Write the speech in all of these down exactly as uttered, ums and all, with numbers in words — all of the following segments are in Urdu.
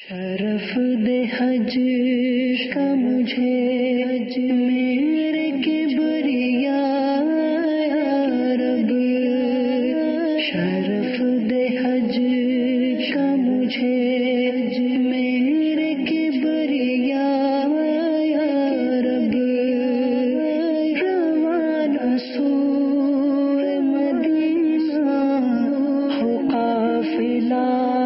شرف دے حج کا مجھے حج میرے کبریا یا رب، شرف دے حج کا مجھے حج میرے کبریا یا رب، روانہ سوئے مدینہ ہو قافلہ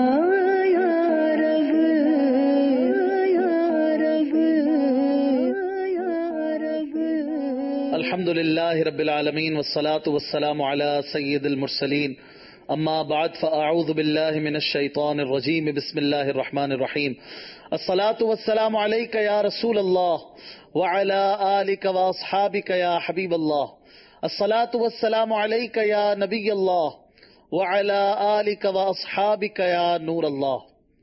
الحمد للہ رب العالمین والصلاة والسلام علی سید المرسلین اما بعد فاعوذ باللہ من الشیطان الرجیم بسم اللہ الرحمن الرحیم الصلاة والسلام علیک یا رسول اللہ وعلی آلک واصحابک یا حبیب اللہ، الصلاة والسلام علیک یا نبی اللہ وعلی آلک واصحابک یا نور اللہ۔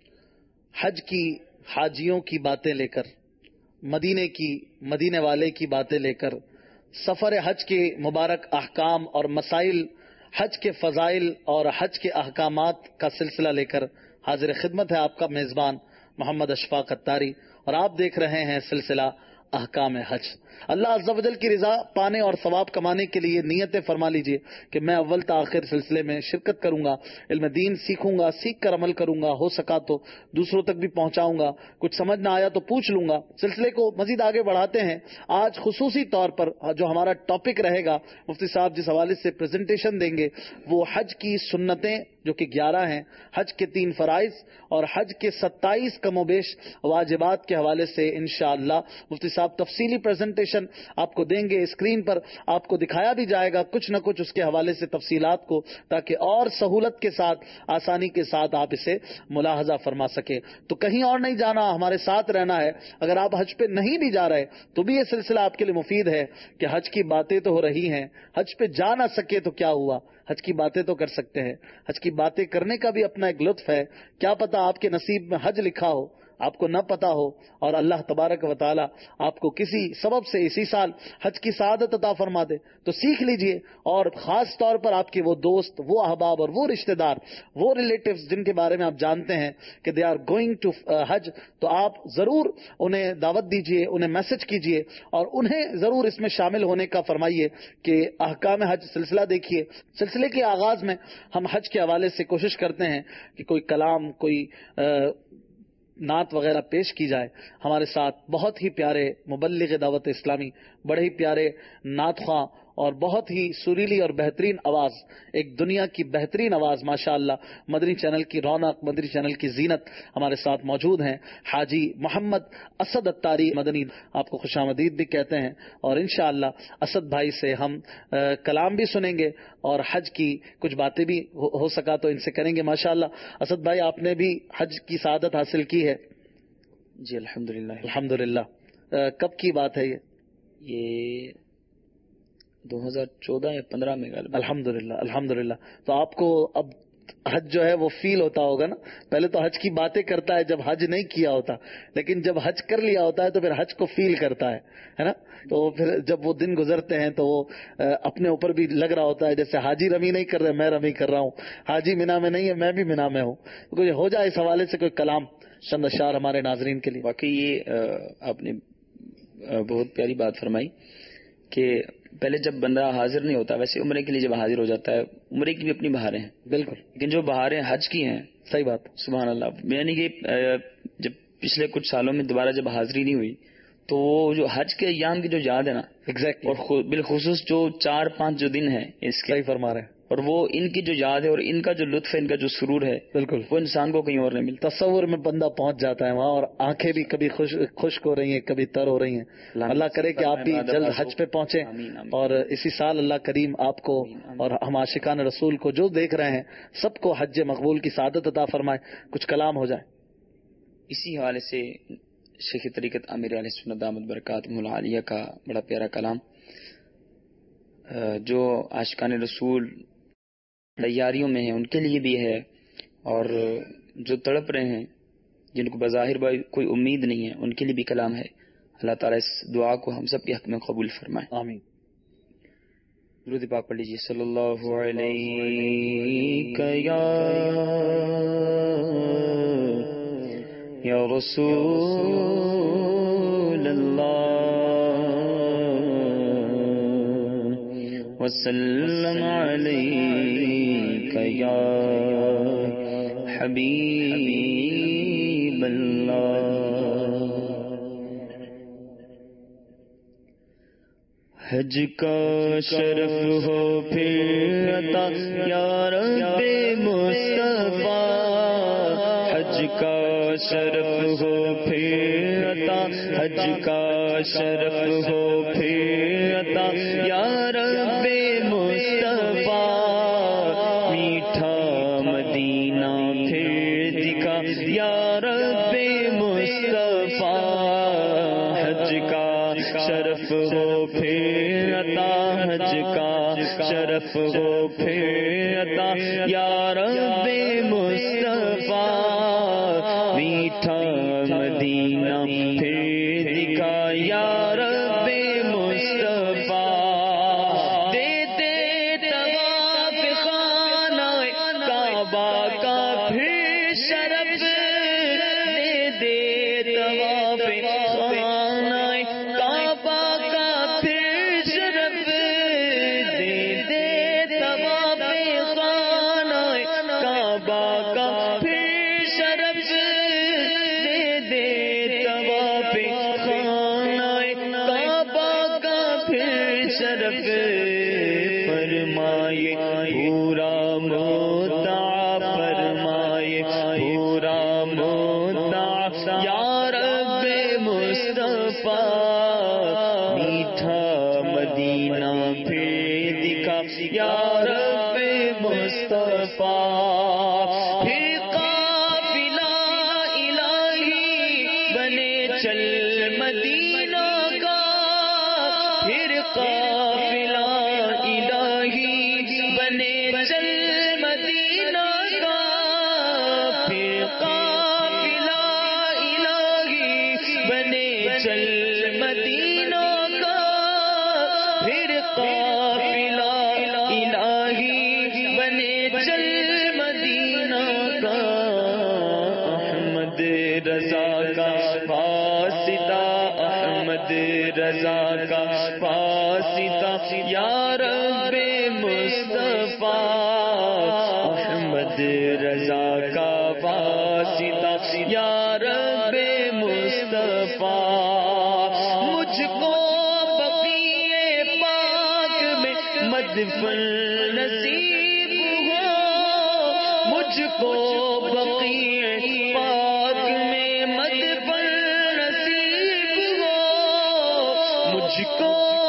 حج کی حاجیوں کی باتیں لے کر، مدینے کی مدینے والے کی باتیں لے کر، سفر حج کے مبارک احکام اور مسائل، حج کے فضائل اور حج کے احکامات کا سلسلہ لے کر حاضر خدمت ہے آپ کا میزبان محمد اشفاق اتاری، اور آپ دیکھ رہے ہیں سلسلہ احکام حج۔ اللہ عز و جل کی رضا پانے اور ثواب کمانے کے لیے نیت فرما لیجئے کہ میں اول تا آخر سلسلے میں شرکت کروں گا، علم دین سیکھوں گا، سیکھ کر عمل کروں گا، ہو سکا تو دوسروں تک بھی پہنچاؤں گا، کچھ سمجھ نہ آیا تو پوچھ لوں گا۔ سلسلے کو مزید آگے بڑھاتے ہیں۔ آج خصوصی طور پر جو ہمارا ٹاپک رہے گا، مفتی صاحب جس حوالے سے پریزنٹیشن دیں گے وہ حج کی سنتیں جو کہ گیارہ ہیں، حج کے تین فرائض اور حج کے ستائیس کم و بیش واجبات کے حوالے سے انشاءاللہ مفتی صاحب تفصیلی پریزنٹیشن آپ کو دیں گے۔ اسکرین پر آپ کو دکھایا بھی جائے گا کچھ نہ کچھ اس کے حوالے سے تفصیلات کو، تاکہ اور سہولت کے ساتھ، آسانی کے ساتھ آپ اسے ملاحظہ فرما سکیں۔ تو کہیں اور نہیں جانا، ہمارے ساتھ رہنا ہے۔ اگر آپ حج پہ نہیں بھی جا رہے تو بھی یہ سلسلہ آپ کے لیے مفید ہے کہ حج کی باتیں تو ہو رہی ہیں، حج پہ جا نہ سکے تو کیا ہوا، حج کی باتیں تو کر سکتے ہیں۔ حج کی باتیں کرنے کا بھی اپنا ایک لطف ہے۔ کیا پتا آپ کے نصیب میں حج لکھا ہو، آپ کو نہ پتا ہو، اور اللہ تبارک و تعالی آپ کو کسی سبب سے اسی سال حج کی سعادت عطا فرما دے تو سیکھ لیجئے۔ اور خاص طور پر آپ کے وہ دوست، وہ احباب اور وہ رشتہ دار، وہ ریلیٹیوز جن کے بارے میں آپ جانتے ہیں کہ دے آر گوئنگ ٹو حج، تو آپ ضرور انہیں دعوت دیجئے، انہیں میسج کیجئے اور انہیں ضرور اس میں شامل ہونے کا فرمائیے کہ احکام حج سلسلہ دیکھیے۔ سلسلے کے آغاز میں ہم حج کے حوالے سے کوشش کرتے ہیں کہ کوئی کلام، کوئی نعت وغیرہ پیش کی جائے۔ ہمارے ساتھ بہت ہی پیارے مبلغ دعوت اسلامی، بڑے ہی پیارے نعت خواں اور بہت ہی سریلی اور بہترین آواز، ایک دنیا کی بہترین آواز ماشاءاللہ، مدنی چینل کی رونق، مدنی چینل کی زینت، ہمارے ساتھ موجود ہیں حاجی محمد اسد اتاری مدنی، آپ کو خوش آمدید بھی کہتے ہیں۔ اور انشاءاللہ اسد بھائی سے ہم کلام بھی سنیں گے اور حج کی کچھ باتیں بھی ہو سکا تو ان سے کریں گے ماشاءاللہ۔ اسد بھائی، آپ نے بھی حج کی سعادت حاصل کی ہے؟ جی الحمدللہ الحمدللہ۔ کب کی بات ہے یہ؟ یہ دو ہزار چودہ یا پندرہ میں غالباً۔ الحمدللہ الحمدللہ۔ تو آپ کو اب حج جو ہے وہ فیل ہوتا ہوگا نا؟ پہلے تو حج کی باتیں کرتا ہے جب حج نہیں کیا ہوتا، لیکن جب حج کر لیا ہوتا ہے تو پھر حج کو فیل کرتا ہے ہے نا؟ تو پھر جب وہ دن گزرتے ہیں تو وہ اپنے اوپر بھی لگ رہا ہوتا ہے، جیسے حاجی رمی نہیں کر رہے، میں رمی کر رہا ہوں، حاجی مینا میں نہیں ہے، میں بھی مینا میں ہوں۔ کوئی ہو جائے اس حوالے سے کوئی کلام، چند اشعار ہمارے ناظرین کے لیے۔ واقعی یہ آپ نے بہت پیاری بات فرمائی کہ پہلے جب بندہ حاضر نہیں ہوتا، ویسے عمرے کے لیے جب حاضر ہو جاتا ہے، عمرے کی بھی اپنی بہاریں ہیں، بالکل، لیکن جو بہاریں حج کی ہیں، صحیح بات، سبحان اللہ، یعنی کہ جب پچھلے کچھ سالوں میں دوبارہ جب حاضری نہیں ہوئی تو وہ جو حج کے ایام کی جو یاد ہے نا، ایگزیکٹلی، اور بالخصوص جو چار پانچ جو دن ہیں اس کے، صحیح فرما رہے ہیں، اور وہ ان کی جو یاد ہے اور ان کا جو لطف ہے، ان کا جو سرور ہے، بالکل وہ انسان کو کہیں اور نہیں ملتا۔ تصور میں بندہ پہنچ جاتا ہے وہاں، اور آنکھیں بھی کبھی خوش خشک ہو رہی ہیں، کبھی تر ہو رہی ہیں۔ اللہ کرے کہ آپ بھی جلد حج پہ پہنچیں، اور اسی سال اللہ کریم آپ کو اور ہم عاشقان رسول کو جو دیکھ رہے ہیں سب کو حج مقبول کی سعادت عطا فرمائے۔ کچھ کلام ہو جائے اسی حوالے سے شیخ طریقت امیر علیہ سنت دامت برکاتہ العالیہ کا بڑا پیارا کلام، جو عاشقان رسول تیاریوں میں ہیں ان کے لیے بھی ہے، اور جو تڑپ رہے ہیں، جن کو بظاہر کوئی امید نہیں ہے، ان کے لیے بھی کلام ہے۔ اللہ تعالیٰ اس دعا کو ہم سب کے حق میں قبول فرمائے، آمین۔ درود پاک پڑھ لیجیے۔ صلی اللہ علیہ یا یا رسول اللہ وسلم علیک یا حبیب اللہ. حج کا شرف ہو پھر عطا یا رب مصطفیٰ، حج کا شرف ہو پھر عطا، حج کا شرف ہو پھر عطا یا رب مصطفیٰ، میٹھا مدینہ پھر دکھا یا رب مصطفیٰ، حج کا شرف ہو پھر عطا، حج کا شرف ہو پھر عطا یا رب مصطفیٰ، میٹھا مدینہ پھر دکھا یا رب مصطفیٰ، دے دے طواف خانہ کعبہ کا پھر شرف، دے دے طواف خانہ کعبہ کا پھر شرف، دے دے طواف خانہ کعبہ کا پھر شرف، دے دے طواف خانہ کعبہ کا پھر شرف، فرمائے پورا متع، فرمائے پورا متع یا رب مصطفیٰ، میٹھا مدینہ پھر دکھا یا رب مصطفیٰ، پھر قافلہ الہی بنے چل مدینہ کا، پھر قافلہ الہی بنے چل مدینہ کا، پھر قافلہ الہی بنے چل مدینہ کا، پھر قافلہ الہی بنے چل مدینہ کا، احمد رضا کا واسطہ، احمد رضا کا واسطہ یا رب مصطفیٰ، احمد رضا کا واسطہ یا رب مصطفیٰ، مجھ کو بقیع پاک میں مدفن نصیب ہو، مجھ کو بقیع پاک میں مدفن نصیب ہو، مجھ کو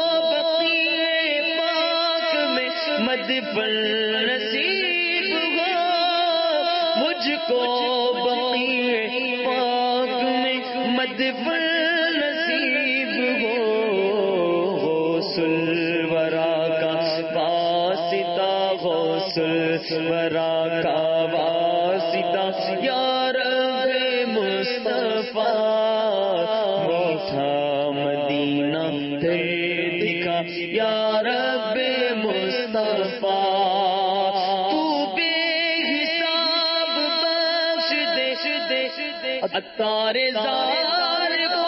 بقیع پاک میں مدفن نصیب ہو، مجھ کو بقیع پاک میں مدفن نصیب ہو، غوث الورا کا واسطہ، غوث الورا کا واسطہ یا رب مصطفیٰ، میٹھا مدینہ پھر دکھا یا رب مصطفیٰ، تو بے حساب بخش دے عطار زار کو،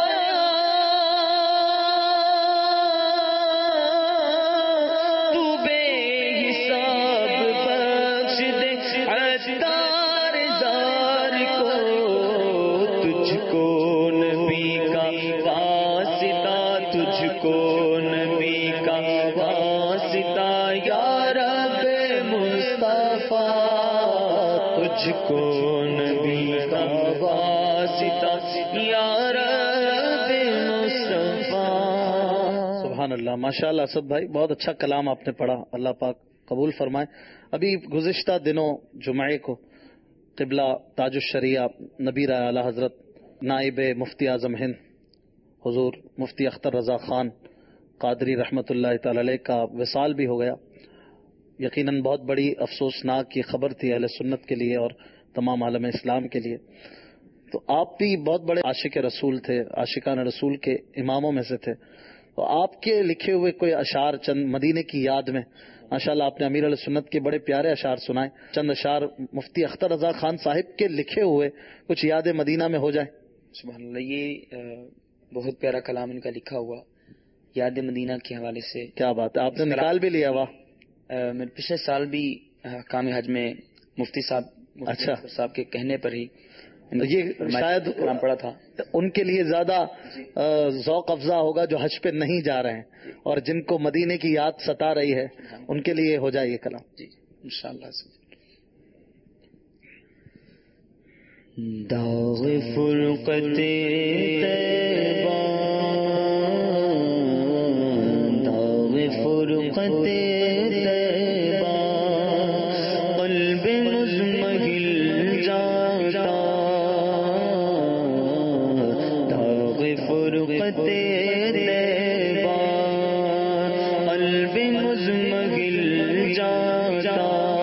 تو بے حساب بخش دے عطار زار کو، تجھ کو نبی کا واسطہ، تجھ کو نبی کا واسطہ یا رب مصطفیٰ، تجھ کو نبی کا واسطہ یا رب مصطفیٰ. سبحان اللہ، ماشاء اللہ اسد بھائی، بہت اچھا کلام آپ نے پڑھا، اللہ پاک قبول فرمائے. ابھی گزشتہ دنوں جمعے کو قبلہ تاج الشریعہ نبی اعلیٰ حضرت نائب مفتی اعظم ہند حضور مفتی اختر رضا خان قادری رحمۃ اللہ تعالی علیہ کا وصال بھی ہو گیا. یقیناً بہت بڑی افسوسناک یہ خبر تھی اہل سنت کے لیے اور تمام عالم اسلام کے لیے. تو آپ بھی بہت بڑے عاشق رسول تھے، عاشقان رسول کے اماموں میں سے تھے، تو آپ کے لکھے ہوئے کوئی اشعار چند مدینے کی یاد میں، ماشاءاللہ آپ نے امیر علیہ سنت کے بڑے پیارے اشعار سنائے، چند اشعار مفتی اختر رضا خان صاحب کے لکھے ہوئے کچھ یاد مدینہ میں ہو جائے۔ سبحان اللہ، یہ بہت پیارا کلام ان کا لکھا ہوا یاد مدینہ کے حوالے سے۔ کیا بات ہے، آپ نے نکال بھی لیا؟ واہ! میں پچھلے سال بھی حکام حج میں مفتی صاحب اچھا صاحب کے کہنے پر ہی یہ شاید کلام پڑھا تھا۔ ان کے لیے زیادہ ذوق افزا ہوگا جو حج پہ نہیں جا رہے ہیں اور جن کو مدینے کی یاد ستا رہی ہے، ان کے لیے ہو جائے یہ کلام۔ جی انشاءاللہ۔ داغ فرقت طیبہ، داغ فرقت طیبہ، قلب مزمحل جاتا، داغ فرقت طیبہ، قلب مزمحل جاتا،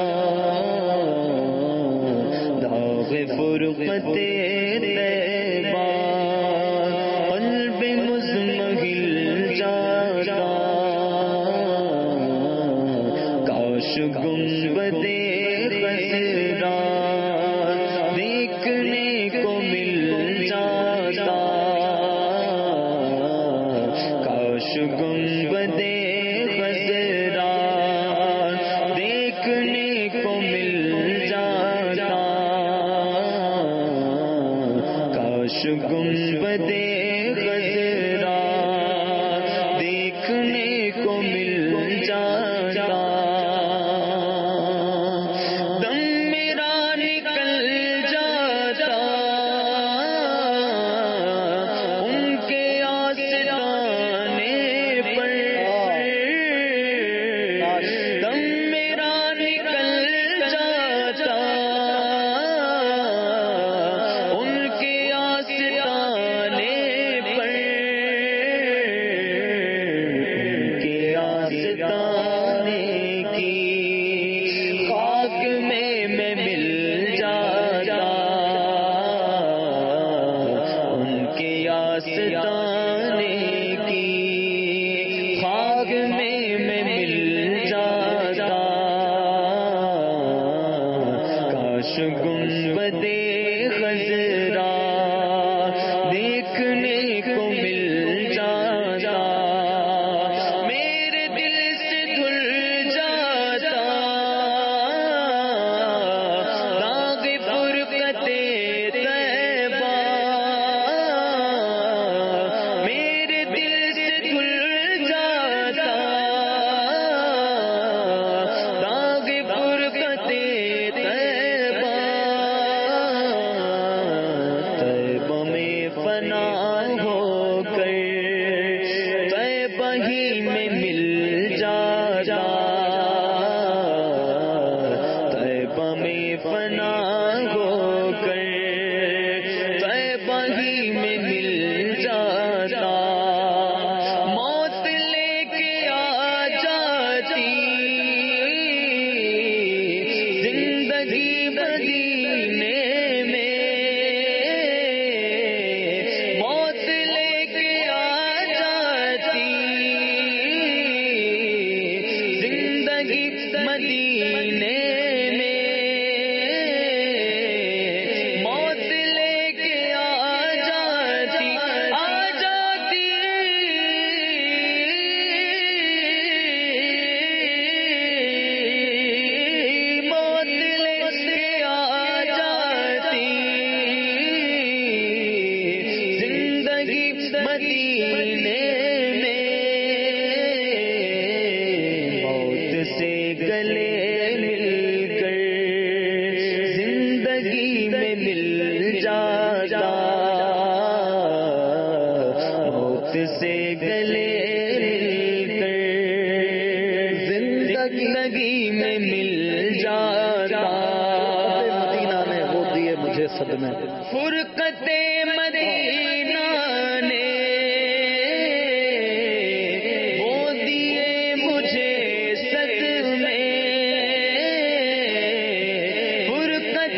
فرقت طیبہ، قلب مزمحل جاتا، کاش گنبد خضرا دیکھنے کو مل جاتا، کاش گنبد خضرا دیکھنے کو مل جاتا، گنبد خضرا دیکھنے کو مل جاتا، دم میرا نکل جاتا، ان کے آستانے پر، دم میرا نکل جاتا، ان کے گنبد خضرا دیکھنے کو مل جاتا، میرے دل سے دھل جاتا، داغ فرقت طیبہ، میرے دل سے دھل جاتا، داغ فرقت طیبہ، فنا ہو کر طیبہ ہی میں مل جاتا، طیبہ میں فنا ہو کر طیبہ ہی میں مل جاتا، موت لے کے آ جاتی زندگی مدینے میں، مدینے میں موت لے کے آ جاتی، آ جاتی، موت لے کے آ جاتی، زندگی مدینے میں، موت سے گلے مل کر زندگی میں مل جاتا، موت سے گلے مل کر زندگی میں مل جاتا، مدینہ نے وہ دیے مجھے صدمے، فرقت مدینہ نے وہ دیے مجھے صدمے، فرقت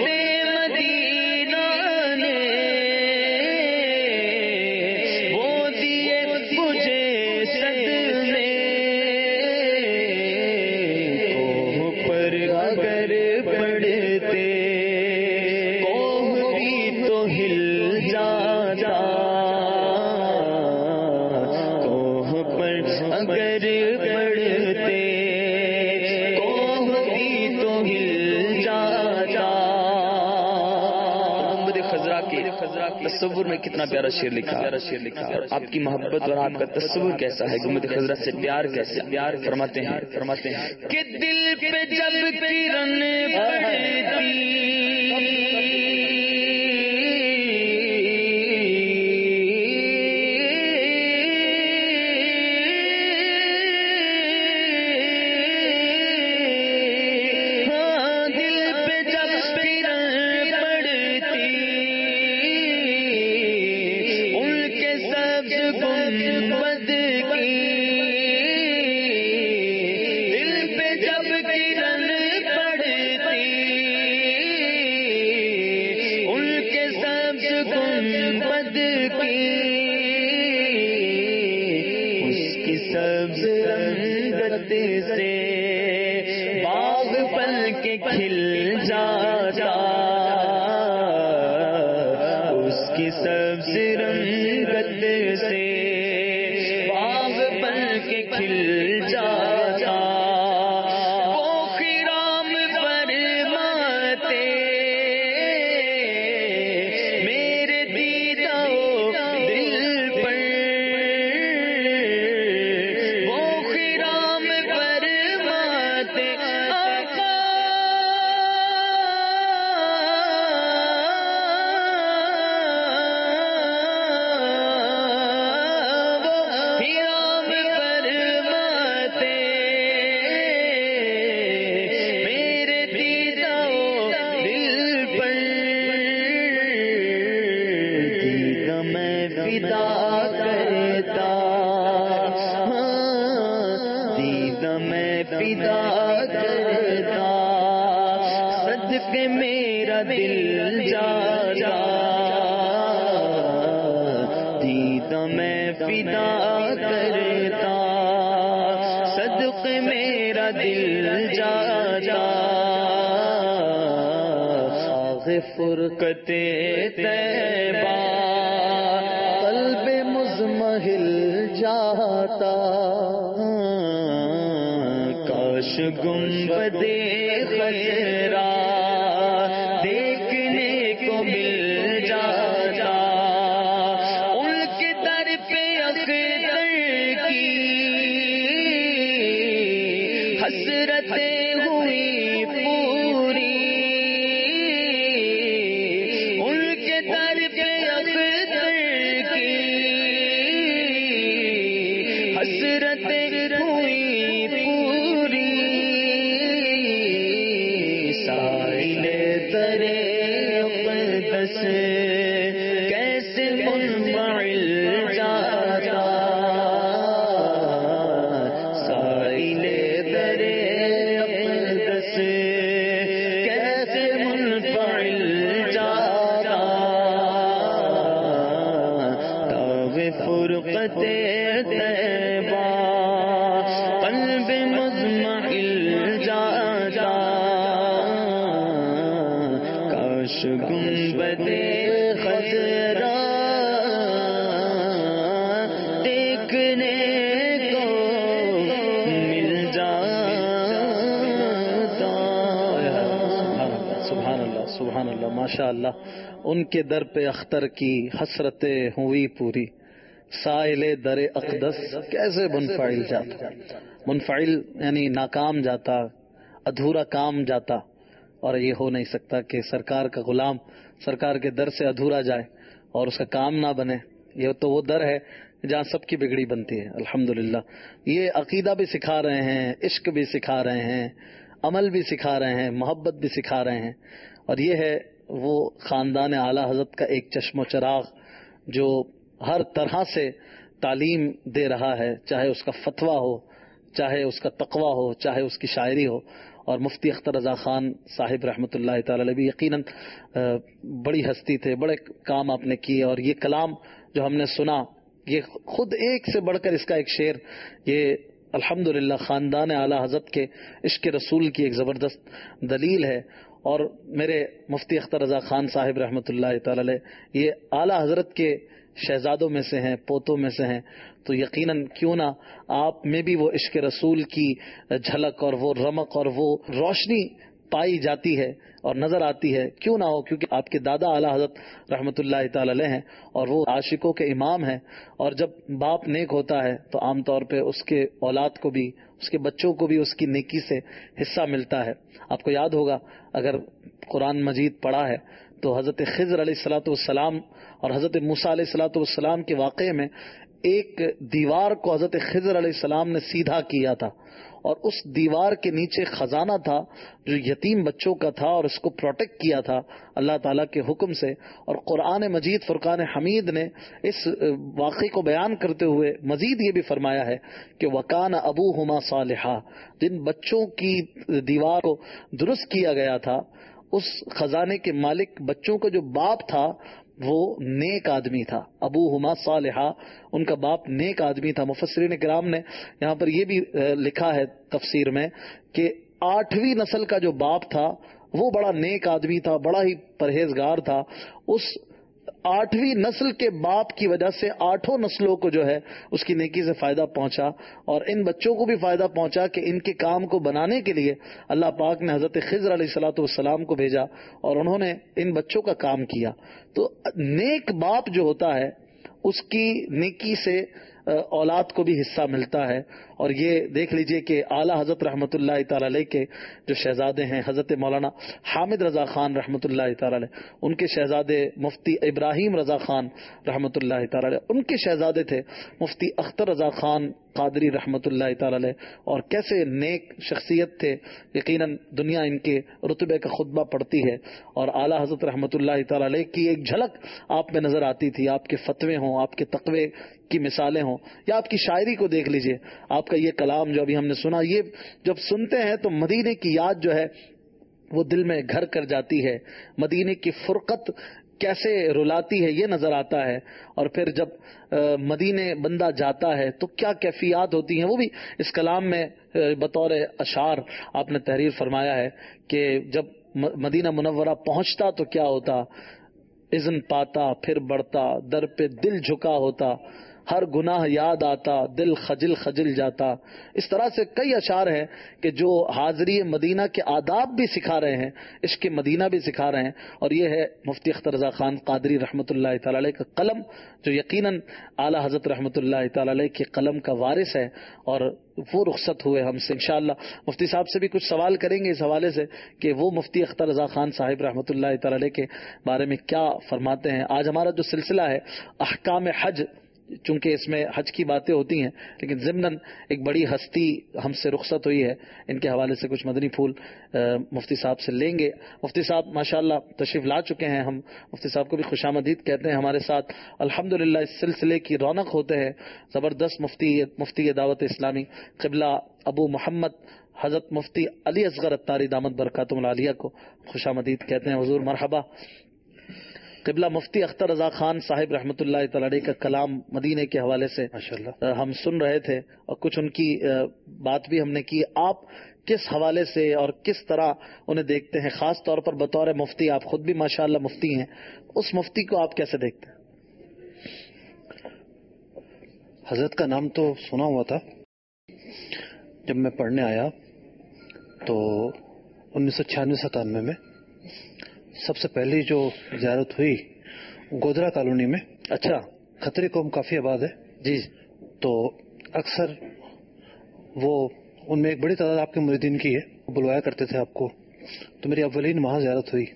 مدینہ نے وہ دیے جاتا کوہ پر اگر پڑتے کوہ بھی تو ہل جاتا. گنبد خضرا کے تصور میں کتنا پیارا شعر لکھا ہے. اور آپ کی محبت اور آپ کا تصور کیسا ہے, گنبد خضرا سے پیار کیسے پیار فرماتے ہیں فرماتے ہیں کہ دل پہ جب کرن پڑتی کھل جاتا اس کی سبز رنگت سے باغ پل کے کھل جاتا. وہ خرام فرماتے میرے دیدہ دل پر, وہ خرام فرماتے صدقے میرا دل جاتا دیدہ میں فدا کرتا, صدقے میرا دل جاتا. آغ فرقت طیبہ قلب مزمحل جاتا, کاش گنبد خضرا دیکھنے کو مل جاتا. ان کے در پہ اختر کی حسرتیں ہوئی پوری, ان کے در پہ اختر کی حسرتیں ہوئی پوری. ساحل درے اقدس کیسے منفعل جاتا, ساحل درے اقدس کیسے منفعل جاتا. تاغ فرقت طیبہ قلب مزمحل جاتا, کاش گنبد خضرا دیکھنے کو مل جاتا. سبحان اللہ سبحان اللہ ماشاء اللہ. ان کے در پہ اختر کی حسرتیں ہوئی پوری, سائل در اقدس کیسے منفعل جاتا. منفعل یعنی ناکام جاتا, ادھورا کام جاتا, اور یہ ہو نہیں سکتا کہ سرکار کا غلام سرکار کے در سے ادھورا جائے اور اس کا کام نہ بنے. یہ تو وہ در ہے جہاں سب کی بگڑی بنتی ہے. الحمدللہ یہ عقیدہ بھی سکھا رہے ہیں, عشق بھی سکھا رہے ہیں, عمل بھی سکھا رہے ہیں, محبت بھی سکھا رہے ہیں. اور یہ ہے وہ خاندان اعلیٰ حضرت کا ایک چشم و چراغ جو ہر طرح سے تعلیم دے رہا ہے, چاہے اس کا فتویٰ ہو, چاہے اس کا تقویٰ ہو, چاہے اس کی شاعری ہو. اور مفتی اختر رضا خان صاحب رحمۃ اللہ تعالی علیہ بھی یقیناً بڑی ہستی تھے, بڑے کام آپ نے کیے. اور یہ کلام جو ہم نے سنا یہ خود ایک سے بڑھ کر اس کا ایک شعر, یہ الحمدللہ خاندان اعلیٰ حضرت کے عشق رسول کی ایک زبردست دلیل ہے. اور میرے مفتی اختر رضا خان صاحب رحمۃ اللہ تعالی علیہ یہ اعلیٰ حضرت کے شہزادوں میں سے ہیں، پوتوں میں سے ہیں، تو یقیناً کیوں نہ آپ میں بھی وہ عشق رسول کی جھلک اور وہ رمق اور وہ روشنی پائی جاتی ہے اور نظر آتی ہے، کیوں نہ ہو، کیونکہ آپ کے دادا اعلیٰ حضرت رحمۃ اللہ تعالی علیہ ہیں اور وہ عاشقوں کے امام ہیں. اور جب باپ نیک ہوتا ہے تو عام طور پہ اس کے اولاد کو بھی، اس کے بچوں کو بھی اس کی نیکی سے حصہ ملتا ہے. آپ کو یاد ہوگا اگر قرآن مجید پڑھا ہے تو حضرت خضر علیہ الصلاۃ والسلام اور حضرت موسیٰ علیہ الصلاۃ والسلام کے واقعے میں ایک دیوار کو حضرت خضر علیہ السلام نے سیدھا کیا تھا اور اس دیوار کے نیچے خزانہ تھا جو یتیم بچوں کا تھا اور اس کو پروٹیکٹ کیا تھا اللہ تعالیٰ کے حکم سے. اور قرآن مجید فرقان حمید نے اس واقعے کو بیان کرتے ہوئے مزید یہ بھی فرمایا ہے کہ وکان ابوہما صالحا، جن بچوں کی دیوار کو درست کیا گیا تھا اس خزانے کے مالک بچوں کا جو باپ تھا وہ نیک آدمی تھا. ابوہما صالحا، ان کا باپ نیک آدمی تھا. مفسرین کرام نے یہاں پر یہ بھی لکھا ہے تفسیر میں کہ آٹھویں نسل کا جو باپ تھا وہ بڑا نیک آدمی تھا، بڑا ہی پرہیزگار تھا. اس آٹھویں نسل کے باپ کی وجہ سے آٹھوں نسلوں کو جو ہے اس کی نیکی سے فائدہ پہنچا اور ان بچوں کو بھی فائدہ پہنچا کہ ان کے کام کو بنانے کے لیے اللہ پاک نے حضرت خضر علیہ الصلاۃ والسلام کو بھیجا اور انہوں نے ان بچوں کا کام کیا. تو نیک باپ جو ہوتا ہے اس کی نیکی سے اولاد کو بھی حصہ ملتا ہے. اور یہ دیکھ لیجئے کہ اعلیٰ حضرت رحمۃ اللہ تعالی علیہ کے جو شہزادے ہیں حضرت مولانا حامد رضا خان رحمۃ اللہ تعالی علیہ، ان کے شہزادے مفتی ابراہیم رضا خان رحمۃ اللہ تعالی علیہ، ان کے شہزادے تھے مفتی اختر رضا خان قادری رحمۃ اللہ تعالی علیہ، اور کیسے نیک شخصیت تھے. یقیناً دنیا ان کے رتبے کا خطبہ پڑھتی ہے اور اعلیٰ حضرت رحمۃ اللہ تعالی علیہ کی ایک جھلک آپ میں نظر آتی تھی. آپ کے فتوے ہوں، آپ کے تقوی کی مثالیں ہوں یا آپ کی شاعری کو دیکھ لیجئے. آپ کا یہ کلام جو ابھی ہم نے سنا، یہ جب سنتے ہیں تو مدینے کی یاد جو ہے وہ دل میں گھر کر جاتی ہے. مدینے کی فرقت کیسے رلاتی ہے یہ نظر آتا ہے. اور پھر جب مدینے بندہ جاتا ہے تو کیا کیفیات ہوتی ہیں، وہ بھی اس کلام میں بطور اشعار آپ نے تحریر فرمایا ہے کہ جب مدینہ منورہ پہنچتا تو کیا ہوتا، اذن پاتا پھر بڑھتا، در پہ دل جھکا ہوتا، ہر گناہ یاد آتا دل خجل خجل جاتا. اس طرح سے کئی اشعار ہیں کہ جو حاضری مدینہ کے آداب بھی سکھا رہے ہیں، عشق مدینہ بھی سکھا رہے ہیں. اور یہ ہے مفتی اختر رضا خان قادری رحمۃ اللہ تعالی علیہ کا قلم جو یقیناً اعلیٰ حضرت رحمۃ اللہ تعالی علیہ کے قلم کا وارث ہے. اور وہ رخصت ہوئے ہم سے، انشاءاللہ مفتی صاحب سے بھی کچھ سوال کریں گے اس حوالے سے کہ وہ مفتی اختر رضا خان صاحب رحمۃ اللہ تعالی علیہ کے بارے میں کیا فرماتے ہیں. آج ہمارا جو سلسلہ ہے احکام حج، چونکہ اس میں حج کی باتیں ہوتی ہیں لیکن ضمناً ایک بڑی ہستی ہم سے رخصت ہوئی ہے، ان کے حوالے سے کچھ مدنی پھول مفتی صاحب سے لیں گے. مفتی صاحب ماشاءاللہ تشریف لا چکے ہیں، ہم مفتی صاحب کو بھی خوش آمدید کہتے ہیں ہمارے ساتھ. الحمدللہ اس سلسلے کی رونق ہوتے ہیں زبردست. مفتی مفتی دعوت اسلامی قبلہ ابو محمد حضرت مفتی علی اصغر اتاری دامت برکاتہم العالیہ کو خوش آمدید کہتے ہیں. حضور مرحبا. قبلہ مفتی اختر رضا خان صاحب رحمۃ اللہ تعالی علیہ کا کلام مدینے کے حوالے سے ہم سن رہے تھے اور کچھ ان کی بات بھی ہم نے کی. آپ کس حوالے سے اور کس طرح انہیں دیکھتے ہیں، خاص طور پر بطور مفتی؟ آپ خود بھی ماشاءاللہ مفتی ہیں، اس مفتی کو آپ کیسے دیکھتے ہیں؟ حضرت کا نام تو سنا ہوا تھا، جب میں پڑھنے آیا تو انیس سو چھیانوے ستانوے میں سب سے پہلی جو زیارت ہوئی گودرا کالونی میں. اچھا. کھتری قوم کافی آباد ہے جی. تو اکثر وہ ان میں ایک بڑی تعداد آپ کے مریدین کی ہے، بلوایا کرتے تھے آپ کو. تو میری اولین وہاں زیارت ہوئی.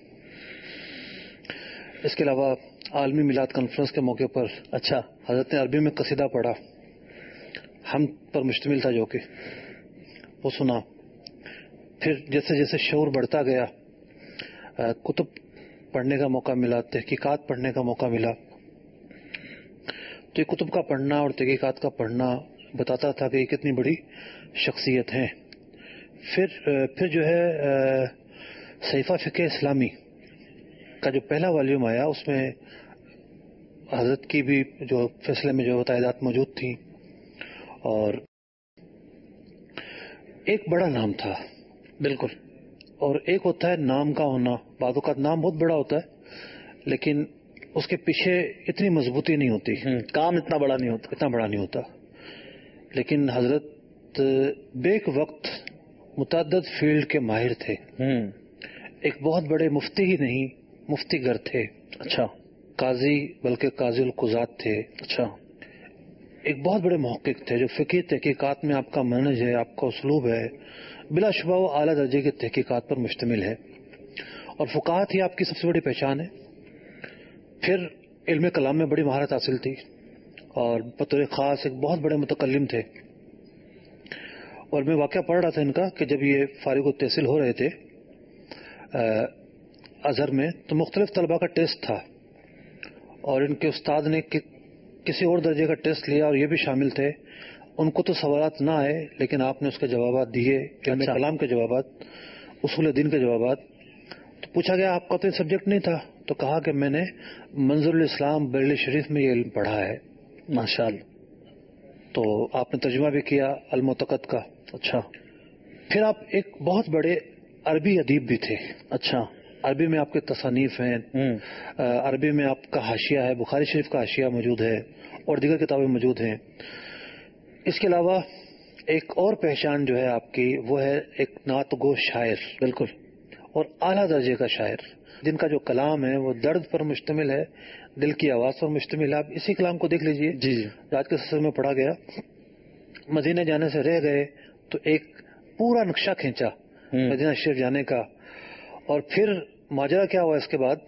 اس کے علاوہ عالمی میلاد کانفرنس کے موقع پر اچھا حضرت نے عربی میں قصیدہ پڑھا، ہم پر مشتمل تھا، جو کہ وہ سنا. پھر جیسے جیسے شعور بڑھتا گیا، کتب پڑھنے کا موقع ملا، تحقیقات پڑھنے کا موقع ملا. تو یہ کتب کا پڑھنا اور تحقیقات کا پڑھنا بتاتا تھا کہ یہ کتنی بڑی شخصیت ہیں. پھر پھر جو ہے صحیفہ فقہ اسلامی کا جو پہلا والیوم آیا، اس میں حضرت کی بھی جو فیصلے میں جو ہدایات موجود تھیں، اور ایک بڑا نام تھا بالکل. اور ایک ہوتا ہے نام کا ہونا. بعض اوقات نام بہت بڑا ہوتا ہے لیکن اس کے پیچھے اتنی مضبوطی نہیں ہوتی, کام اتنا بڑا نہیں ہوتا اتنا بڑا نہیں ہوتا. لیکن حضرت بیک وقت متعدد فیلڈ کے ماہر تھے. ایک بہت بڑے مفتی ہی نہیں, مفتی گر تھے. اچھا. قاضی بلکہ قاضی القضات تھے. اچھا. ایک بہت بڑے محقق تھے جو فقہی تحقیقات میں آپ کا منہج ہے, آپ کا اسلوب ہے, بلا شبہ وہ اعلیٰ درجے کی تحقیقات پر مشتمل ہے, اور فقاہت ہی آپ کی سب سے بڑی پہچان ہے. پھر علم کلام میں بڑی مہارت حاصل تھی اور بطور خاص ایک بہت بڑے متکلم تھے. اور میں واقعہ پڑھ رہا تھا ان کا کہ جب یہ فارغ التحصیل ہو رہے تھے ازہر میں تو مختلف طلباء کا ٹیسٹ تھا اور ان کے استاد نے کسی اور درجے کا ٹیسٹ لیا اور یہ بھی شامل تھے. ان کو تو سوالات نہ آئے لیکن آپ نے اس کے جوابات دیے, علم کلام کے جوابات, اصول دین کے جوابات. تو پوچھا گیا آپ کا تو یہ سبجیکٹ نہیں تھا, تو کہا کہ میں نے منظر الاسلام بریلی شریف میں یہ علم پڑھا ہے. ماشاء اللہ. تو آپ نے ترجمہ بھی کیا المعتقد کا. اچھا. پھر آپ ایک بہت بڑے عربی ادیب بھی تھے. اچھا. عربی میں آپ کے تصانیف ہیں, عربی میں آپ کا حاشیہ ہے, بخاری شریف کا حاشیہ موجود ہے اور دیگر کتابیں موجود ہیں. اس کے علاوہ ایک اور پہچان جو ہے آپ کی وہ ہے ایک نعت گو شاعر. بالکل. اور اعلیٰ درجے کا شاعر جن کا جو کلام ہے وہ درد پر مشتمل ہے, دل کی آواز پر مشتمل ہے. آپ اسی کلام کو دیکھ لیجئے. جی جی. رات کے سلسلے میں پڑھا گیا, مدینہ جانے سے رہ گئے تو ایک پورا نقشہ کھینچا مدینہ شریف جانے کا. اور پھر ماجرا کیا ہوا اس کے بعد,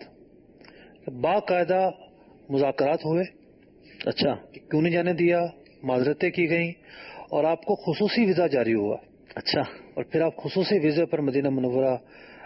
باقاعدہ مذاکرات ہوئے. اچھا. کیوں نہیں جانے دیا, معذرتیں کی گئیں اور آپ کو خصوصی ویزا جاری ہوا. اچھا. اور پھر آپ خصوصی ویزے پر مدینہ منورہ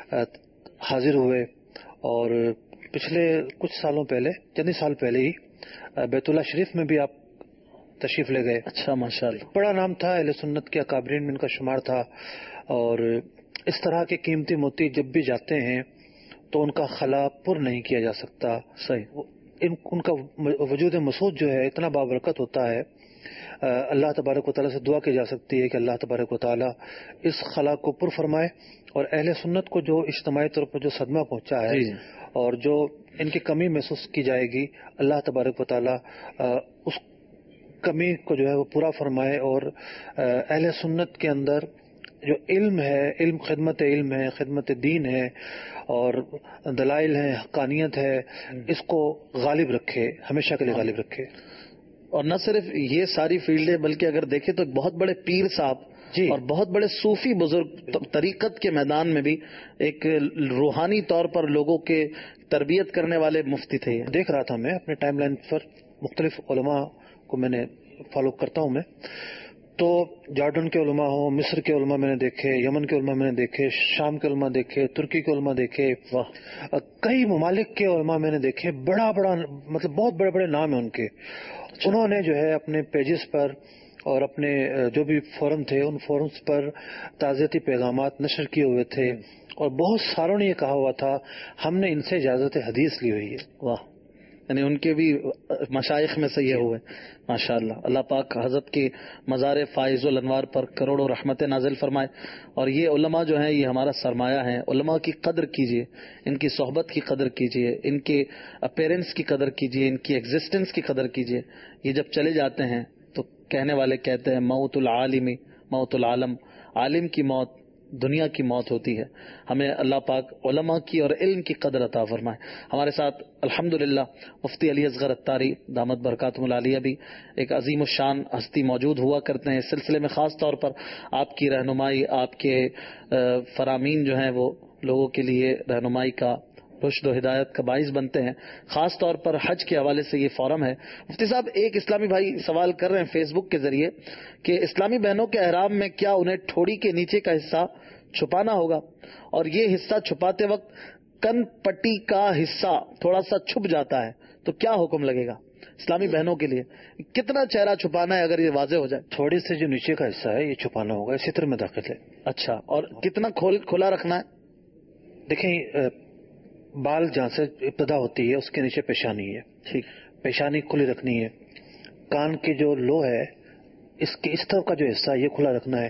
حاضر ہوئے اور پچھلے کچھ سالوں پہلے, چند سال پہلے ہی بیت اللہ شریف میں بھی آپ تشریف لے گئے. اچھا. ماشاءاللہ. بڑا نام تھا, اہل سنت کے اکابرین میں ان کا شمار تھا. اور اس طرح کے قیمتی موتی جب بھی جاتے ہیں تو ان کا خلا پر نہیں کیا جا سکتا. صحیح. ان کا وجود مسعود جو ہے اتنا بابرکت ہوتا ہے. اللہ تبارک و تعالیٰ سے دعا کی جا سکتی ہے کہ اللہ تبارک و تعالیٰ اس خلا کو پر فرمائے, اور اہل سنت کو جو اجتماعی طور پر جو صدمہ پہنچا ہے جی. اور جو ان کی کمی محسوس کی جائے گی, اللہ تبارک و تعالیٰ اس کمی کو جو ہے وہ پورا فرمائے. اور اہل سنت کے اندر جو علم ہے, علم خدمت علم ہے, خدمت دین ہے اور دلائل ہیں, حقانیت ہے, اس کو غالب رکھے, ہمیشہ کے لیے غالب رکھے. اور نہ صرف یہ ساری فیلڈیں بلکہ اگر دیکھیں تو ایک بہت بڑے پیر صاحب جی. اور بہت بڑے صوفی بزرگ طریقت کے میدان میں بھی ایک روحانی طور پر لوگوں کے تربیت کرنے والے مفتی تھے. دیکھ رہا تھا میں اپنے ٹائم لائن پر مختلف علماء کو میں نے فالو کرتا ہوں میں, تو جارڈن کے علماء ہوں, مصر کے علماء میں نے دیکھے, یمن کے علماء میں نے دیکھے, شام کے علماء دیکھے, ترکی کے علماء دیکھے, کئی ممالک کے علماء میں نے دیکھے. بڑا بڑا مطلب بہت بڑے بڑے نام ہیں ان کے. انہوں نے جو ہے اپنے پیجز پر اور اپنے جو بھی فورم تھے ان فورمز پر تعزیتی پیغامات نشر کیے ہوئے تھے, اور بہت ساروں نے یہ کہا ہوا تھا ہم نے ان سے اجازت حدیث لی ہوئی ہے. واہ. یعنی ان کے بھی مشائخ میں سے یہ ہوئے. ماشاءاللہ. اللہ پاک حضرت کی مزار فائز الانوار پر کروڑوں رحمت نازل فرمائے. اور یہ علماء جو ہیں یہ ہمارا سرمایہ ہیں. علماء کی قدر کیجئے, ان کی صحبت کی قدر کیجئے, ان کے اپیرنس کی قدر کیجئے, ان کی ایگزسٹنس کی قدر کیجئے. یہ جب چلے جاتے ہیں تو کہنے والے کہتے ہیں موت العالمی موت العالم, عالم کی موت دنیا کی موت ہوتی ہے. ہمیں اللہ پاک علماء کی اور علم کی قدر عطا فرمائے. ہمارے ساتھ الحمدللہ مفتی علی اصغر اتاری دامت برکاتہم العالیہ بھی ایک عظیم الشان ہستی موجود ہوا کرتے ہیں. اس سلسلے میں خاص طور پر آپ کی رہنمائی, آپ کے فرامین جو ہیں وہ لوگوں کے لیے رہنمائی کا, رشد و ہدایت کا باعث بنتے ہیں. خاص طور پر حج کے حوالے سے یہ فورم ہے. مفتی صاحب, ایک اسلامی بھائی سوال کر رہے ہیں فیس بک کے ذریعے کہ اسلامی بہنوں کے احرام میں کیا انہیں ٹھوڑی کے نیچے کا حصہ چھپانا ہوگا, اور یہ حصہ چھپاتے وقت کن پٹی کا حصہ تھوڑا سا چھپ جاتا ہے تو کیا حکم لگے گا اسلامی بہنوں کے لیے؟ کتنا چہرہ چھپانا ہے اگر یہ واضح ہو جائے؟ تھوڑی سے جو نیچے کا حصہ ہے یہ چھپانا ہوگا, اسی طرح میں داخل ہے. اچھا. اور کتنا کھول کھلا رکھنا ہے؟ دیکھیں, بال جہاں سے ابتدا ہوتی ہے اس کے نیچے پیشانی ہے. ٹھیک. پیشانی کھلی رکھنی ہے. کان کی جو لو ہے اس کے اس طرف کا جو حصہ یہ کھلا رکھنا ہے.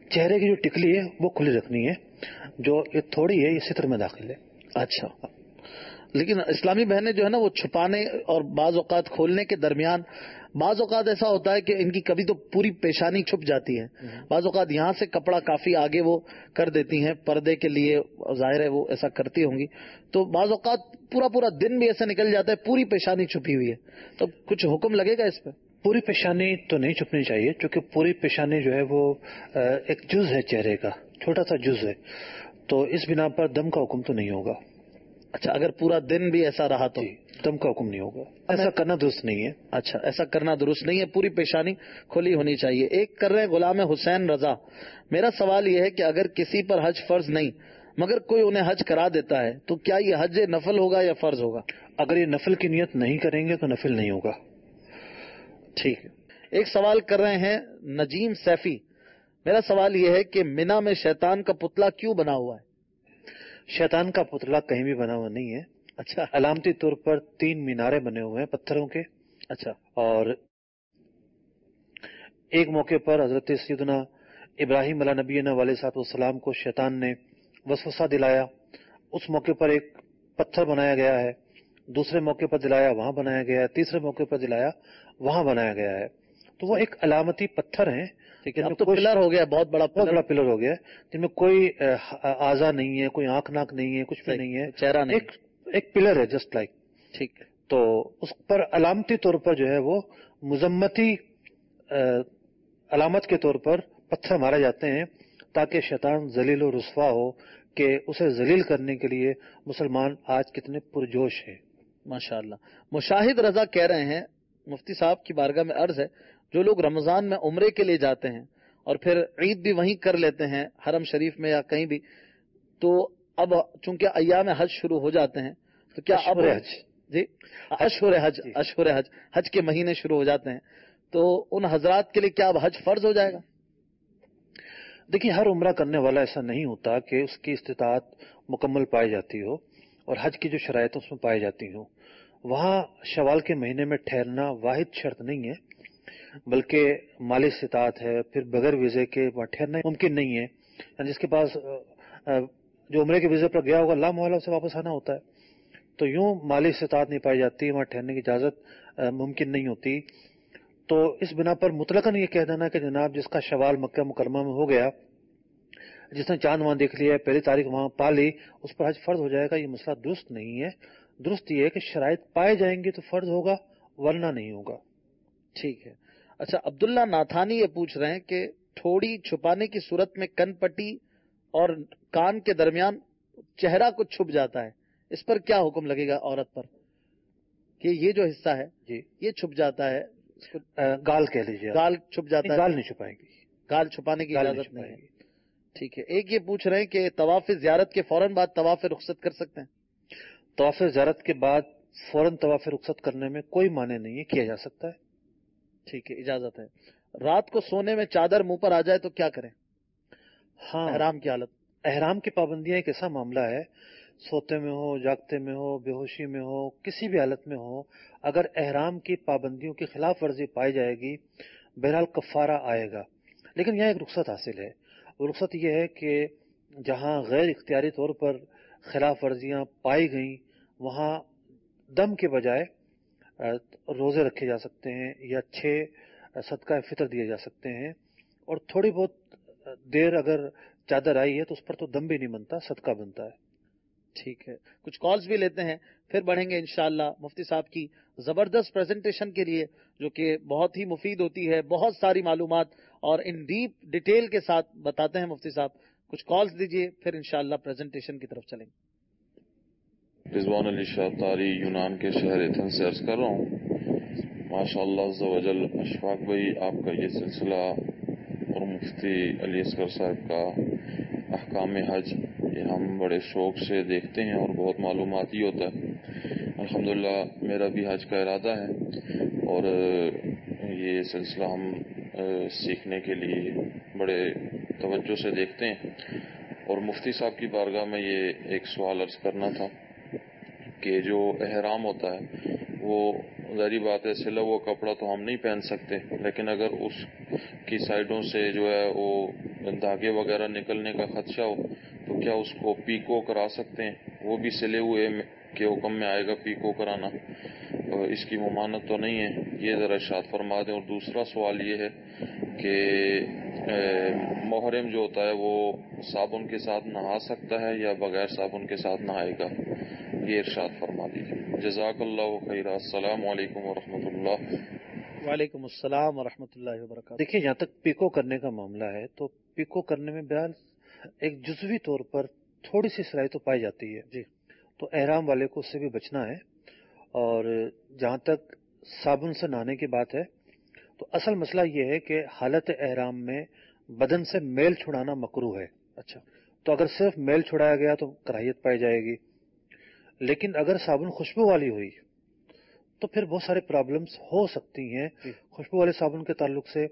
چہرے کی جو ٹکلی ہے وہ کھلی رکھنی ہے، جو یہ تھوڑی ہے یہ ستر میں داخل ہے. اچھا، لیکن اسلامی بہنیں جو ہے نا وہ چھپانے اور بعض اوقات کھولنے کے درمیان بعض اوقات ایسا ہوتا ہے کہ ان کی کبھی تو پوری پیشانی چھپ جاتی ہے، بعض اوقات یہاں سے کپڑا کافی آگے وہ کر دیتی ہیں پردے کے لیے، ظاہر ہے وہ ایسا کرتی ہوں گی، تو بعض اوقات پورا پورا دن بھی ایسے نکل جاتا ہے پوری پیشانی چھپی ہوئی ہے، تو کچھ حکم لگے گا اس پہ؟ پوری پیشانی تو نہیں چھپنی چاہیے، کیونکہ پوری پیشانی جو ہے وہ ایک جز ہے چہرے کا، چھوٹا سا جز ہے، تو اس بنا پر دم کا حکم تو نہیں ہوگا. اچھا، اگر پورا دن بھی ایسا رہا تو دم کا حکم نہیں ہوگا، ایسا کرنا درست نہیں ہے. اچھا، ایسا کرنا درست نہیں ہے، پوری پیشانی کھلی ہونی چاہیے. ایک کر رہے ہیں غلام حسین رضا، میرا سوال یہ ہے کہ اگر کسی پر حج فرض نہیں مگر کوئی انہیں حج کرا دیتا ہے تو کیا یہ حج نفل ہوگا یا فرض ہوگا؟ اگر یہ نفل کی نیت نہیں کریں گے تو نفل نہیں ہوگا. ٹھیک ہے. ایک سوال کر رہے ہیں نجیم سیفی، میرا سوال یہ ہے کہ مینا میں شیطان کا پتلا کیوں بنا ہوا ہے؟ شیطان کا پتلا کہیں بھی بنا ہوا نہیں ہے. اچھا، علامتی طور پر تین مینارے بنے ہوئے ہیں پتھروں کے. اچھا، اور ایک موقع پر حضرت سیدنا ابراہیم علیہ نبینا علیہ صاحب السلام کو شیطان نے وسوسہ دلایا، اس موقع پر ایک پتھر بنایا گیا ہے، دوسرے موقع پر دلایا وہاں بنایا گیا ہے، تیسرے موقع پر دلایا وہاں بنایا گیا ہے. تو وہ ایک علامتی پتھر ہیں، اب تو پلر ہو گیا، بہت بڑا بہت بڑا پلر ہو گیا، جن میں کوئی اعضا نہیں ہے، کوئی آنکھ ناک نہیں ہے، کچھ بھی نہیں ہے، چہرہ نہیں، ایک ایک پلر ہے جسٹ لائک. ٹھیک ہے. تو اس پر علامتی طور پر جو ہے وہ مذمتی علامت کے طور پر پتھر مارے جاتے ہیں تاکہ شیطان ذلیل و رسوا ہو کہ اسے ذلیل کرنے کے لیے مسلمان آج کتنے پرجوش ہیں. ماشاءاللہ. مشاہد رضا کہہ رہے ہیں مفتی صاحب کی بارگاہ میں عرض ہے، جو لوگ رمضان میں عمرے کے لیے جاتے ہیں اور پھر عید بھی وہیں کر لیتے ہیں حرم شریف میں یا کہیں بھی، تو اب چونکہ ایام حج شروع ہو جاتے ہیں تو کیا اب حج جی اشہر حج اشہر حج حج کے مہینے شروع ہو جاتے ہیں، تو ان حضرات کے لیے کیا اب حج فرض ہو جائے گا؟ دیکھیے، ہر عمرہ کرنے والا ایسا نہیں ہوتا کہ اس کی استطاعت مکمل پائی جاتی ہو اور حج کی جو شرائط اس میں پائی جاتی ہوں. وہاں شوال کے مہینے میں ٹھہرنا واحد شرط نہیں ہے، بلکہ مالی استطاعت ہے، پھر بغیر ویزے کے وہاں ٹھہرنا ممکن نہیں ہے. جس کے پاس جو عمرے کے ویزے پر گیا ہوگا لا محالہ سے واپس آنا ہوتا ہے، تو یوں مالی استطاعت نہیں پائی جاتی، وہاں ٹھہرنے کی اجازت ممکن نہیں ہوتی. تو اس بنا پر مطلقاً یہ کہہ دینا کہ جناب جس کا شوال مکہ مکرمہ میں ہو گیا، جس نے چاند وہاں دیکھ لیا، پہلی تاریخ وہاں پا لی، اس پر حج فرض ہو جائے گا، یہ مسئلہ درست نہیں ہے. درست یہ ہے کہ شرائط پائے جائیں گے تو فرض ہوگا، ورنہ نہیں ہوگا. ٹھیک ہے. اچھا، عبداللہ ناتھانی یہ پوچھ رہے ہیں کہ ٹھوڑی چھپانے کی صورت میں کن پٹی اور کان کے درمیان چہرہ کچھ چھپ جاتا ہے، اس پر کیا حکم لگے گا عورت پر کہ یہ جو حصہ ہے جی یہ چھپ جاتا ہے؟ گال کہہ لیجیے، گال چھپ جاتا ہے، گال نہیں چھپائیں گی، گال چھپانے کی گال اجازت نہیں نہیں ہے. ٹھیک ہے. ایک یہ پوچھ رہے ہیں کہ طواف زیارت کے فوراً بعد طواف رخصت کر سکتے ہیں؟ طواف زیارت کے بعد فوراً طواف رخصت کرنے میں کوئی معنی نہیں ہے، کیا جا سکتا ہے. ٹھیک ہے، اجازت ہے. رات کو سونے میں چادر منہ پر آ جائے تو کیا کریں؟ ہاں، احرام کی حالت. احرام کی پابندیاں ایک ایسا معاملہ ہے، سوتے میں ہو، جاگتے میں ہو، بے ہوشی میں ہو، کسی بھی حالت میں ہو، اگر احرام کی پابندیوں کی خلاف ورزی پائی جائے گی بہرحال کفارہ آئے گا. لیکن یہاں ایک رخصت حاصل ہے، وہ رخصت یہ ہے کہ جہاں غیر اختیاری طور پر خلاف ورزیاں پائی گئیں وہاں دم کے بجائے روزے رکھے جا سکتے ہیں یا چھ صدقہ فطر دیے جا سکتے ہیں، اور تھوڑی بہت دیر اگر چادر آئی ہے تو اس پر تو دم بھی نہیں بنتا، صدقہ بنتا ہے. ٹھیک ہے. کچھ کالز بھی لیتے ہیں پھر بڑھیں گے انشاءاللہ مفتی صاحب کی زبردست پریزنٹیشن کے لیے جو کہ بہت ہی مفید ہوتی ہے، بہت ساری معلومات اور ان ڈیپ ڈیٹیل کے ساتھ بتاتے ہیں مفتی صاحب. کچھ کالز دیجئے پھر انشاءاللہ پریزنٹیشن کی طرف چلیں گے. رضوان علی شاہ طاری یونان کے شہر ایتھن سے عرض کر رہا ہوں. ماشاء اللہ عز و جل اشفاق بھائی آپ کا یہ سلسلہ اور مفتی علی اصغر صاحب کا احکام حج یہ ہم بڑے شوق سے دیکھتے ہیں اور بہت معلوماتی ہوتا ہے. الحمدللہ میرا بھی حج کا ارادہ ہے اور یہ سلسلہ ہم سیکھنے کے لیے بڑے توجہ سے دیکھتے ہیں. اور مفتی صاحب کی بارگاہ میں یہ ایک سوال عرض کرنا تھا کہ جو احرام ہوتا ہے وہ ظاہری بات ہے سلا ہوا کپڑا تو ہم نہیں پہن سکتے، لیکن اگر اس کی سائڈوں سے جو ہے وہ دھاگے وغیرہ نکلنے کا خدشہ ہو تو کیا اس کو پیکو کرا سکتے ہیں؟ وہ بھی سلے ہوئے کے حکم میں آئے گا پیکو کرانا، اس کی ممانعت تو نہیں ہے؟ یہ ذرا ارشاد فرما دیں۔ اور دوسرا سوال یہ ہے کہ محرم جو ہوتا ہے وہ صابن کے ساتھ نہا سکتا ہے یا بغیر صابن کے ساتھ نہائے گا؟ یہ ارشاد فرما دیجیے۔ جزاک اللہ خیر۔ السلام علیکم ورحمۃ اللہ۔ وعلیکم السلام ورحمۃ اللہ وبرکاتہ۔ دیکھیے، جہاں تک پیکو کرنے کا معاملہ ہے تو پیکو کرنے میں بہرحال ایک جزوی طور پر تھوڑی سی صلاحیت تو پائی جاتی ہے جی، تو احرام والے کو اس سے بھی بچنا ہے۔ اور جہاں تک صابن سے نہانے کی بات ہے تو اصل مسئلہ یہ ہے کہ حالت احرام میں بدن سے میل چھڑانا مکروہ ہے۔ اچھا، تو اگر صرف میل چھڑایا گیا تو کراہیت پائی جائے گی، لیکن اگر صابن خوشبو والی ہوئی تو پھر بہت سارے پرابلمز ہو سکتی ہیں۔ خوشبو والے صابن کے تعلق سے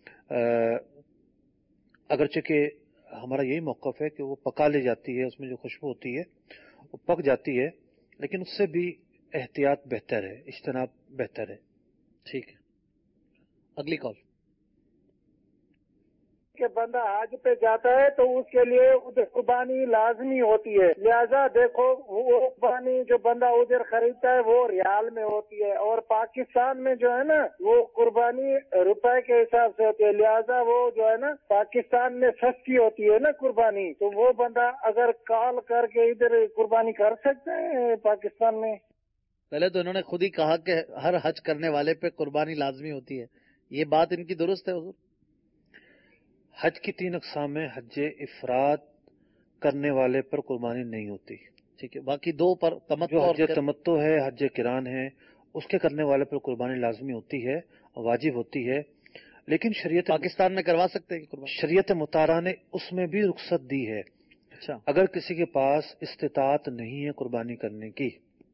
اگرچہ کہ ہمارا یہی موقف ہے کہ وہ پکا لی جاتی ہے، اس میں جو خوشبو ہوتی ہے وہ پک جاتی ہے، لیکن اس سے بھی احتیاط بہتر ہے، اجتناب بہتر ہے۔ ٹھیک ہے، اگلی کال۔ کہ بندہ حج پہ جاتا ہے تو اس کے لیے ادھر قربانی لازمی ہوتی ہے، لہذا دیکھو وہ قربانی جو بندہ ادھر خریدتا ہے وہ ریال میں ہوتی ہے، اور پاکستان میں جو ہے نا وہ قربانی روپے کے حساب سے ہوتی ہے، لہذا وہ جو ہے نا پاکستان میں سستی ہوتی ہے نا قربانی، تو وہ بندہ اگر کال کر کے ادھر قربانی کر سکتا ہے پاکستان میں۔ پہلے تو انہوں نے خود ہی کہا کہ ہر حج کرنے والے پہ قربانی لازمی ہوتی ہے، یہ بات ان کی درست ہے حضور؟ حج کی تین اقسام میں حج افراد کرنے والے پر قربانی نہیں ہوتی، ٹھیک ہے، باقی دو پر تمتع جو اور حج تمتع ہے، حج کران ہے، اس کے کرنے والے پر قربانی لازمی ہوتی ہے، واجب ہوتی ہے، لیکن شریعت پاکستان میں کروا سکتے ہیں قربانی؟ شریعت مطالعہ نے اس میں بھی رخصت دی ہے۔ اچھا، اگر کسی کے پاس استطاعت نہیں ہے قربانی کرنے کی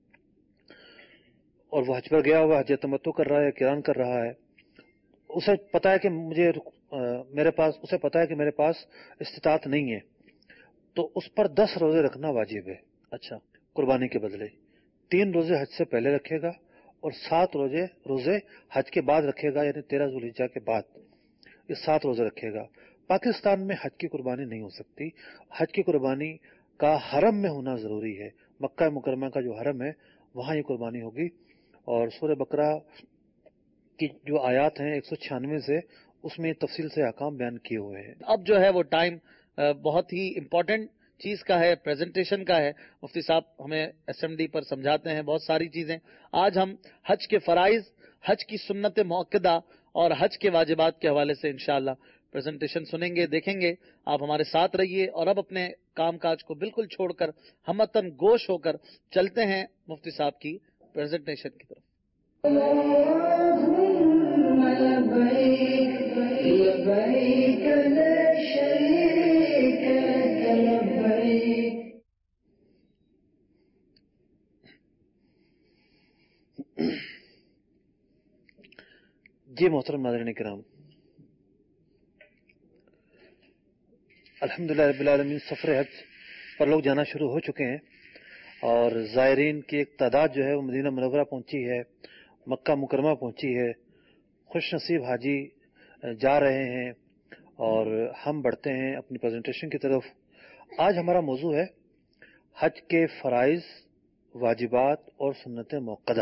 اور وہ حج پر گیا ہوا حج تمتع کر رہا ہے، کران کر رہا ہے، اسے پتا ہے کہ مجھے میرے پاس اسے پتا ہے کہ میرے پاس استطاعت نہیں ہے، تو اس پر دس روزے رکھنا واجب ہے۔ اچھا، قربانی کے بدلے تین روزے حج سے پہلے رکھے گا اور سات روزے روزے حج کے بعد رکھے گا، یعنی تیرہ ذوالحجہ کے بعد یہ سات روزے رکھے گا۔ پاکستان میں حج کی قربانی نہیں ہو سکتی، حج کی قربانی کا حرم میں ہونا ضروری ہے، مکہ مکرمہ کا جو حرم ہے وہاں یہ قربانی ہوگی۔ اور سورہ بقرہ کی جو آیات ہیں ایک سو چھیانوے سے، اس میں تفصیل سے احکام بیان کیے ہوئے ہیں۔ اب جو ہے وہ ٹائم بہت ہی امپورٹنٹ چیز کا ہے، پریزنٹیشن کا ہے۔ مفتی صاحب ہمیں ایس ایم ڈی پر سمجھاتے ہیں بہت ساری چیزیں۔ آج ہم حج کے فرائض، حج کی سنت مؤکدہ اور حج کے واجبات کے حوالے سے انشاءاللہ پریزنٹیشن سنیں گے، دیکھیں گے۔ آپ ہمارے ساتھ رہیے اور اب اپنے کام کاج کو بالکل چھوڑ کر ہمتن گوش ہو کر چلتے ہیں مفتی صاحب کی پریزنٹیشن کی طرف۔ جی محترم ناظرین کرام، الحمدللہ رب العالمین سفر حج پر لوگ جانا شروع ہو چکے ہیں اور زائرین کی ایک تعداد جو ہے وہ مدینہ منورہ پہنچی ہے، مکہ مکرمہ پہنچی ہے۔ خوش نصیب حاجی جا رہے ہیں اور ہم بڑھتے ہیں اپنی پریزنٹیشن کی طرف۔ آج ہمارا موضوع ہے حج کے فرائض، واجبات اور سنت موقدہ۔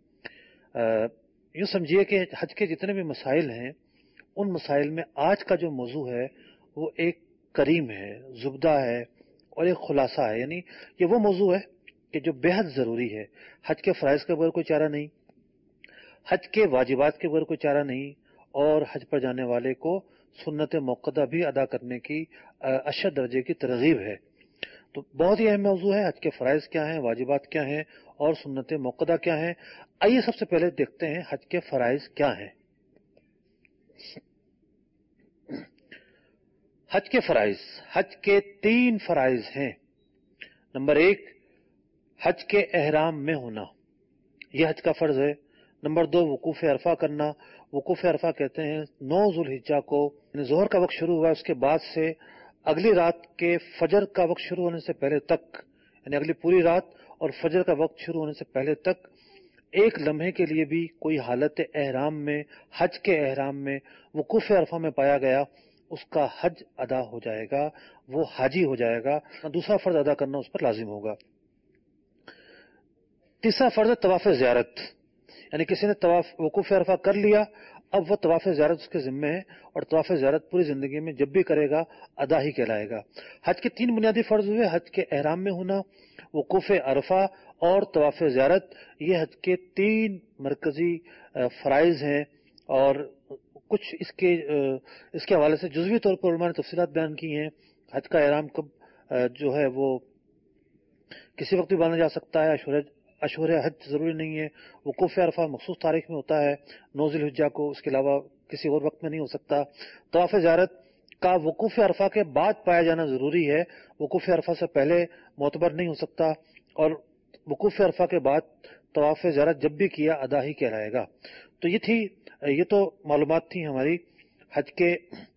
یوں سمجھیے کہ حج کے جتنے بھی مسائل ہیں ان مسائل میں آج کا جو موضوع ہے وہ ایک کریم ہے، زبدہ ہے اور ایک خلاصہ ہے، یعنی یہ وہ موضوع ہے کہ جو بے حد ضروری ہے۔ حج کے فرائض کے بغیر کوئی چارہ نہیں، حج کے واجبات کے بغیر کوئی چارہ نہیں، اور حج پر جانے والے کو سنت موقدہ بھی ادا کرنے کی اشد درجے کی ترغیب ہے۔ تو بہت ہی اہم موضوع ہے، حج کے فرائض کیا ہیں، واجبات کیا ہیں اور سنت موقدہ کیا ہیں۔ آئیے سب سے پہلے دیکھتے ہیں حج کے فرائض کیا ہیں۔ حج کے فرائض، حج کے تین فرائض ہیں۔ نمبر ایک، حج کے احرام میں ہونا، یہ حج کا فرض ہے۔ نمبر دو، وقوف عرفہ کرنا۔ وقوف عرفہ کہتے ہیں نو ذوالحجہ کو، یعنی ظہر کا وقت شروع ہوا اس کے بعد سے اگلی رات کے فجر کا وقت شروع ہونے سے پہلے تک، یعنی اگلی پوری رات اور فجر کا وقت شروع ہونے سے پہلے تک ایک لمحے کے لیے بھی کوئی حالت احرام میں، حج کے احرام میں وقوف عرفہ میں پایا گیا، اس کا حج ادا ہو جائے گا، وہ حاجی ہو جائے گا، دوسرا فرض ادا کرنا اس پر لازم ہوگا۔ تیسرا فرض ہے طواف زیارت، یعنی کسی نے طواف وقوف عرفہ کر لیا، اب وہ طواف زیارت اس کے ذمہ ہے، اور طواف زیارت پوری زندگی میں جب بھی کرے گا ادا ہی کہلائے گا۔ حج کے تین بنیادی فرض ہوئے، حج کے احرام میں ہونا، وقوف عرفہ اور طواف زیارت، یہ حج کے تین مرکزی فرائض ہیں، اور کچھ اس کے اس کے حوالے سے جزوی طور پر علماء نے تفصیلات بیان کی ہیں۔ حج کا احرام کب جو ہے وہ کسی وقت بھی باندھا جا سکتا ہے، اشہر حج ضروری نہیں ہے، وقوف عرفہ مخصوص تاریخ میں ہوتا ہے نو ذی الحجہ کو، اس کے علاوہ کسی اور وقت میں نہیں ہو سکتا۔ طواف زیارت کا وقوف عرفہ کے بعد پایا جانا ضروری ہے، وقوف عرفہ سے پہلے معتبر نہیں ہو سکتا، اور وقوف عرفہ کے بعد طواف زیارت جب بھی کیا ادا ہی کہلائے گا۔ تو یہ تھی یہ تو معلومات تھی ہماری حج کے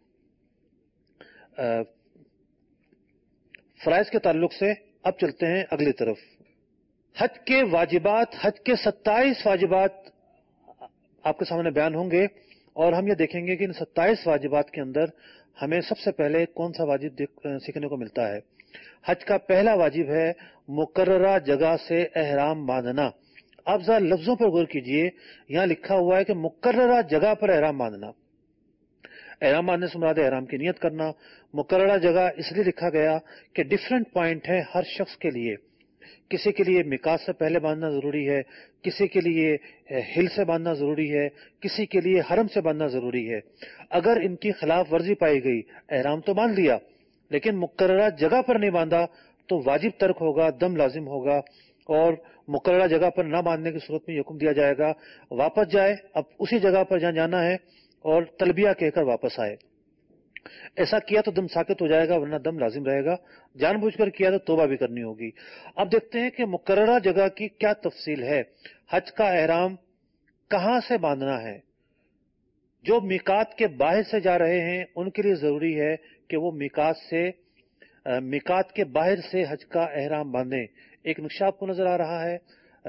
فرائض کے تعلق سے۔ اب چلتے ہیں اگلی طرف، حج کے واجبات۔ حج کے ستائیس واجبات آپ کے سامنے بیان ہوں گے، اور ہم یہ دیکھیں گے کہ ان ستائیس واجبات کے اندر ہمیں سب سے پہلے کون سا واجب سیکھنے کو ملتا ہے۔ حج کا پہلا واجب ہے مقررہ جگہ سے احرام باندھنا۔ آپ ذرا لفظوں پر غور کیجئے، یہاں لکھا ہوا ہے کہ مقررہ جگہ پر احرام باندھنا۔ احرام باندھنے سے مراد احرام کی نیت کرنا۔ مقررہ جگہ اس لیے لکھا گیا کہ ڈیفرنٹ پوائنٹ ہے ہر شخص کے لیے، کسی کے لیے میقات سے پہلے باندھنا ضروری ہے، کسی کے لیے ہل سے باندھنا ضروری ہے، کسی کے لیے حرم سے باندھنا ضروری ہے۔ اگر ان کی خلاف ورزی پائی گئی، احرام تو باندھ لیا لیکن مقررہ جگہ پر نہیں باندھا تو واجب ترک ہوگا، دم لازم ہوگا، اور مقررہ جگہ پر نہ باندھنے کی صورت میں یہ حکم دیا جائے گا واپس جائے، اب اسی جگہ پر جہاں جانا ہے اور تلبیہ کہہ کر واپس آئے۔ ایسا کیا تو دم ساکت ہو جائے گا، ورنہ دم لازم رہے گا۔ جان بوجھ کر کیا تو توبہ بھی کرنی ہوگی۔ اب دیکھتے ہیں کہ مقررہ جگہ کی کیا تفصیل ہے۔ حج کا احرام کہاں سے باندھنا ہے؟ جو میقات کے باہر سے جا رہے ہیں ان کے لیے ضروری ہے کہ وہ میقات سے میقات کے باہر سے حج کا احرام باندھیں۔ ایک نقشہ آپ کو نظر آ رہا ہے،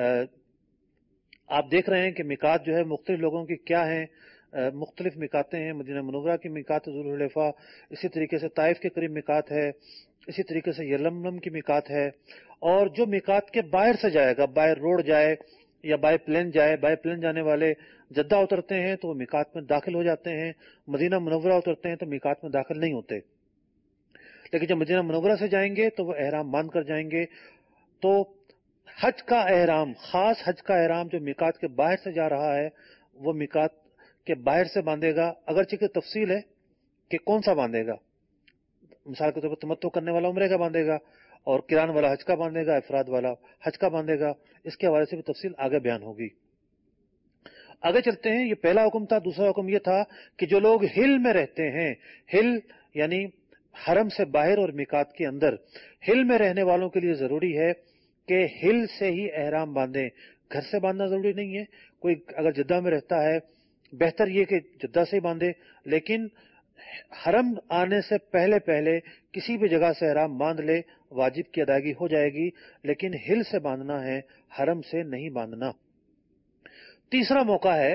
آپ دیکھ رہے ہیں کہ میقات جو ہے مختلف لوگوں کی کیا ہیں، مختلف میقاتیں ہیں۔ مدینہ منورہ کی میقات ذوالحلیفہ، اسی طریقے سے طائف کے قریب میقات ہے، اسی طریقے سے یلملم کی میقات ہے، اور جو میقات کے باہر سے جائے گا، بائی روڈ جائے یا بائی پلین جائے، بائی پلین جانے والے جدہ اترتے ہیں تو وہ میقات میں داخل ہو جاتے ہیں، مدینہ منورہ اترتے ہیں تو میقات میں داخل نہیں ہوتے، لیکن جب مدینہ منورہ سے جائیں گے تو وہ احرام باندھ کر جائیں گے۔ تو حج کا احرام، خاص حج کا احرام جو میقات کے باہر سے جا رہا ہے وہ میقات کے باہر سے باندھے گا، اگرچہ کہ تفصیل ہے کہ کون سا باندھے گا۔ مثال کے طور پر تمتع کرنے والا عمرے کا باندھے گا، اور قران والا حج کا باندھے گا، افراد والا حج کا باندھے گا۔ اس کے حوالے سے بھی تفصیل آگے بیان ہوگی۔ آگے چلتے ہیں، یہ پہلا حکم تھا۔ دوسرا حکم یہ تھا کہ جو لوگ ہل میں رہتے ہیں، ہل یعنی حرم سے باہر اور میقات کے اندر، ہل میں رہنے والوں کے لیے ضروری ہے کہ ہل سے ہی احرام باندھیں، گھر سے باندھنا ضروری نہیں ہے۔ کوئی اگر جدہ میں رہتا ہے، بہتر یہ کہ جدہ سے ہی باندھے، لیکن حرم آنے سے پہلے پہلے کسی بھی جگہ سے احرام باندھ لے، واجب کی ادائیگی ہو جائے گی، لیکن ہل سے باندھنا ہے، حرم سے نہیں باندھنا۔ تیسرا موقع ہے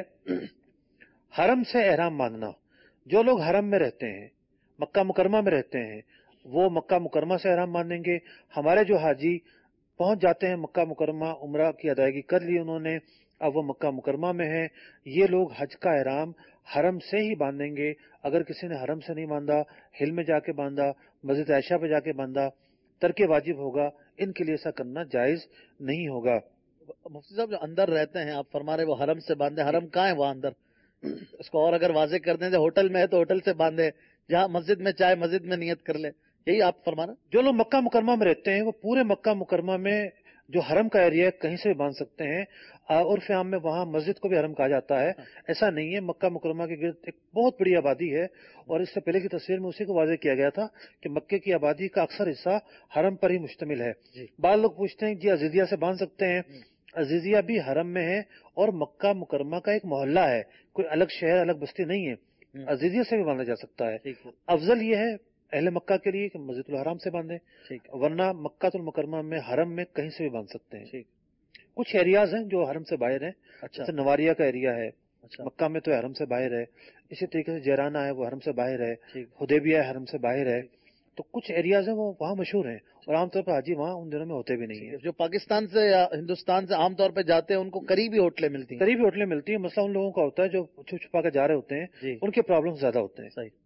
حرم سے احرام باندھنا۔ جو لوگ حرم میں رہتے ہیں، مکہ مکرمہ میں رہتے ہیں، وہ مکہ مکرمہ سے احرام باندھیں گے۔ ہمارے جو حاجی پہنچ جاتے ہیں مکہ مکرمہ، عمرہ کی ادائیگی کر لی انہوں نے، اب وہ مکہ مکرمہ میں ہیں، یہ لوگ حج کا احرام حرم سے ہی باندھیں گے۔ اگر کسی نے حرم سے نہیں باندھا، ہل میں جا کے باندھا، مسجد عائشہ پہ جا کے باندھا، ترک واجب ہوگا، ان کے لیے ایسا کرنا جائز نہیں ہوگا۔ مفتی صاحب جو اندر رہتے ہیں، آپ فرما رہے وہ حرم سے باندھے، حرم کہاں ہے وہاں اندر؟ اس کو اور اگر واضح کر دیں، ہوٹل میں ہے تو ہوٹل سے باندھے، جہاں مسجد میں چاہے مسجد میں نیت کر لے، یہی آپ فرما رہے ہیں؟ جو لوگ مکہ مکرمہ میں رہتے ہیں وہ پورے مکہ مکرمہ میں جو حرم کا ایریا ہے کہیں سے بھی باندھ سکتے ہیں۔ عرف عام میں وہاں مسجد کو بھی حرم کہا جاتا ہے، ایسا نہیں ہے۔ مکہ مکرمہ کے گرد ایک بہت بڑی آبادی ہے، اور اس سے پہلے کی تصویر میں اسی کو واضح کیا گیا تھا کہ مکے کی آبادی کا اکثر حصہ حرم پر ہی مشتمل ہے۔ بعض لوگ پوچھتے ہیں جی عزیزیہ سے باندھ سکتے ہیں؟ عزیزیہ بھی حرم میں ہے اور مکہ مکرمہ کا ایک محلہ ہے، کوئی الگ شہر الگ بستی نہیں ہے، عزیزیہ سے بھی باندھا جا سکتا ہے۔ افضل یہ ہے اہل مکہ کے لیے کہ مسجد الحرام سے باندھیں، ورنہ مکہ المکرمہ میں حرم میں کہیں سے بھی باندھ سکتے ہیں۔ کچھ ایریاز ہیں جو حرم سے باہر ہیں. اچھا جیسے نواریہ کا ایریا ہے, اچھا مکہ میں تو حرم سے باہر ہے. اسی طریقے سے جیرانہ ہے, وہ حرم سے باہر ہے. ٹھیک. حدیبیہ حرم سے باہر ہے. تو کچھ ایریاز ہیں وہ وہاں مشہور ہیں, اور عام طور پر حاجی وہاں ان دنوں میں ہوتے بھی نہیں ہیں. جو پاکستان سے یا ہندوستان سے عام طور پہ جاتے ہیں ان کو قریبی ہوٹلیں ملتی ہیں. قریبی ہوٹلیں ملتی ہیں. مسئلہ ان لوگوں کا ہوتا ہے جو چھپ چھپا کے جا رہے ہوتے ہیں, جی ان کے پرابلم زیادہ ہوتے ہیں. صحیح.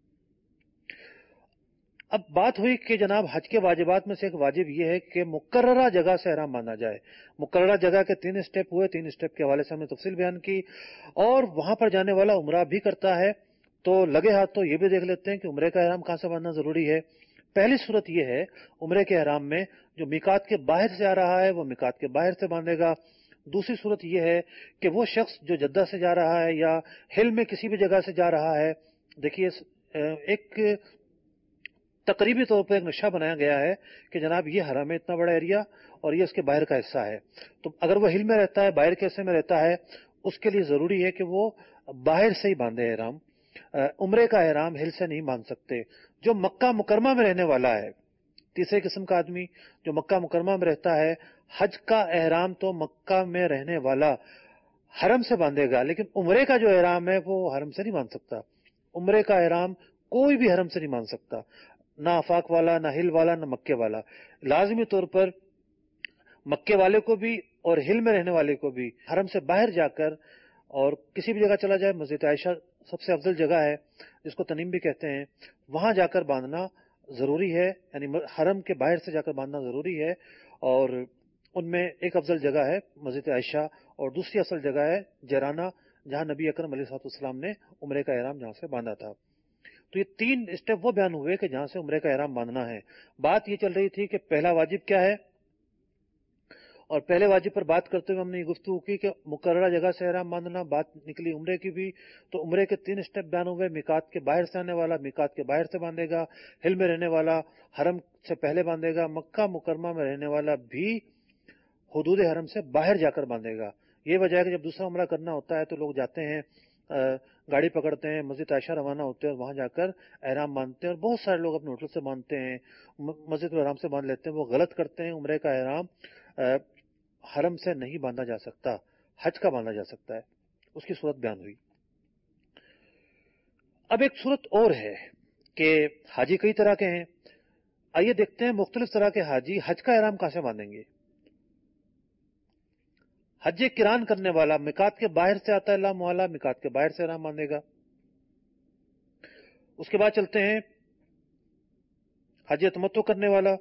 اب بات ہوئی کہ جناب حج کے واجبات میں سے ایک واجب یہ ہے کہ مقررہ جگہ سے احرام باندھا جائے. مقررہ جگہ کے تین اسٹیپ ہوئے, تین اسٹیپ کے حوالے سے ہم نے تفصیل بیان کی. اور وہاں پر جانے والا عمرہ بھی کرتا ہے تو لگے ہاتھ تو یہ بھی دیکھ لیتے ہیں کہ عمرے کا احرام کہاں سے باندھنا ضروری ہے. پہلی صورت یہ ہے عمرے کے احرام میں جو میقات کے باہر سے آ رہا ہے وہ میقات کے باہر سے باندھے گا. دوسری صورت یہ ہے کہ وہ شخص جو جدہ سے جا رہا ہے یا ہل میں کسی بھی جگہ سے جا رہا ہے, دیکھیے ایک تقریبی طور پر ایک نقشہ بنایا گیا ہے کہ جناب یہ حرم ہے اتنا بڑا ایریا اور یہ اس کے باہر کا حصہ ہے. تو اگر وہ ہل میں رہتا ہے, باہر کے حصے میں رہتا ہے, اس کے لیے ضروری ہے کہ وہ باہر سے ہی باندھے احرام. عمرے کا احرام ہل سے نہیں باندھ سکتے. جو مکہ مکرمہ میں رہنے والا ہے, تیسرے قسم کا آدمی جو مکہ مکرمہ میں رہتا ہے, حج کا احرام تو مکہ میں رہنے والا حرم سے باندھے گا, لیکن عمرے کا جو احرام ہے وہ حرم سے نہیں باندھ سکتا. عمرے کا احرام کوئی بھی حرم سے نہیں باندھ سکتا, نہ آفاق والا, نہ ہل والا, نہ مکے والا. لازمی طور پر مکے والے کو بھی اور ہل میں رہنے والے کو بھی حرم سے باہر جا کر اور کسی بھی جگہ چلا جائے, مسجد عائشہ سب سے افضل جگہ ہے جس کو تنیم بھی کہتے ہیں, وہاں جا کر باندھنا ضروری ہے. یعنی حرم کے باہر سے جا کر باندھنا ضروری ہے. اور ان میں ایک افضل جگہ ہے مسجد عائشہ اور دوسری اصل جگہ ہے جیرانہ, جہاں نبی اکرم علیہ الصلوۃ والسلام نے عمرے کا احرام جہاں سے باندھا تھا. تو یہ تین اسٹیپ وہ بیان ہوئے کہ جہاں سے عمرے کا احرام باندھنا ہے. بات یہ چل رہی تھی کہ پہلا واجب کیا ہے, اور پہلے واجب پر بات کرتے ہوئے ہم نے یہ گفتگو کی کہ مقررہ جگہ سے احرام باندھنا. بات نکلی عمرے کی بھی, تو عمرے کے تین اسٹیپ بیان ہوئے. میقات کے باہر سے آنے والا میقات کے باہر سے باندھے گا, ہل میں رہنے والا حرم سے پہلے باندھے گا, مکہ مکرمہ میں رہنے والا بھی حدود حرم سے باہر جا کر باندھے گا. یہ وجہ ہے کہ جب دوسرا عمرہ کرنا ہوتا ہے تو لوگ جاتے ہیں, گاڑی پکڑتے ہیں, مسجد عائشہ روانہ ہوتے ہیں اور وہاں جا کر احرام باندھتے ہیں. اور بہت سارے لوگ اپنے ہوٹل سے باندھتے ہیں, مسجد الحرام سے باندھ لیتے ہیں. وہ غلط کرتے ہیں. عمرے کا احرام حرم سے نہیں باندھا جا سکتا, حج کا باندھا جا سکتا ہے. اس کی صورت بیان ہوئی. اب ایک صورت اور ہے کہ حاجی کئی طرح کے ہیں. آئیے دیکھتے ہیں مختلف طرح کے حاجی حج کا احرام کہاں سے باندھیں گے. حج کران کرنے والا میقات کے باہر سے آتا ہے, لا محالہ میقات کے باہر سے احرام باندھے گا. اس کے بعد چلتے ہیں حج تمتع کرنے والا.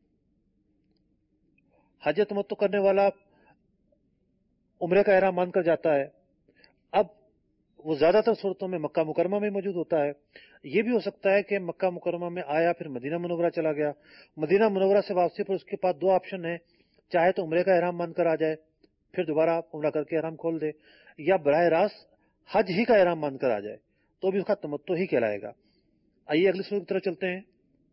حج تمتع کرنے والا عمرے کا احرام باندھ کر جاتا ہے. اب وہ زیادہ تر صورتوں میں مکہ مکرمہ میں موجود ہوتا ہے. یہ بھی ہو سکتا ہے کہ مکہ مکرمہ میں آیا پھر مدینہ منورہ چلا گیا. مدینہ منورہ سے واپسی پر اس کے پاس دو آپشن ہیں, چاہے تو عمرے کا احرام باندھ کر آ جائے پھر دوبارہ عمرہ کر کے احرام کھول دے, یا براہ راست حج ہی کا احرام باندھ کر آ جائے تو بھی اس کا تمتع ہی کہلائے گا. آئیے اگلی صورت کی طرف چلتے ہیں.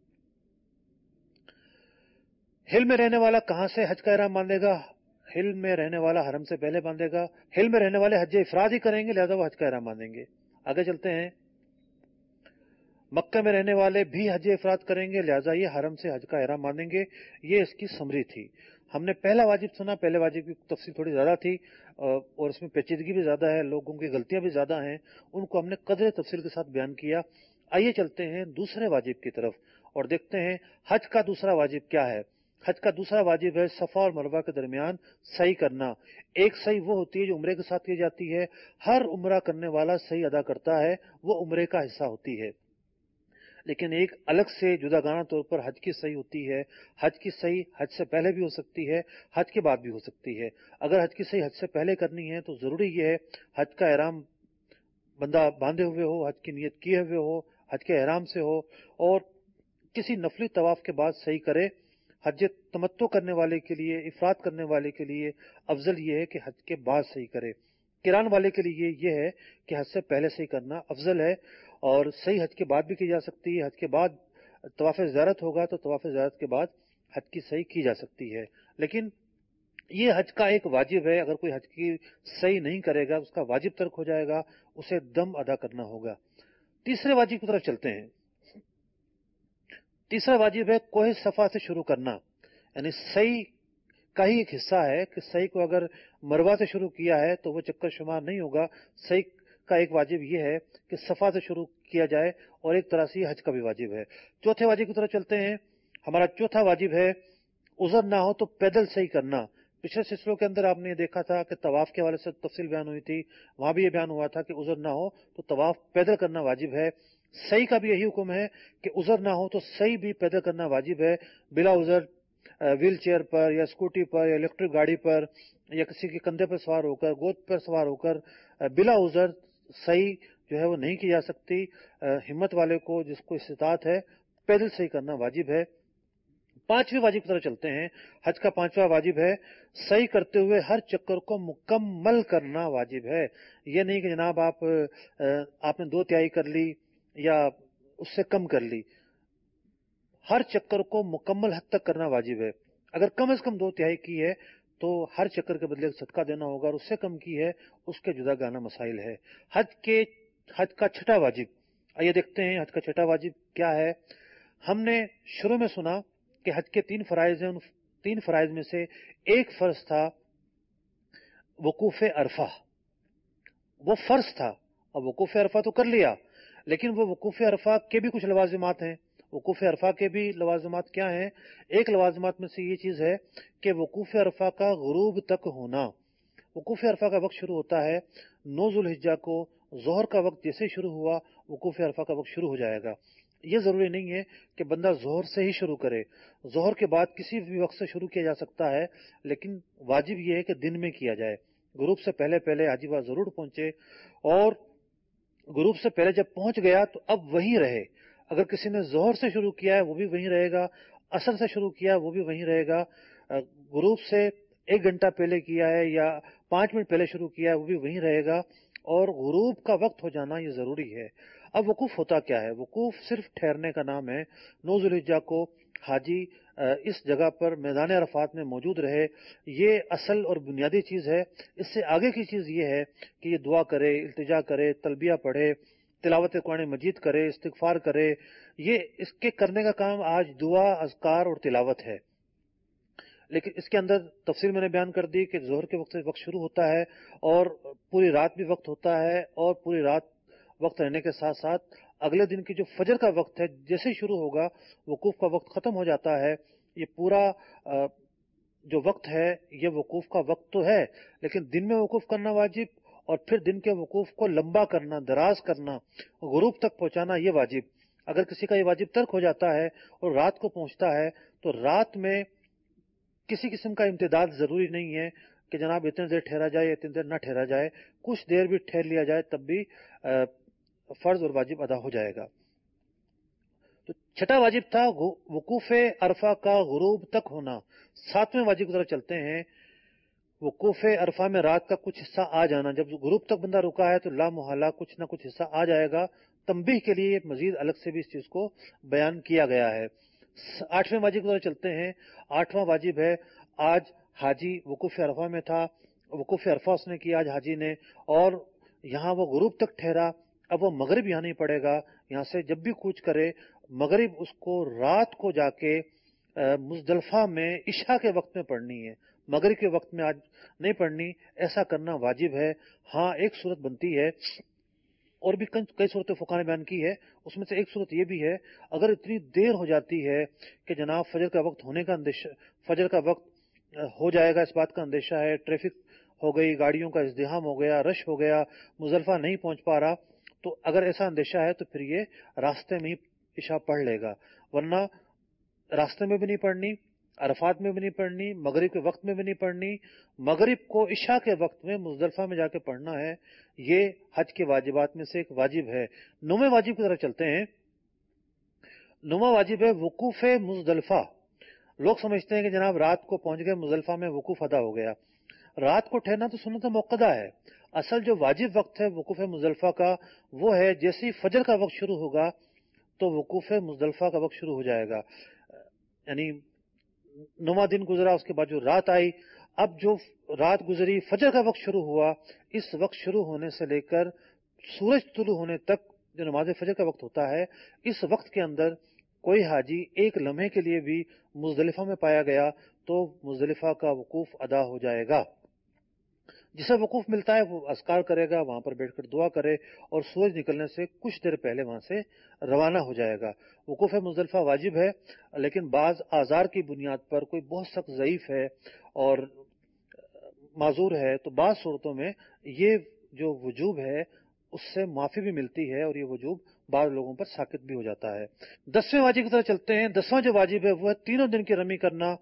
ہل میں رہنے والا کہاں سے حج کا احرام باندھے گا. ہل میں رہنے والا حرم سے پہلے باندھے گا. ہل میں رہنے والے حج افراد ہی کریں گے, لہذا وہ حج کا احرام باندھیں گے. آگے چلتے ہیں. مکہ میں رہنے والے بھی حج افراد کریں گے, لہذا یہ حرم سے حج کا احرام باندھیں گے. یہ اس کی سمری تھی. ہم نے پہلا واجب سنا, پہلے واجب کی تفصیل تھوڑی زیادہ تھی اور اس میں پیچیدگی بھی زیادہ ہے, لوگوں کی غلطیاں بھی زیادہ ہیں, ان کو ہم نے قدر تفصیل کے ساتھ بیان کیا. آئیے چلتے ہیں دوسرے واجب کی طرف اور دیکھتے ہیں حج کا دوسرا واجب کیا ہے. حج کا دوسرا واجب ہے صفا اور مروہ کے درمیان سعی کرنا. ایک سعی وہ ہوتی ہے جو عمرے کے ساتھ کی جاتی ہے. ہر عمرہ کرنے والا سعی ادا کرتا ہے, وہ عمرے کا حصہ ہوتی ہے. لیکن ایک الگ سے جداگانہ طور پر حج کی صحیح ہوتی ہے. حج کی صحیح حج سے پہلے بھی ہو سکتی ہے, حج کے بعد بھی ہو سکتی ہے. اگر حج کی صحیح حج سے پہلے کرنی ہے تو ضروری یہ ہے حج کا احرام بندہ باندھے ہوئے ہو, حج کی نیت کیے ہوئے ہو, حج کے احرام سے ہو, اور کسی نفلی طواف کے بعد صحیح کرے. حج تمتع کرنے والے کے لیے, افراد کرنے والے کے لیے افضل یہ ہے کہ حج کے بعد صحیح کرے. کران والے کے لیے یہ ہے کہ حج سے پہلے صحیح کرنا افضل ہے, اور صحیح حج کے بعد بھی کی جا سکتی ہے. حج کے بعد طواف زیارت ہوگا تو طواف زیارت کے بعد حج کی صحیح کی جا سکتی ہے. لیکن یہ حج کا ایک واجب ہے, اگر کوئی حج کی صحیح نہیں کرے گا اس کا واجب ترک ہو جائے گا, اسے دم ادا کرنا ہوگا. تیسرے واجب کی طرف چلتے ہیں. تیسرا واجب ہے کوہ صفا سے شروع کرنا, یعنی صحیح کا ہی ایک حصہ ہے کہ سعی کو اگر مروہ سے شروع کیا ہے تو وہ چکر شمار نہیں ہوگا. سعی کا ایک واجب یہ ہے کہ صفا سے شروع کیا جائے اور ایک طرح سے حج کا بھی واجب ہے. چوتھے واجب کی طرف چلتے ہیں. ہمارا چوتھا واجب ہے عذر نہ ہو تو پیدل سعی کرنا. پچھلے سلسلوں کے اندر آپ نے دیکھا تھا کہ طواف کے حوالے سے تفصیل بیان ہوئی تھی, وہاں بھی یہ بیان ہوا تھا کہ عذر نہ ہو تو طواف پیدل کرنا واجب ہے. سعی کا بھی یہی حکم ہے کہ عذر نہ ہو تو سعی بھی پیدل کرنا واجب ہے. بلا عذر ویل چیئر پر یا اسکوٹی پر یا الیکٹرک گاڑی پر یا کسی کے کندھے پر سوار ہو کر, گود پر سوار ہو کر بلا عذر سعی جو ہے وہ نہیں کی جا سکتی. ہمت والے کو, جس کو استطاعت ہے, پیدل سعی کرنا واجب ہے. پانچویں واجب کی طرف چلتے ہیں. حج کا پانچواں واجب ہے سعی کرتے ہوئے ہر چکر کو مکمل کرنا واجب ہے. یہ نہیں کہ جناب آپ آپ نے دو تہائی کر لی یا اس سے کم کر لی. ہر چکر کو مکمل حد تک کرنا واجب ہے. اگر کم از کم دو تہائی کی ہے تو ہر چکر کے بدلے صدقہ دینا ہوگا, اور اس سے کم کی ہے اس کے جدا گانا مسائل ہے. حج کے حج کا چھٹا واجب, آئیے دیکھتے ہیں حج کا چھٹا واجب کیا ہے. ہم نے شروع میں سنا کہ حج کے تین فرائض ہیں. ان تین فرائض میں سے ایک فرض تھا وقوف عرفہ. وہ فرض تھا, اب وقوف عرفہ تو کر لیا, لیکن وہ وقوف عرفہ کے بھی کچھ لوازمات ہیں. وقوف عرفہ کے بھی لوازمات کیا ہیں؟ ایک لوازمات میں سے یہ چیز ہے کہ وقوف عرفہ کا غروب تک ہونا. وقوف عرفہ کا وقت شروع ہوتا ہے نو ذو الحجہ کو. ظہر کا وقت جیسے شروع ہوا وقوف عرفہ کا وقت شروع ہو جائے گا. یہ ضروری نہیں ہے کہ بندہ ظہر سے ہی شروع کرے, ظہر کے بعد کسی بھی وقت سے شروع کیا جا سکتا ہے, لیکن واجب یہ ہے کہ دن میں کیا جائے. غروب سے پہلے پہلے حاجی باز ضرور پہنچے, اور غروب سے پہلے جب پہنچ گیا تو اب وہیں رہے. اگر کسی نے ظہر سے شروع کیا ہے وہ بھی وہیں رہے گا, عصر سے شروع کیا ہے وہ بھی وہیں رہے گا, غروب سے ایک گھنٹہ پہلے کیا ہے یا پانچ منٹ پہلے شروع کیا ہے وہ بھی وہیں رہے گا, اور غروب کا وقت ہو جانا یہ ضروری ہے. اب وقوف ہوتا کیا ہے؟ وقوف صرف ٹھہرنے کا نام ہے. نو ذو الحجہ کو حاجی اس جگہ پر میدان عرفات میں موجود رہے, یہ اصل اور بنیادی چیز ہے. اس سے آگے کی چیز یہ ہے کہ یہ دعا کرے, التجا کرے, تلبیہ پڑھے, تلاوت قرآن مجید کرے, استغفار کرے. یہ اس کے کرنے کا کام آج دعا, اذکار اور تلاوت ہے. لیکن اس کے اندر تفصیل میں نے بیان کر دی کہ ظہر کے وقت سے وقت شروع ہوتا ہے اور پوری رات بھی وقت ہوتا ہے, اور پوری رات وقت رہنے کے ساتھ ساتھ اگلے دن کی جو فجر کا وقت ہے جیسے شروع ہوگا وقوف کا وقت ختم ہو جاتا ہے. یہ پورا جو وقت ہے یہ وقوف کا وقت تو ہے, لیکن دن میں وقوف کرنا واجب, اور پھر دن کے وقوف کو لمبا کرنا, دراز کرنا, غروب تک پہنچانا یہ واجب. اگر کسی کا یہ واجب ترک ہو جاتا ہے اور رات کو پہنچتا ہے تو رات میں کسی قسم کا امتداد ضروری نہیں ہے کہ جناب اتنے دیر ٹھہرا جائے اتنی دیر نہ ٹھہرا جائے. کچھ دیر بھی ٹھہر لیا جائے تب بھی فرض اور واجب ادا ہو جائے گا. تو چھٹا واجب تھا وقوف عرفہ کا غروب تک ہونا. ساتویں واجب کی طرف چلتے ہیں. وقوف عرفہ میں رات کا کچھ حصہ آ جانا. جب غروب تک بندہ رکا ہے تو لا محالہ کچھ نہ کچھ حصہ آ جائے گا. تنبیہ کے لیے مزید الگ سے بھی اس چیز کو بیان کیا گیا ہے. آٹھویں واجب کی طرف چلتے ہیں. آٹھواں واجب ہے, آج حاجی وقوف عرفہ میں تھا, وقوف عرفہ اس نے کیا آج حاجی نے, اور یہاں وہ غروب تک ٹھہرا. اب وہ مغرب یہاں نہیں پڑے گا, یہاں سے جب بھی کوچ کرے مغرب اس کو رات کو جا کے مزدلفہ میں عشاء کے وقت میں پڑھنی ہے, مغرب کے وقت میں آج نہیں پڑھنی. ایسا کرنا واجب ہے. ہاں ایک صورت بنتی ہے, اور بھی کئی صورتیں فقہاء نے بیان کی ہے, اس میں سے ایک صورت یہ بھی ہے اگر اتنی دیر ہو جاتی ہے کہ جناب فجر کا وقت ہونے کا اندیشہ, فجر کا وقت ہو جائے گا اس بات کا اندیشہ ہے, ٹریفک ہو گئی, گاڑیوں کا ازدحام ہو گیا, رش ہو گیا, مزدلفہ نہیں پہنچ پا رہا, تو اگر ایسا اندیشہ ہے تو پھر یہ راستے میں ہی عشاء پڑھ لے گا. ورنہ راستے میں بھی نہیں پڑھنی, عرفات میں بھی نہیں پڑھنی, مغرب کے وقت میں بھی نہیں پڑھنی. مغرب کو عشاء کے وقت میں مزدلفہ میں جا کے پڑھنا ہے. یہ حج کے واجبات میں سے ایک واجب ہے. نویں واجب کی طرف چلتے ہیں. نویں واجب ہے وقوف مزدلفہ. لوگ سمجھتے ہیں کہ جناب رات کو پہنچ گئے مزدلفہ میں وقوف ادا ہو گیا. رات کو ٹھہرنا تو سنت موقدہ ہے. اصل جو واجب وقت ہے وقوف مزدلفہ کا وہ ہے جیسے ہی فجر کا وقت شروع ہوگا تو وقوف مزدلفہ کا وقت شروع ہو جائے گا. یعنی نواں دن گزرا, اس کے بعد جو رات آئی, اب جو رات گزری فجر کا وقت شروع ہوا, اس وقت شروع ہونے سے لے کر سورج طلوع ہونے تک جو نماز فجر کا وقت ہوتا ہے, اس وقت کے اندر کوئی حاجی ایک لمحے کے لیے بھی مزدلفہ میں پایا گیا تو مزدلفہ کا وقوف ادا ہو جائے گا. جسے وقوف ملتا ہے وہ اذکار کرے گا، وہاں پر بیٹھ کر دعا کرے اور سورج نکلنے سے کچھ دیر پہلے وہاں سے روانہ ہو جائے گا. وقوف مزدلفہ واجب ہے، لیکن بعض آزار کی بنیاد پر کوئی بہت سخت ضعیف ہے اور معذور ہے تو بعض صورتوں میں یہ جو وجوب ہے اس سے معافی بھی ملتی ہے اور یہ وجوب بعض لوگوں پر ساقط بھی ہو جاتا ہے. دسویں واجب کی طرف چلتے ہیں. دسواں جو واجب ہے وہ ہے تینوں دن کی رمی کرنا.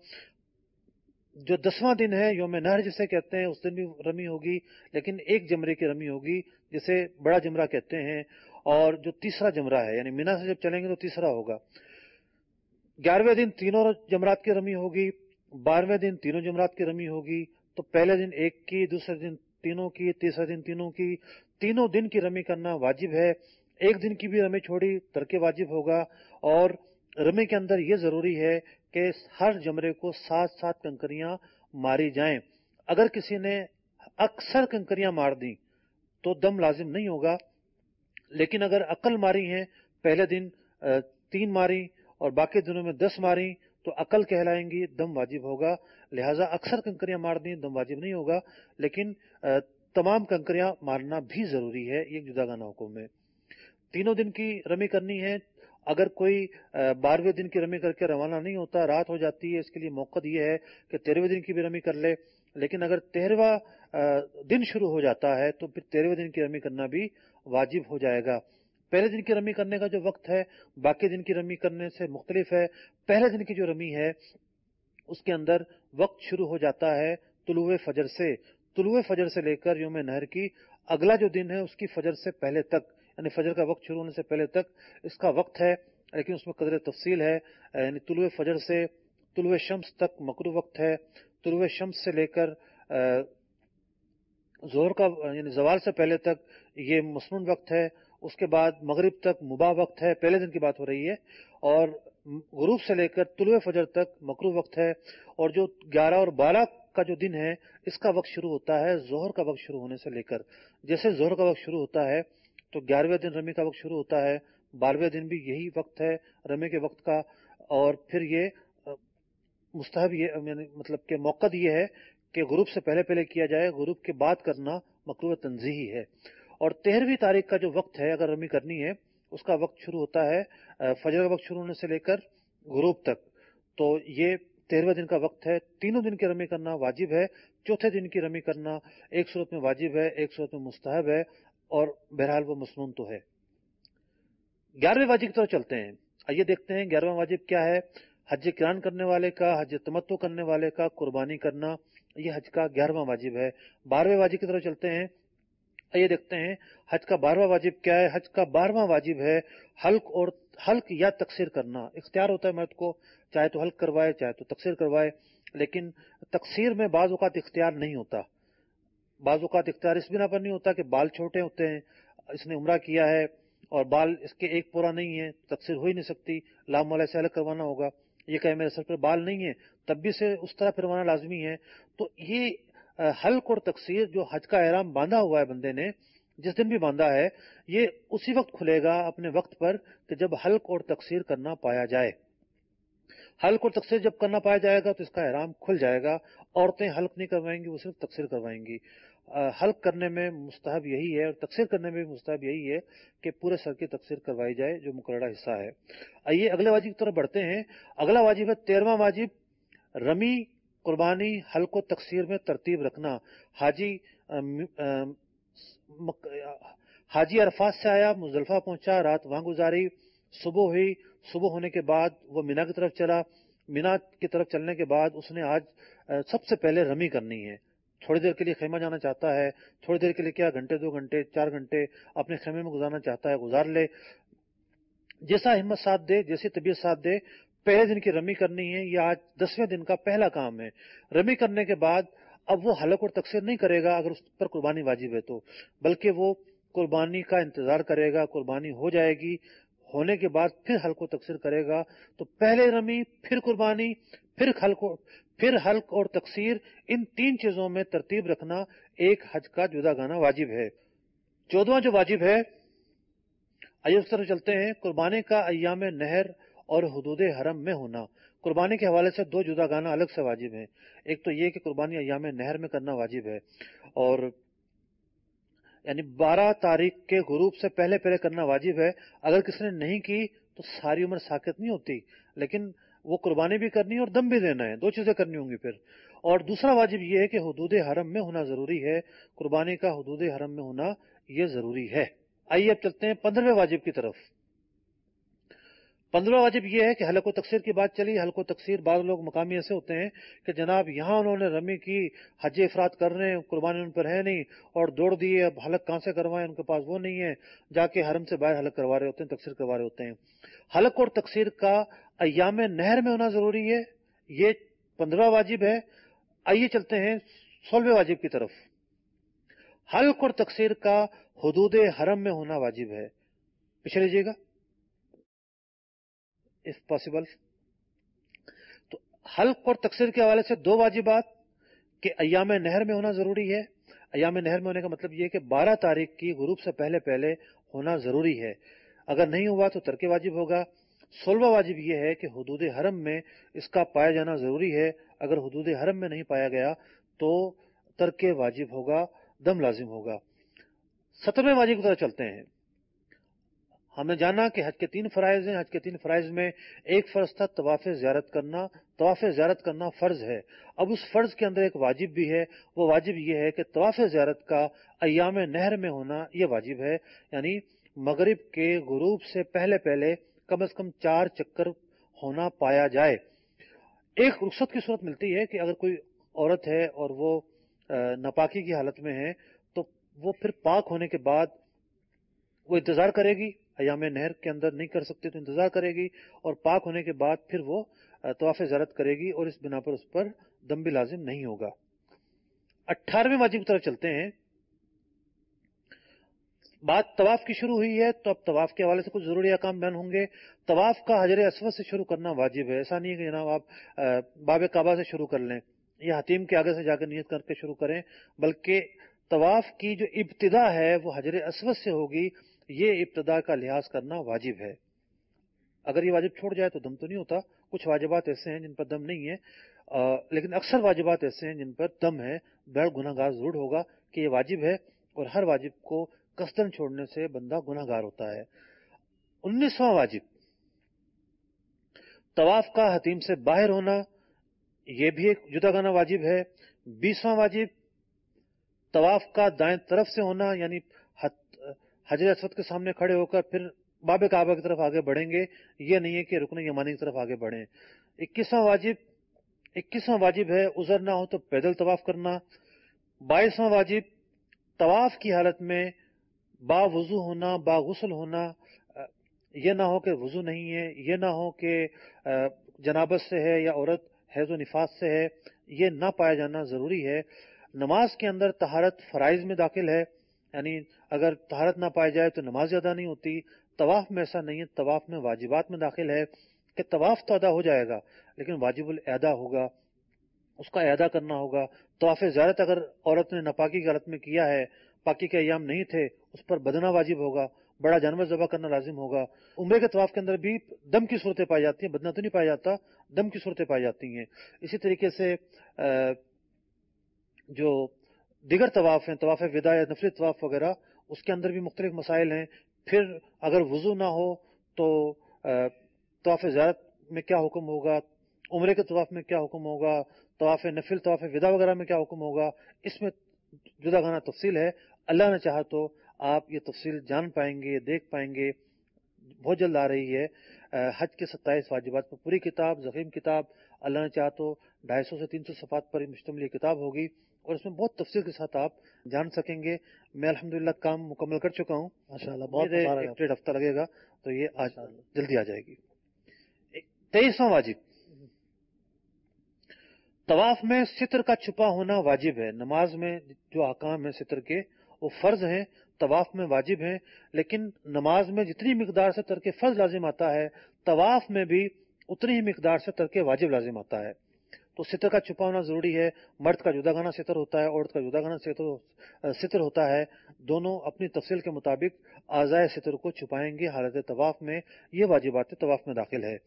جو دسواں دن ہے یوم نہر جسے کہتے ہیں اس دن بھی رمی ہوگی، لیکن ایک جمرے کی رمی ہوگی جسے بڑا جمرہ کہتے ہیں. اور جو تیسرا جمرہ ہے یعنی مینا سے جب چلیں گے تو تیسرا ہوگا. گیارہویں دن تینوں جمرات کی رمی ہوگی، بارہویں دن تینوں جمرات کی رمی ہوگی. تو پہلے دن ایک کی، دوسرے دن تینوں کی، تیسرے دن تینوں کی. تینوں دن کی رمی کرنا واجب ہے. ایک دن کی بھی رمی چھوڑی ترک واجب ہوگا. اور رمی کے اندر یہ ضروری ہے کہ ہر جمرے کو سات سات کنکریاں ماری جائیں. اگر کسی نے اکثر کنکریاں مار دیں تو دم لازم نہیں ہوگا، لیکن اگر عقل ماری ہیں، پہلے دن تین ماری اور باقی دنوں میں دس ماری تو عقل کہلائیں گی، دم واجب ہوگا. لہٰذا اکثر کنکریاں مار دیں دم واجب نہیں ہوگا، لیکن تمام کنکریاں مارنا بھی ضروری ہے. یہ جدا گانا حکم ہے. تینوں دن کی رمی کرنی ہے. اگر کوئی بارہویں دن کی رمی کر کے روانہ نہیں ہوتا، رات ہو جاتی ہے، اس کے لیے موقع یہ ہے کہ تیرہویں دن کی بھی رمی کر لے. لیکن اگر تیرہواں دن شروع ہو جاتا ہے تو پھر تیرہویں دن کی رمی کرنا بھی واجب ہو جائے گا. پہلے دن کی رمی کرنے کا جو وقت ہے باقی دن کی رمی کرنے سے مختلف ہے. پہلے دن کی جو رمی ہے اس کے اندر وقت شروع ہو جاتا ہے طلوع فجر سے. طلوع فجر سے لے کر یوم نہر کی اگلا جو دن ہے اس کی فجر سے پہلے تک، یعنی فجر کا وقت شروع ہونے سے پہلے تک اس کا وقت ہے، لیکن اس میں قدر تفصیل ہے. یعنی طلوع فجر سے طلوع شمس تک مکروہ وقت ہے. طلوع شمس سے لے کر ظہر کا یعنی زوال سے پہلے تک یہ مسنون وقت ہے. اس کے بعد مغرب تک مباح وقت ہے، پہلے دن کی بات ہو رہی ہے. اور غروب سے لے کر طلوع فجر تک مکروہ وقت ہے. اور جو گیارہ اور بارہ کا جو دن ہے اس کا وقت شروع ہوتا ہے ظہر کا وقت شروع ہونے سے لے کر. جیسے ظہر کا وقت شروع ہوتا ہے تو گیارہویں دن رمی کا وقت شروع ہوتا ہے، بارہویں دن بھی یہی وقت ہے رمی کے وقت کا. اور پھر یہ مستحب یہ یعنی مطلب کہ موقع یہ ہے کہ غروب سے پہلے پہلے کیا جائے، غروب کے بعد کرنا مکروہ تنزیہی ہے. اور تیرہویں تاریخ کا جو وقت ہے اگر رمی کرنی ہے اس کا وقت شروع ہوتا ہے فجر کا وقت شروع ہونے سے لے کر غروب تک. تو یہ تیرہویں دن کا وقت ہے. تینوں دن کی رمی کرنا واجب ہے. چوتھے دن کی رمی کرنا ایک صورت میں واجب ہے، ایک صورت میں مستحب ہے، اور بہرحال وہ مسنون تو ہے. گیارہویں واجب کی طرف چلتے ہیں. آئیے دیکھتے ہیں گیارہواں واجب کیا ہے. حج قران کرنے والے کا، حج تمتع کرنے والے کا قربانی کرنا، یہ حج کا گیارہواں واجب ہے. بارہویں واجب کی طرف چلتے ہیں. آئیے دیکھتے ہیں حج کا بارہواں واجب کیا ہے. حج کا بارہواں واجب ہے حلق اور حلق یا تقصیر کرنا. اختیار ہوتا ہے مرد کو، چاہے تو حلق کروائے چاہے تو تقصیر کروائے، لیکن تقصیر میں بعض اوقات اختیار نہیں ہوتا. بعض اوقات اختیار اس بنا پر نہیں ہوتا کہ بال چھوٹے ہوتے ہیں، اس نے عمرہ کیا ہے اور بال اس کے ایک پورا نہیں ہے، تقصیر ہو ہی نہیں سکتی، لام مولا سے الگ کروانا ہوگا. یہ کہے میرے سر پر بال نہیں ہے تب بھی سے اس طرح پھروانا لازمی ہے. تو یہ حلق اور تقصیر جو حج کا احرام باندھا ہوا ہے بندے نے، جس دن بھی باندھا ہے، یہ اسی وقت کھلے گا اپنے وقت پر کہ جب حلق اور تقصیر کرنا پایا جائے. حلق اور تقصیر جب کرنا پایا جائے گا تو اس کا احرام کھل جائے گا. عورتیں حلق نہیں کروائیں گی، وہ صرف تقصیر کروائیں گی. حلق کرنے میں مستحب یہی ہے اور تقصیر کرنے میں مستحب یہی ہے کہ پورے سر کی تقصیر کروائی جائے جو مقررہ حصہ ہے. آئیے اگلے واجب کی طرف بڑھتے ہیں. اگلا واجب ہے تیرہواں واجب، رمی، قربانی، حلق و تقصیر میں ترتیب رکھنا. حاجی حاجی عرفات سے آیا، مزدلفہ پہنچا، رات وہاں گزاری، صبح ہوئی، صبح ہونے کے بعد وہ مینا کی طرف چلا. مینا کی طرف چلنے کے بعد اس نے آج سب سے پہلے رمی کرنی ہے. تھوڑی دیر کے لیے خیمہ جانا چاہتا ہے، تھوڑی دیر کے لیے کیا گھنٹے دو گھنٹے چار گھنٹے اپنے خیمے میں گزارنا چاہتا ہے، گزار لے. جیسا ہمت ساتھ دے، جیسی طبیعت ساتھ دے. پہلے دن کی رمی کرنی ہے. یہ آج دسویں دن کا پہلا کام ہے. رمی کرنے کے بعد اب وہ حلق اور تقصیر نہیں کرے گا اگر اس پر قربانی واجب ہے تو، بلکہ وہ قربانی کا انتظار کرے گا. قربانی ہو جائے گی، ہونے کے بعد پھر حلق و تقصیر کرے گا. تو پہلے رمی، پھر قربانی، پھر حلق پھر حلق اور تقصیر، ان تین چیزوں میں ترتیب رکھنا ایک حج کا جدا گانا واجب ہے. چودواں جو واجب ہے، آئیے اس طرف چلتے ہیں. قربانی کا ایام نہر اور حدود حرم میں ہونا۔ قربانی کے حوالے سے دو جدا گانا الگ سے واجب ہیں۔ ایک تو یہ کہ قربانی ایام نہر میں کرنا واجب ہے، اور یعنی بارہ تاریخ کے غروب سے پہلے پہلے کرنا واجب ہے۔ اگر کسی نے نہیں کی تو ساری عمر ساکت نہیں ہوتی، لیکن وہ قربانی بھی کرنی ہے اور دم بھی دینا ہے، دو چیزیں کرنی ہوں گی پھر۔ اور دوسرا واجب یہ ہے کہ حدود حرم میں ہونا ضروری ہے، قربانی کا حدود حرم میں ہونا یہ ضروری ہے۔ آئیے اب چلتے ہیں پندرہویں واجب کی طرف۔ پندرہواں واجب یہ ہے کہ حلق و تقصیر کی بات چلی۔ حلق و تقصیر بعض لوگ مقامی ایسے ہوتے ہیں کہ جناب یہاں انہوں نے رمی کی، حج افراد کر رہے ہیں، قربانی ان پر ہے نہیں اور دوڑ دیے، اب حلق کہاں سے کروائیں، ان کے پاس وہ نہیں ہے، جا کے حرم سے باہر حلق کروا رہے ہوتے ہیں، تقصیر کروا رہے ہوتے ہیں۔ حلق اور تقصیر کا ایام نہر میں ہونا ضروری ہے، یہ پندرہواں واجب ہے۔ آئیے چلتے ہیں سولہویں واجب کی طرف۔ حلق اور تقصیر کا حدود حرم میں ہونا واجب ہے۔ پیچھے لیجیے گا if possible۔ تو حلق اور تقصیر کے حوالے سے دو واجبات کہ ایام نہر میں ہونا ضروری ہے۔ ایام نہر میں ہونے کا مطلب یہ کہ بارہ تاریخ کی غروب سے پہلے پہلے ہونا ضروری ہے، اگر نہیں ہوا تو ترک واجب ہوگا۔ سولہواں واجب یہ ہے کہ حدود حرم میں اس کا پایا جانا ضروری ہے، اگر حدود حرم میں نہیں پایا گیا تو ترک واجب ہوگا، دم لازم ہوگا۔ سترویں واجب کی طرف چلتے ہیں۔ ہم نے جانا کہ حج کے تین فرائض ہیں، حج کے تین فرائض میں ایک فرض تھا طواف زیارت کرنا، طواف زیارت کرنا فرض ہے۔ اب اس فرض کے اندر ایک واجب بھی ہے، وہ واجب یہ ہے کہ طواف زیارت کا ایام نہر میں ہونا یہ واجب ہے، یعنی مغرب کے غروب سے پہلے پہلے کم از کم چار چکر ہونا پایا جائے۔ ایک رخصت کی صورت ملتی ہے کہ اگر کوئی عورت ہے اور وہ ناپاکی کی حالت میں ہے تو وہ پھر پاک ہونے کے بعد وہ انتظار کرے گی، ایام نہر کے اندر نہیں کر سکتے تو انتظار کرے گی، اور پاک ہونے کے بعد پھر وہ طواف زیارت کرے گی، اور اس بنا پر اس پر دم بھی لازم نہیں ہوگا۔ اٹھارہویں واجب کی طرف چلتے ہیں۔ بات طواف کی شروع ہوئی ہے تو اب طواف کے حوالے سے کچھ ضروری احکام بیان ہوں گے۔ طواف کا حجر اسود سے شروع کرنا واجب ہے، ایسا نہیں ہے کہ جناب آپ باب کعبہ سے شروع کر لیں یا حتیم کے آگے سے جا کے نیت کر کے شروع کریں، بلکہ طواف کی جو ابتدا ہے وہ حجر اسود سے ہوگی، یہ ابتدا کا لحاظ کرنا واجب ہے۔ اگر یہ واجب چھوڑ جائے تو دم تو نہیں ہوتا، کچھ واجبات ایسے ہیں جن پر دم نہیں ہے، لیکن اکثر واجبات ایسے ہیں جن پر دم ہے، بڑا گناہ گار ضرور ہوگا کہ یہ واجب ہے، اور ہر واجب کو قصدن چھوڑنے سے بندہ گناہ گار ہوتا ہے۔ انیسواں واجب طواف کا حتیم سے باہر ہونا، یہ بھی ایک جدا گانا واجب ہے۔ بیسواں واجب طواف کا دائیں طرف سے ہونا، یعنی حجر اسود کے سامنے کھڑے ہو کر پھر باب کعبہ کی طرف آگے بڑھیں گے، یہ نہیں ہے کہ رکن یمانی کی طرف آگے بڑھیں۔ اکیسواں واجب اکیسواں واجب ہے عذر نہ ہو تو پیدل طواف کرنا۔ بائیسواں واجب طواف کی حالت میں با وضو ہونا، با غسل ہونا، یہ نہ ہو کہ وضو نہیں ہے، یہ نہ ہو کہ جنابت سے ہے یا عورت حیض و نفاس سے ہے، یہ نہ پایا جانا ضروری ہے۔ نماز کے اندر طہارت فرائض میں داخل ہے، یعنی اگر طہارت نہ پائی جائے تو نماز ادا نہیں ہوتی۔ طواف میں ایسا نہیں ہے، طواف میں واجبات میں داخل ہے کہ طواف تو ادا ہو جائے گا لیکن واجب الادا ہوگا، اس کا اعادہ کرنا ہوگا۔ طواف زیارت اگر عورت نے ناپاکی کی حالت میں کیا ہے، پاکی کے ایام نہیں تھے، اس پر بدنہ واجب ہوگا، بڑا جانور ذبح کرنا لازم ہوگا۔ عمرے کے طواف کے اندر بھی دم کی صورتیں پائی جاتی ہیں، بدنہ تو نہیں پایا جاتا، دم کی صورتیں پائی جاتی ہیں۔ اسی طریقے سے جو دیگر طواف ہیں، طواف وداع یا نفلی طواف وغیرہ، اس کے اندر بھی مختلف مسائل ہیں۔ پھر اگر وضو نہ ہو تو طواف زیارت میں کیا حکم ہوگا، عمرے کے طواف میں کیا حکم ہوگا، طواف نفل طواف وداع وغیرہ میں کیا حکم ہوگا، اس میں جدا گانا تفصیل ہے۔ اللہ نے چاہا تو آپ یہ تفصیل جان پائیں گے، دیکھ پائیں گے، بہت جلد آ رہی ہے حج کے ستائیس واجبات پر پوری کتاب، ضخیم کتاب، اللہ نے چاہا تو ڈھائی سو سے تین سو صفحات پر مشتمل یہ کتاب ہوگی، اور اس میں بہت تفصیل کے ساتھ آپ جان سکیں گے۔ میں الحمدللہ کام مکمل کر چکا ہوں، ماشاءاللہ بہت ایک ڈیڑھ ہفتہ لگے گا تو یہ آج جلدی آ جائے گی۔ تیئیسواں واجب طواف میں ستر کا چھپا ہونا واجب ہے۔ نماز میں جو احکام ہیں ستر کے وہ فرض ہیں، طواف میں واجب ہیں، لیکن نماز میں جتنی مقدار سے ترک فرض لازم آتا ہے، طواف میں بھی اتنی ہی مقدار سے ترک واجب لازم آتا ہے۔ تو ستر کا چھپانا ضروری ہے. مرد کا جدا گانا ستر ہوتا ہے, عورت کا جدا گانا ستر ہوتا ہے. دونوں اپنی تفصیل کے مطابق اعضائے ستر کو چھپائیں گے حالت طواف میں. یہ واجبات طواف میں داخل ہے.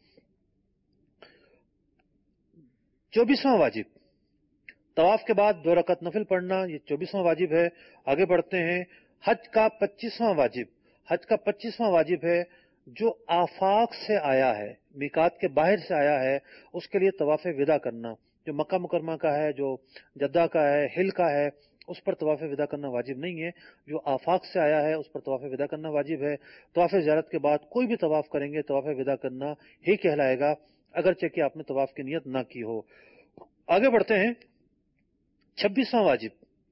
چوبیسواں واجب, طواف کے بعد دو رکعت نفل پڑھنا, یہ چوبیسواں واجب ہے. آگے بڑھتے ہیں. حج کا پچیسواں واجب, حج کا پچیسواں واجب ہے جو آفاق سے آیا ہے, میقات کے باہر سے آیا ہے, اس کے لیے طواف وداع کرنا. جو مکہ مکرمہ کا ہے, جو جدہ کا ہے, ہل کا ہے, اس پر طواف وداع کرنا واجب نہیں ہے. جو آفاق سے آیا ہے اس پر طواف وداع کرنا واجب ہے. طواف زیارت کے بعد کوئی بھی طواف کریں گے طواف وداع کرنا ہی کہلائے گا, اگرچہ کہ آپ نے طواف کی نیت نہ کی ہو. آگے بڑھتے ہیں. چھبیسواں واجب,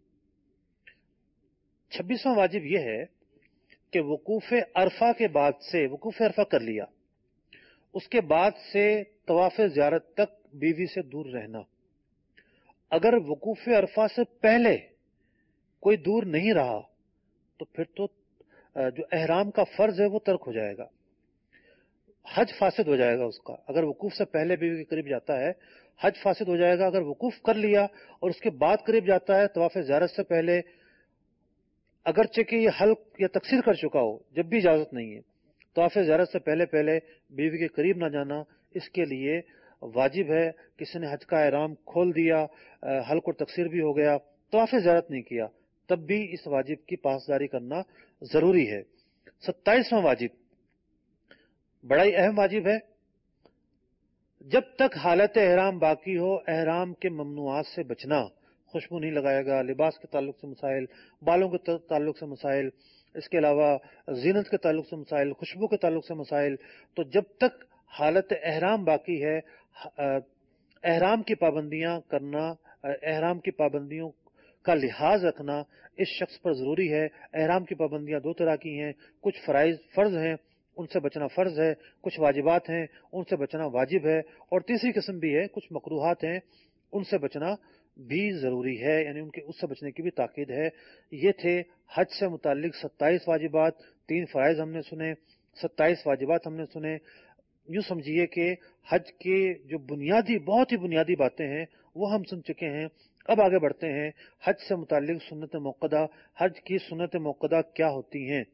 چھبیسواں واجب یہ ہے کہ وقوف عرفہ کے بعد سے, وقوف عرفہ کر لیا, اس کے بعد سے طواف زیارت تک بیوی سے دور رہنا. اگر وقوف عرفہ سے پہلے کوئی دور نہیں رہا تو پھر تو جو احرام کا فرض ہے وہ ترک ہو جائے گا, حج فاسد ہو جائے گا اس کا. اگر وقوف سے پہلے بیوی کے قریب جاتا ہے حج فاسد ہو جائے گا. اگر وقوف کر لیا اور اس کے بعد قریب جاتا ہے طواف زیارت سے پہلے, اگرچہ کہ یہ حلق یا تقصیر کر چکا ہو, جب بھی اجازت نہیں ہے. طواف زیارت سے پہلے پہلے بیوی کے قریب نہ جانا اس کے لیے واجب ہے. کسی نے حج کا احرام کھول دیا, حلق اور تقصیر بھی ہو گیا, طواف زیارت نہیں کیا, تب بھی اس واجب کی پاسداری کرنا ضروری ہے. ستائیسواں واجب بڑا ہی اہم واجب ہے. جب تک حالت احرام باقی ہو احرام کے ممنوعات سے بچنا. خوشبو نہیں لگائے گا, لباس کے تعلق سے مسائل, بالوں کے تعلق سے مسائل, اس کے علاوہ زینت کے تعلق سے مسائل, خوشبو کے تعلق سے مسائل. تو جب تک حالت احرام باقی ہے احرام کی پابندیاں کرنا, احرام کی پابندیوں کا لحاظ رکھنا اس شخص پر ضروری ہے. احرام کی پابندیاں دو طرح کی ہیں, کچھ فرائض فرض ہیں ان سے بچنا فرض ہے, کچھ واجبات ہیں ان سے بچنا واجب ہے, اور تیسری قسم بھی ہے کچھ مکروہات ہیں ان سے بچنا بھی ضروری ہے, یعنی ان کے اس سے بچنے کی بھی تاکید ہے. یہ تھے حج سے متعلق ستائیس واجبات. تین فرائض ہم نے سنے, ستائیس واجبات ہم نے سنے. یوں سمجھیے کہ حج کے جو بنیادی بہت ہی بنیادی باتیں ہیں وہ ہم سن چکے ہیں. اب آگے بڑھتے ہیں. حج سے متعلق سنت موقدہ. حج کی سنت موقدہ کیا ہوتی ہیں؟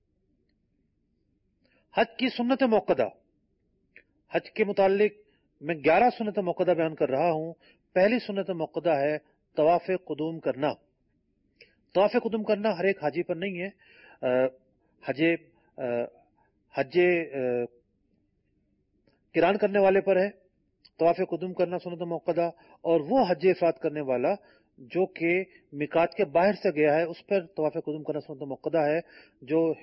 حج کی سنت موقدہ, حج کے متعلق میں گیارہ سنت موقدہ بیان کر رہا ہوں. پہلی سنت موقدہ ہے طواف قدوم کرنا. طواف قدوم کرنا ہر ایک حاجی پر نہیں ہے, حج حج قران کرنے والے پر ہے طواف قدوم کرنا سنت موقدہ, اور وہ حج افراد کرنے والا جو کہ میقات کے باہر سے گیا ہے اس پر طواف قدوم کرنا سنت موقدہ ہے. جو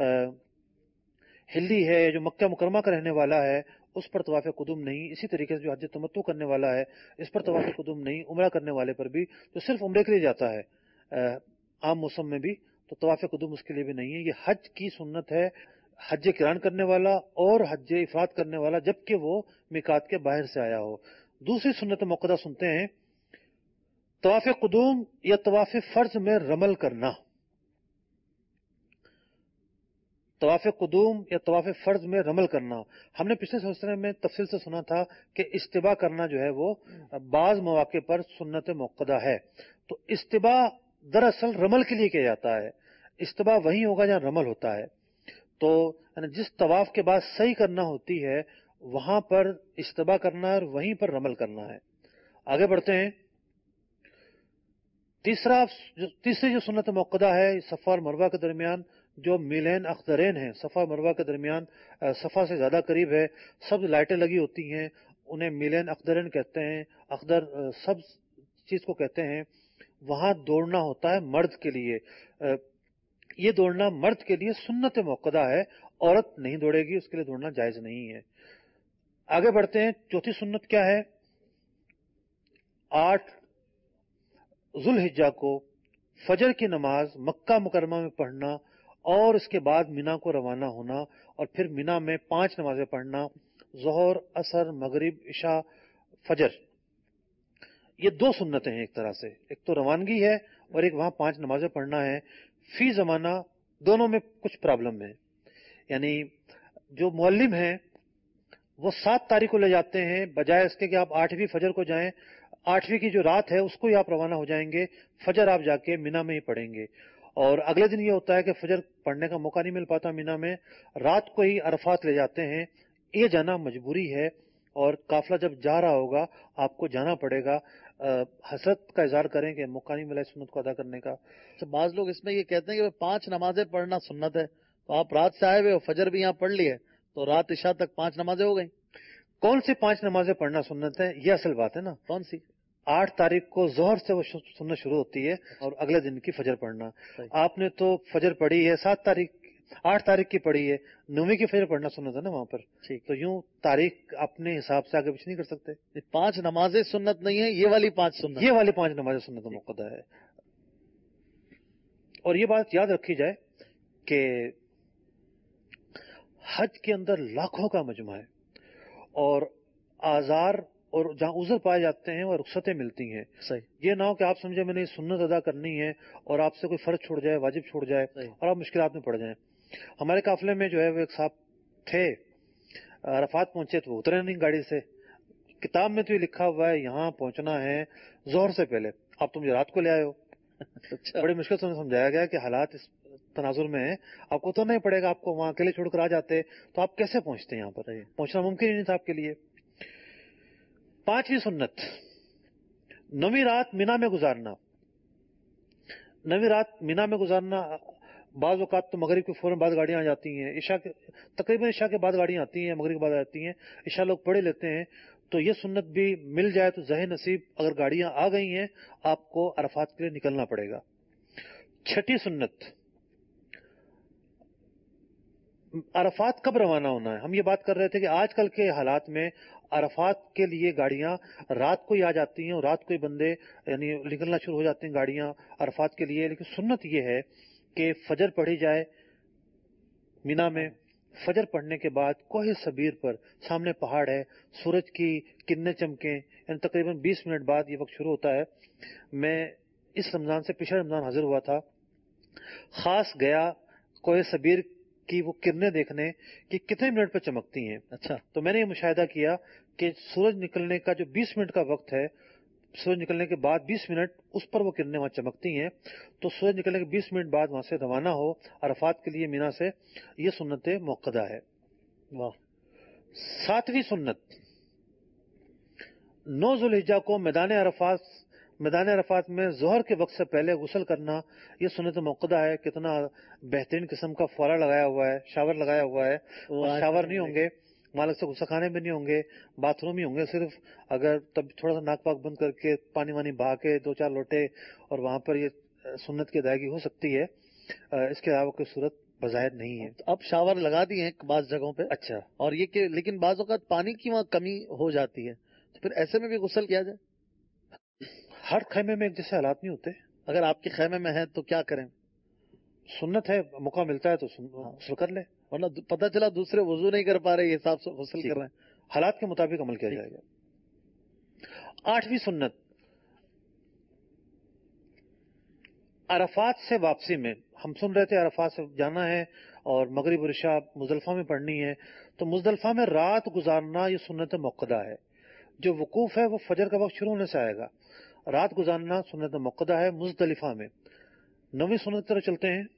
ہلی ہے, جو مکہ مکرمہ کا رہنے والا ہے, اس پر طواف قدوم نہیں. اسی طریقے سے جو حج تمتع کرنے والا ہے اس پر طواف قدوم نہیں. عمرہ کرنے والے پر بھی, جو صرف عمرے کے لیے جاتا ہے عام موسم میں بھی, تو طواف قدوم اس کے لیے بھی نہیں ہے. یہ حج کی سنت ہے حج قران کرنے والا اور حج افراد کرنے والا جبکہ وہ میقات کے باہر سے آیا ہو. دوسری سنت موقدہ سنتے ہیں. طواف قدوم یا طواف فرض میں رمل کرنا. طواف قدوم یا طواف فرض میں رمل کرنا. ہم نے پچھلے سلسلے میں تفصیل سے سنا تھا کہ استباء کرنا جو ہے وہ بعض مواقع پر سنت موقدہ ہے. تو استباء دراصل رمل کے لیے کیا جاتا ہے. استباء وہیں ہوگا جہاں رمل ہوتا ہے. تو جس طواف کے بعد سعی کرنا ہوتی ہے وہاں پر استباء کرنا ہے اور وہیں پر رمل کرنا ہے. آگے بڑھتے ہیں. تیسرا تیسری جو سنت موقدہ ہے صفا اور مروہ کے درمیان جو میلین اخضرین ہیں, صفا اور مروہ کے درمیان صفا سے زیادہ قریب ہے, سبز لائٹیں لگی ہوتی ہیں, انہیں میلین اخضرین کہتے ہیں. اخضر سبز چیز کو کہتے ہیں. وہاں دوڑنا ہوتا ہے مرد کے لیے. یہ دوڑنا مرد کے لیے سنت موقدہ ہے, عورت نہیں دوڑے گی, اس کے لیے دوڑنا جائز نہیں ہے. آگے بڑھتے ہیں. چوتھی سنت کیا ہے؟ آٹھ ذوالحجہ کو فجر کی نماز مکہ مکرمہ میں پڑھنا اور اس کے بعد مینا کو روانہ ہونا, اور پھر مینا میں پانچ نمازیں پڑھنا, ظہر, عصر, مغرب, عشاء, فجر. یہ دو سنتیں ہیں ایک طرح سے. ایک تو روانگی ہے اور ایک وہاں پانچ نمازیں پڑھنا ہے. فی زمانہ دونوں میں کچھ پرابلم ہے. یعنی جو معلم ہیں وہ سات تاریخ کو لے جاتے ہیں، بجائے اس کے کہ آپ آٹھویں فجر کو جائیں، آٹھویں کی جو رات ہے اس کو ہی آپ روانہ ہو جائیں گے، فجر آپ جا کے مینا میں ہی پڑھیں گے، اور اگلے دن یہ ہوتا ہے کہ فجر پڑھنے کا موقع نہیں مل پاتا مینا میں، رات کو ہی عرفات لے جاتے ہیں۔ یہ جانا مجبوری ہے، اور قافلہ جب جا رہا ہوگا آپ کو جانا پڑے گا۔ حسرت کا اظہار کریں کہ موقع نہیں ملا اس سنت کو ادا کرنے کا۔ اچھا، بعض لوگ اس میں یہ کہتے ہیں کہ پانچ نمازیں پڑھنا سنت ہے، تو آپ رات سے آئے ہوئے ہو، فجر بھی یہاں پڑھ لی ہے، تو رات عشاء تک پانچ نمازیں ہو گئیں۔ کون سی پانچ نمازیں پڑھنا سنت ہے، یہ اصل بات ہے نا۔ کون سی؟ آٹھ تاریخ کو ظہر سے وہ سنت شروع ہوتی ہے، اور اگلے دن کی فجر پڑھنا۔ آپ نے تو فجر پڑھی ہے سات تاریخ، آٹھ تاریخ کی پڑھی ہے، نویں کی فجر پڑھنا سنت ہے نا وہاں پر۔ تو یوں تاریخ اپنے حساب سے آگے پیچھے نہیں کر سکتے۔ پانچ نمازیں سنت نہیں ہے، یہ والی پانچ سنت، یہ والی پانچ نمازیں سنت موقدہ ہے۔ اور یہ بات یاد رکھی جائے کہ حج کے اندر لاکھوں کا مجمع ہے، اور آزار اور جہاں عذر پائے جاتے ہیں وہ رخصتیں ملتی ہیں۔ صحیح۔ یہ نہ ہو کہ آپ سمجھے میں نے سنت ادا کرنی ہے اور آپ سے کوئی فرض چھوڑ جائے، واجب چھوڑ جائے، اور آپ مشکلات میں پڑ جائیں۔ ہمارے قافلے میں جو ہے وہ ایک صاحب تھے، عرفات پہنچے تو اترے نہیں گاڑی سے۔ کتاب میں تو یہ لکھا ہوا ہے یہاں پہنچنا ہے ظہر سے پہلے، آپ تو مجھے رات کو لے آئے ہو۔ بڑی مشکل سے سمجھایا گیا کہ حالات اس تناظر میں ہیں، آپ کو تو نہیں پڑے گا، آپ کو وہاں اکیلے چھوڑ کر آ جاتے تو آپ کیسے پہنچتے یہاں پر؟ پہنچنا ممکن ہی نہیں تھا آپ کے لیے۔ پانچویں سنت، نویں رات مینا میں گزارنا۔ نویں رات مینا میں گزارنا، بعض اوقات تو مغرب کے فوراً بعد گاڑیاں آ جاتی ہیں، عشاء کے تقریباً عشاء کے بعد گاڑیاں آتی ہیں، مغرب کے بعد آتی ہیں، عشاء لوگ پڑھ لیتے ہیں، تو یہ سنت بھی مل جائے تو ظاہر نصیب اگر گاڑیاں آ گئی ہیں آپ کو عرفات کے لیے نکلنا پڑے گا۔ چھٹی سنت، عرفات کب روانہ ہونا ہے؟ ہم یہ بات کر رہے تھے کہ آج کل کے حالات میں عرفات کے لیے گاڑیاں رات کو ہی آ جاتی ہیں، اور رات کو ہی بندے یعنی نکلنا شروع ہو جاتے ہیں گاڑیاں عرفات کے لیے، لیکن سنت یہ ہے کہ فجر پڑھی جائے مینا میں، فجر پڑھنے کے بعد کوہ صبیر پر سامنے پہاڑ ہے، سورج کی کرنیں چمکیں، یعنی تقریباً بیس منٹ بعد یہ وقت شروع ہوتا ہے۔ میں اس رمضان سے پچھلے رمضان حاضر ہوا تھا، خاص گیا کوہ صبیر کی وہ کرنیں دیکھنے کہ کتنے منٹ پہ چمکتی ہیں۔ اچھا، تو میں نے یہ مشاہدہ کیا کہ سورج نکلنے کا جو بیس منٹ کا وقت ہے، سورج نکلنے کے بعد بیس منٹ اس پر وہ کرنیں وہاں چمکتی ہیں، تو سورج نکلنے کے بیس منٹ بعد وہاں سے روانہ ہو عرفات کے لیے مینا سے، یہ سنت موقدہ ہے۔ واہ۔ ساتویں سنت، نو ذوالحجہ کو میدان عرفات میدان عرفات میں ظہر کے وقت سے پہلے غسل کرنا، یہ سنت موقدہ ہے۔ کتنا بہترین قسم کا فوارہ لگایا ہوا ہے، شاور لگایا ہوا ہے، اور شاور نہیں ہوں گے، مالک سے غسل خانے میں نہیں ہوں گے، باتھ روم ہی ہوں گے صرف، اگر تب تھوڑا سا ناک پاک بند کر کے پانی وانی بہا کے دو چار لوٹے، اور وہاں پر یہ سنت کی ادائیگی ہو سکتی ہے، اس کے علاوہ کوئی صورت بظاہر نہیں ہے۔ اب شاور لگا دیے ہیں بعض جگہوں پہ۔ اچھا، اور یہ کہ لیکن بعض اوقات پانی کی وہاں کمی ہو جاتی ہے، تو پھر ایسے میں بھی غسل کیا جائے؟ ہر خیمے میں ایک جیسے حالات نہیں ہوتے، اگر آپ کے خیمے میں ہے تو کیا کریں؟ سنت ہے، موقع ملتا ہے تو غسل کر لے، ورنہ پتہ چلا دوسرے وضو نہیں کر پا رہے، یہ حساب سے غسل کر رہے ہیں۔ حالات کے مطابق عمل کیا جائے گا۔ آٹھویں سنت، عرفات سے واپسی میں، ہم سن رہے تھے عرفات سے جانا ہے اور مغرب اور عشاء مزدلفہ میں پڑھنی ہے، تو مزدلفہ میں رات گزارنا یہ سنت موقدہ ہے۔ جو وقوف ہے وہ فجر کا وقت شروع ہونے سے آئے گا، رات گزارنا سنت موقدہ ہے مزدلفہ میں۔ نویں سنت کی طرف چلتے ہیں۔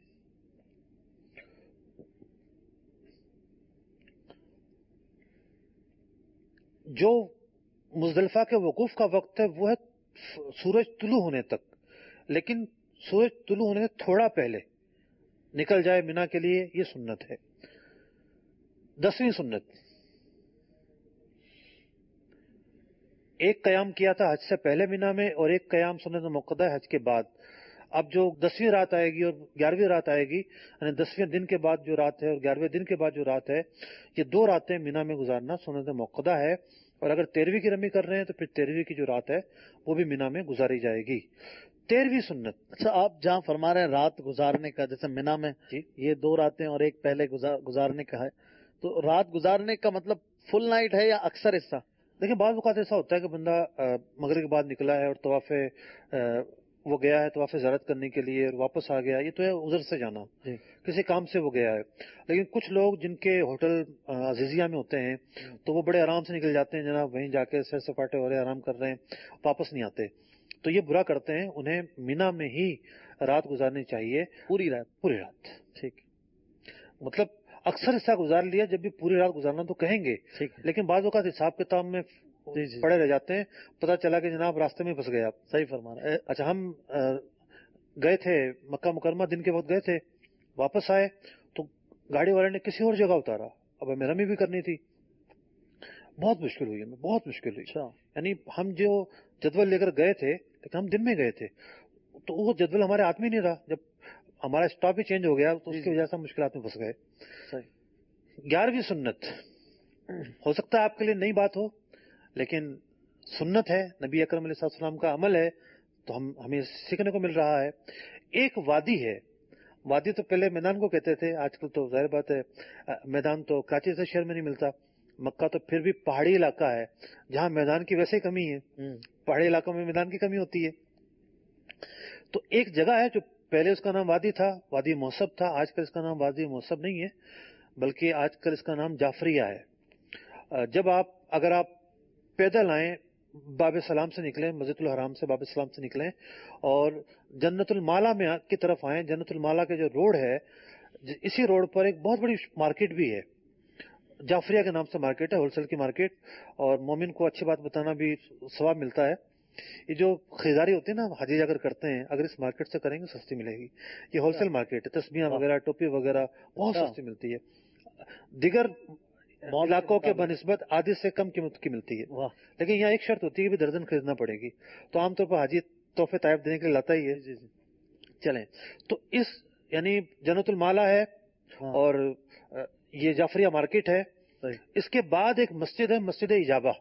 جو مزدلفہ کے وقوف کا وقت ہے وہ ہے سورج طلوع ہونے تک، لیکن سورج طلوع ہونے سے تھوڑا پہلے نکل جائے مینا کے لیے، یہ سنت ہے۔ دسویں سنت، ایک قیام کیا تھا حج سے پہلے مینا میں، اور ایک قیام سنت موقدہ ہے حج کے بعد۔ اب جو دسویں رات آئے گی اور گیارہویں رات آئے گی، یعنی دسویں دن کے بعد جو رات ہے اور گیارہویں دن کے بعد جو رات ہے، یہ دو راتیں مینا میں گزارنا سنت موقدہ ہے، اور اگر تیرہویں کی رمی کر رہے ہیں تو پھر تیرہویں کی جو رات ہے وہ بھی مینا میں گزاری جائے گی۔ تیرہویں سنت، اچھا، آپ جہاں فرما رہے ہیں رات گزارنے کا، جیسے مینا میں یہ دو راتیں اور ایک پہلے گزارنے کا ہے، تو رات گزارنے کا مطلب فل نائٹ ہے یا اکثر حصہ؟ دیکھیں بعض اوقات ایسا ہوتا ہے کہ بندہ مغرب کے بعد نکلا ہے اور طواف وہ گیا ہے طواف زیارت کرنے کے لیے اور واپس آ گیا، یہ تو ہے عذر سے جانا، کسی کام سے وہ گیا ہے. لیکن کچھ لوگ جن کے ہوٹل عزیزیہ میں ہوتے ہیں تو وہ بڑے آرام سے نکل جاتے ہیں، جناب وہیں جا کے سیر سپاٹے ہو رہے آرام کر رہے ہیں، واپس نہیں آتے، تو یہ برا کرتے ہیں. انہیں مینا میں ہی رات گزارنی چاہیے، پوری رات. پوری رات. ٹھیک. مطلب اکثر حصہ گزار لیا، جب بھی پوری رات گزارنا تو کہیں گے، ٹھیک ہے. لیکن بعض اوقات حساب کتاب میں جی جی پڑے رہ جاتے ہیں، پتہ چلا کہ جناب راستے میں پھنس گئے آپ. صحیح فرما رہے ہیں. اچھا ہم گئے تھے مکہ مکرمہ، دن کے وقت گئے تھے، واپس آئے تو گاڑی والے نے کسی اور جگہ اتارا. اب ہمیں رمی بھی کرنی تھی، بہت مشکل ہوئی ہمیں، بہت مشکل ہوئی. اچھا. یعنی ہم جو جدول لے کر گئے تھے، لیکن ہم دن میں گئے تھے تو وہ جدول ہمارے ہاتھ میں نہیں رہا. جب ہمارا اسٹاپ ہی چینج ہو گیا تو اس کی وجہ سے ہم مشکلات میں پھنس گئے. گیارہویں سنت ہو سکتا ہے آپ کے لیے نئی بات ہو، لیکن سنت ہے، نبی اکرم علیہ السلام کا عمل ہے، تو ہم ہمیں سیکھنے کو مل رہا ہے. ایک وادی ہے، وادی تو پہلے میدان کو کہتے تھے، آج کل تو ظاہر بات ہے میدان تو کراچی سے شہر میں نہیں ملتا. مکہ تو پھر بھی پہاڑی علاقہ ہے جہاں میدان کی ویسے کمی ہے، پہاڑی علاقوں میں میدان کی کمی ہوتی ہے. تو ایک جگہ ہے جو پہلے اس کا نام وادی تھا، وادی موصب تھا، آج کل اس کا نام وادی موصب نہیں ہے بلکہ آج کل اس کا نام جعفریہ ہے. جب آپ اگر آپ پیدل آئیں، باب سلام سے نکلیں، مسجد الحرام سے باب سلام سے نکلیں اور جنت المالا میں کی طرف آئیں، جنت المالا کے جو روڈ ہے، اسی روڈ پر ایک بہت بڑی مارکیٹ بھی ہے، جعفریہ کے نام سے مارکیٹ ہے، ہول سیل کی مارکیٹ. اور مومن کو اچھی بات بتانا بھی ثواب ملتا ہے. یہ جو خریداری ہوتی ہے نا حاجی جا کر کرتے ہیں، اگر اس مارکیٹ سے کریں گے سستی ملے گی. یہ ہول سیل مارکیٹ ہے، تسبیحاں وغیرہ، ٹوپی وغیرہ بہت سستی ملتی ہے، دیگر علاقوں کے بنسبت آدھی سے کم قیمت کی ملتی ہے. لیکن یہاں ایک شرط ہوتی ہے کہ درجن خریدنا پڑے گی. تو عام طور پر حاجی تحفے طائف دینے کے لیے لاتا ہی ہے. چلیں تو اس یعنی جنت المالا ہے اور یہ جعفریہ مارکیٹ ہے. اس کے بعد ایک مسجد ہے، مسجد اجابہ.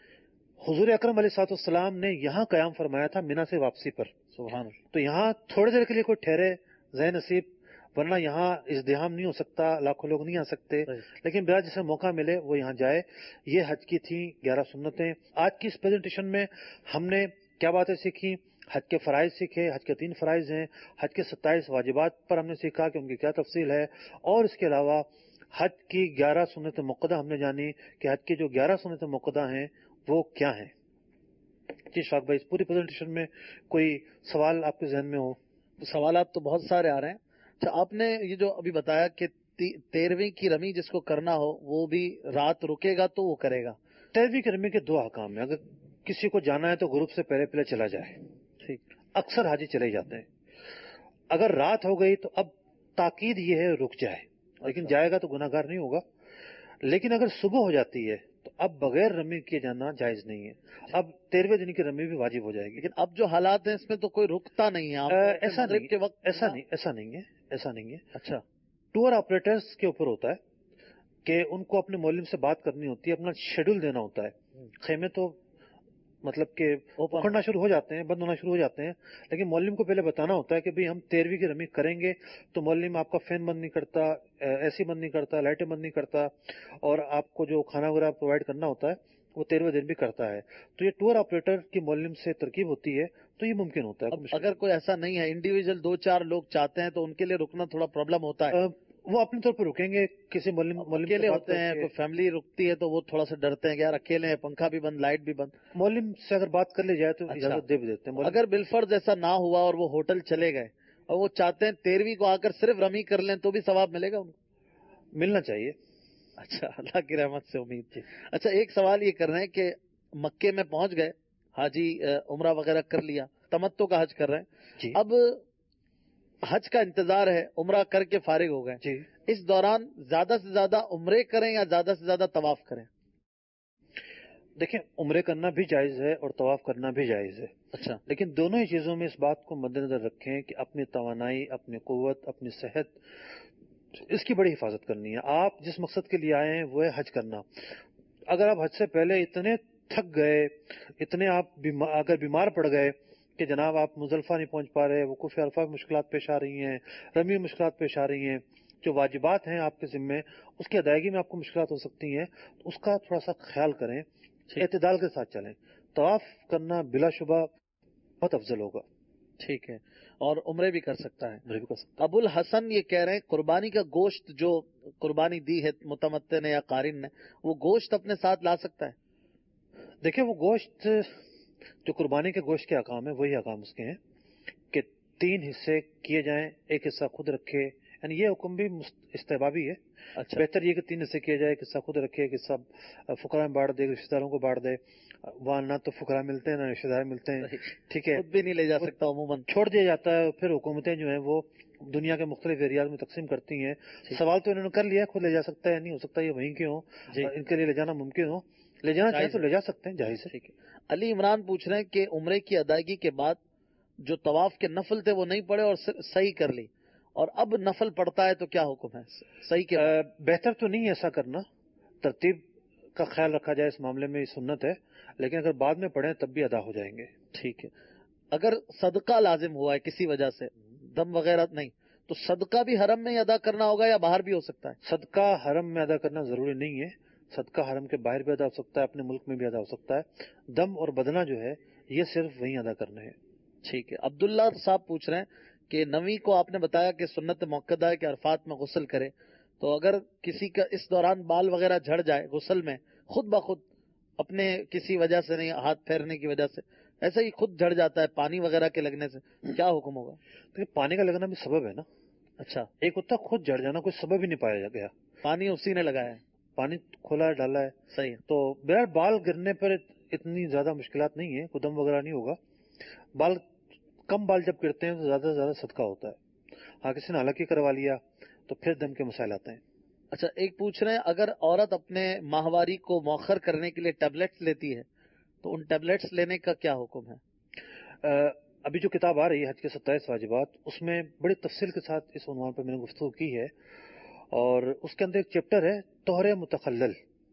حضور اکرم علیہ الصلوۃ والسلام نے یہاں قیام فرمایا تھا مینا سے واپسی پر. سبحان اللہ. تو یہاں تھوڑی دیر کے لیے کوئی ٹھہرے ذہن نصیب، ورنہ یہاں ازدحام نہیں ہو سکتا، لاکھوں لوگ نہیں آ سکتے. لیکن بہرحال جسے موقع ملے وہ یہاں جائے. یہ حج کی تھیں گیارہ سنتیں. آج کی اس پریزنٹیشن میں ہم نے کیا باتیں سیکھی؟ حج کے فرائض سیکھے. حج کے تین فرائض ہیں. حج کے ستائیس واجبات پر ہم نے سیکھا کہ ان کی کیا تفصیل ہے، اور اس کے علاوہ حج کی گیارہ سنت مؤکدہ ہم نے جانی کہ حج کی جو گیارہ سنت مؤکدہ ہیں وہ کیا ہیں. جی شاق بھائی، اس پوری پریزنٹیشن میں کوئی سوال آپ کے ذہن میں ہو؟ سوالات تو بہت سارے آ رہے ہیں. اچھا، آپ نے یہ جو ابھی بتایا کہ تیرہویں کی رمی جس کو کرنا ہو وہ بھی رات رکے گا تو وہ کرے گا. تیرہویں کی رمی کے دو احکام ہیں. اگر کسی کو جانا ہے تو غروب سے پہلے پہلے چلا جائے. ٹھیک. اکثر حاجی چلے جاتے ہیں. اگر رات ہو گئی تو اب تاکید یہ ہے رک جائے، لیکن جائے گا تو گناہ گار نہیں ہوگا. لیکن اگر صبح ہو جاتی ہے تو اب بغیر رمی کیے جانا جائز نہیں ہے. اب تیرہویں دن کی رمی بھی واجب ہو جائے گی. لیکن اب جو حالات ہیں اس میں تو کوئی رکتا نہیں ہے. ایسا نہیں کے وقت ایسا نہیں ایسا نہیں ہے ایسا نہیں ہے. اچھا، ٹور آپریٹرز کے اوپر ہوتا ہے کہ ان کو اپنے مولم سے بات کرنی ہوتی ہے، اپنا شیڈول دینا ہوتا ہے. خیمے تو مطلب کہ اکھڑنا شروع ہو جاتے ہیں، بند ہونا شروع ہو جاتے ہیں، لیکن مولم کو پہلے بتانا ہوتا ہے کہ بھئی ہم تیرہویں کی رمی کریں گے. تو مولم آپ کا فین بند نہیں کرتا، اے سی بند نہیں کرتا، لائٹیں بند نہیں کرتا، اور آپ کو جو کھانا وغیرہ پرووائڈ کرنا ہوتا ہے وہ تیرہویں دن بھی کرتا ہے. تو یہ ٹور آپریٹر کی مولم سے ترکیب ہوتی ہے تو یہ ممکن ہوتا ہے. اگر کوئی ایسا نہیں ہے، انڈیویجل دو چار لوگ چاہتے ہیں تو ان کے لیے رکنا تھوڑا پرابلم ہوتا ہے. وہ اپنے طور پر رکیں گے. کسی مولم اکیلے ہوتے ہیں، کوئی فیملی رکتی ہے تو وہ تھوڑا سا ڈرتے ہیں کہ یار اکیلے ہیں، پنکھا بھی بند، لائٹ بھی بند. مولم سے اگر بات کر لی جائے تو اجازت دے بھی دیتے ہیں. اگر بالفرض ایسا نہ ہوا اور وہ ہوٹل چلے گئے اور وہ چاہتے ہیں تیرہویں کو آ کر صرف رمی کر لیں تو بھی ثواب ملے گا ان کو؟ ملنا چاہیے. اچھا، اللہ کی رحمت سے امید تھی. اچھا، ایک سوال یہ کر رہے ہیں کہ مکے میں پہنچ گئے، حاجی عمرہ وغیرہ کر لیا، تمتع کا حج کر رہے ہیں، اب حج کا انتظار ہے، عمرہ کر کے فارغ ہو گئے، جی، اس دوران زیادہ سے زیادہ عمرے کریں یا زیادہ سے زیادہ طواف کریں؟ دیکھیں، عمرے کرنا بھی جائز ہے اور طواف کرنا بھی جائز ہے. اچھا، لیکن دونوں ہی چیزوں میں اس بات کو مد نظر رکھیں کہ اپنی توانائی، اپنی قوت، اپنی صحت، اس کی بڑی حفاظت کرنی ہے. آپ جس مقصد کے لیے آئے ہیں وہ ہے حج کرنا. اگر آپ حج سے پہلے اتنے تھک گئے، اتنے آپ اگر بیمار پڑ گئے کہ جناب آپ مزدلفہ نہیں پہنچ پا رہے، وقوف عرفہ میں مشکلات پیش آ رہی ہیں، رمی میں مشکلات پیش آ رہی ہیں، جو واجبات ہیں آپ کے ذمے اس کی ادائیگی میں آپ کو مشکلات ہو سکتی ہیں، تو اس کا تھوڑا سا خیال کریں، اعتدال کے ساتھ چلیں. طواف کرنا بلا شبہ بہت افضل ہوگا. ٹھیک ہے، اور عمرے بھی کر سکتا ہے. عمرے بھی کر سکتا ابو الحسن یہ کہہ رہے ہیں قربانی کا گوشت جو قربانی دی ہے متمتع نے یا قارن نے، وہ گوشت اپنے ساتھ لا سکتا ہے؟ ہے. دیکھیں وہ گوشت جو قربانی کے گوشت کے احکام ہیں وہی احکام اس کے ہیں کہ تین حصے کیے جائیں، ایک حصہ خود رکھے. یعنی یہ حکم بھی استحبابی ہے. اچھا، بہتر یہ کہ تین حصے کیے جائے، ایک حصہ خود رکھے، ایک حصہ فقراء میں بانٹ دے، رشتہ داروں کو بانٹ دے. وہاں نہ تو فقراء ملتے ہیں نہ رشتہ دار ملتے ہیں. ٹھیک ہے، خود بھی نہیں لے جا سکتا عموماً، چھوڑ دیا جاتا ہے. پھر حکومتیں جو ہیں وہ دنیا کے مختلف ایریاز میں تقسیم کرتی ہیں. سوال تو انہوں نے کر لیا خود لے جا سکتا ہے، نہیں ہو سکتا یہ وہیں کے ہوں، ان کے لیے لے جانا ممکن ہو، لے جانا چاہے تو لے جا سکتے ہیں، جائز ہے. ٹھیک ہے. علی عمران پوچھ رہے ہیں کہ عمرے کی ادائیگی کے بعد جو طواف کے نفل تھے وہ نہیں پڑے اور صحیح کر لی، اور اب نفل پڑتا ہے تو کیا حکم ہے صحیح کے بعد؟ بہتر تو نہیں ایسا کرنا، ترتیب کا خیال رکھا جائے اس معاملے میں، یہ سنت ہے، لیکن اگر بعد میں پڑھیں تب بھی ادا ہو جائیں گے. ٹھیک ہے. اگر صدقہ لازم ہوا ہے کسی وجہ سے، دم وغیرہ نہیں، تو صدقہ بھی حرم میں ہی ادا کرنا ہوگا یا باہر بھی ہو سکتا ہے؟ صدقہ حرم میں ادا کرنا ضروری نہیں ہے، صدقہ حرم کے باہر بھی ادا ہو سکتا ہے، اپنے ملک میں بھی ادا ہو سکتا ہے. دم اور بدنہ جو ہے یہ صرف وہیں ادا کرنا ہے. ٹھیک ہے. عبداللہ صاحب پوچھ رہے ہیں کہ نویں کو آپ نے بتایا کہ سنت موقدہ ہے کہ عرفات میں غسل کرے، تو اگر کسی کا اس دوران بال وغیرہ جھڑ جائے غسل میں خود بخود، اپنے کسی وجہ سے نہیں، ہاتھ پھیرنے کی وجہ سے ایسے ہی خود جھڑ جاتا ہے پانی وغیرہ کے لگنے سے، کیا حکم ہوگا؟ دیکھیں پانی کا لگنا بھی سبب ہے نا. اچھا، ایک ہوتا ہے خود جھڑ جانا، کوئی سبب ہی نہیں پایا گیا، پانی اسی نے لگایا ہے، پانی کھولا ہے ڈالا ہے. صحیح ہے. تو بہرحال بال گرنے پر اتنی زیادہ مشکلات نہیں ہے، کوئی دم وغیرہ نہیں ہوگا. بال کم بال جب گرتے ہیں تو زیادہ سے زیادہ صدقہ ہوتا ہے. ہاں کسی نے حلقی کروا لیا تو پھر دم کے مسائل آتے ہیں. اچھا، ایک پوچھ رہے ہیں اگر عورت اپنے ماہواری کو مؤخر کرنے کے لیے ٹیبلٹس لیتی ہے تو ان ٹیبلٹس لینے کا کیا حکم ہے؟ ابھی جو کتاب آ رہی ہے حج کے ستائیس واجبات، اس میں بڑی تفصیل کے ساتھ اس عنوان پر میں نے گفتگو کی ہے، اور اس کے اندر ایک چیپٹر ہے طہر متخلل.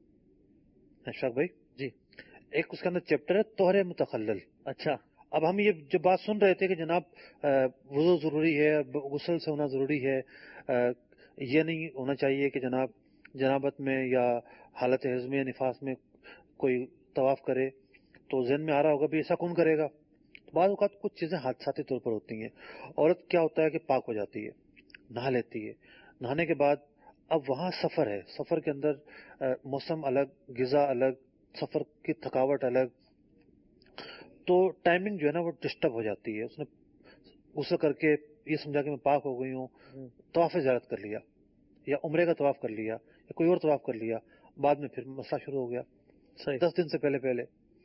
اشفاق بھائی جی، ایک اس کے اندر چیپٹر ہے طہر متخلل. اچھا، اب ہم یہ جو بات سن رہے تھے کہ جناب وضو ضروری ہے، غسل سے ہونا ضروری ہے، یہ نہیں ہونا چاہیے کہ جناب جنابت میں یا حالت حیض میں یا نفاس میں کوئی طواف کرے، تو ذہن میں آ رہا ہوگا بھی ایسا کون کرے گا. تو بعض اوقات کچھ چیزیں حادثاتی طور پر ہوتی ہیں. عورت کیا ہوتا ہے کہ پاک ہو جاتی ہے، نہا لیتی ہے، نہانے کے بعد اب وہاں سفر ہے، سفر کے اندر موسم الگ، غذا الگ، سفر کی تھکاوٹ الگ، تو ٹائمنگ جو ہے نا وہ ڈسٹرب ہو جاتی ہے. اس نے غسل کر کے یہ سمجھا کہ میں پاک ہو گئی ہوں، طواف زیارت کر لیا یا عمرے کا طواف کر لیا یا کوئی اور طواف کر لیا، بعد میں پھر مسئلہ شروع ہو گیا دس دن سے پہلے پہلے.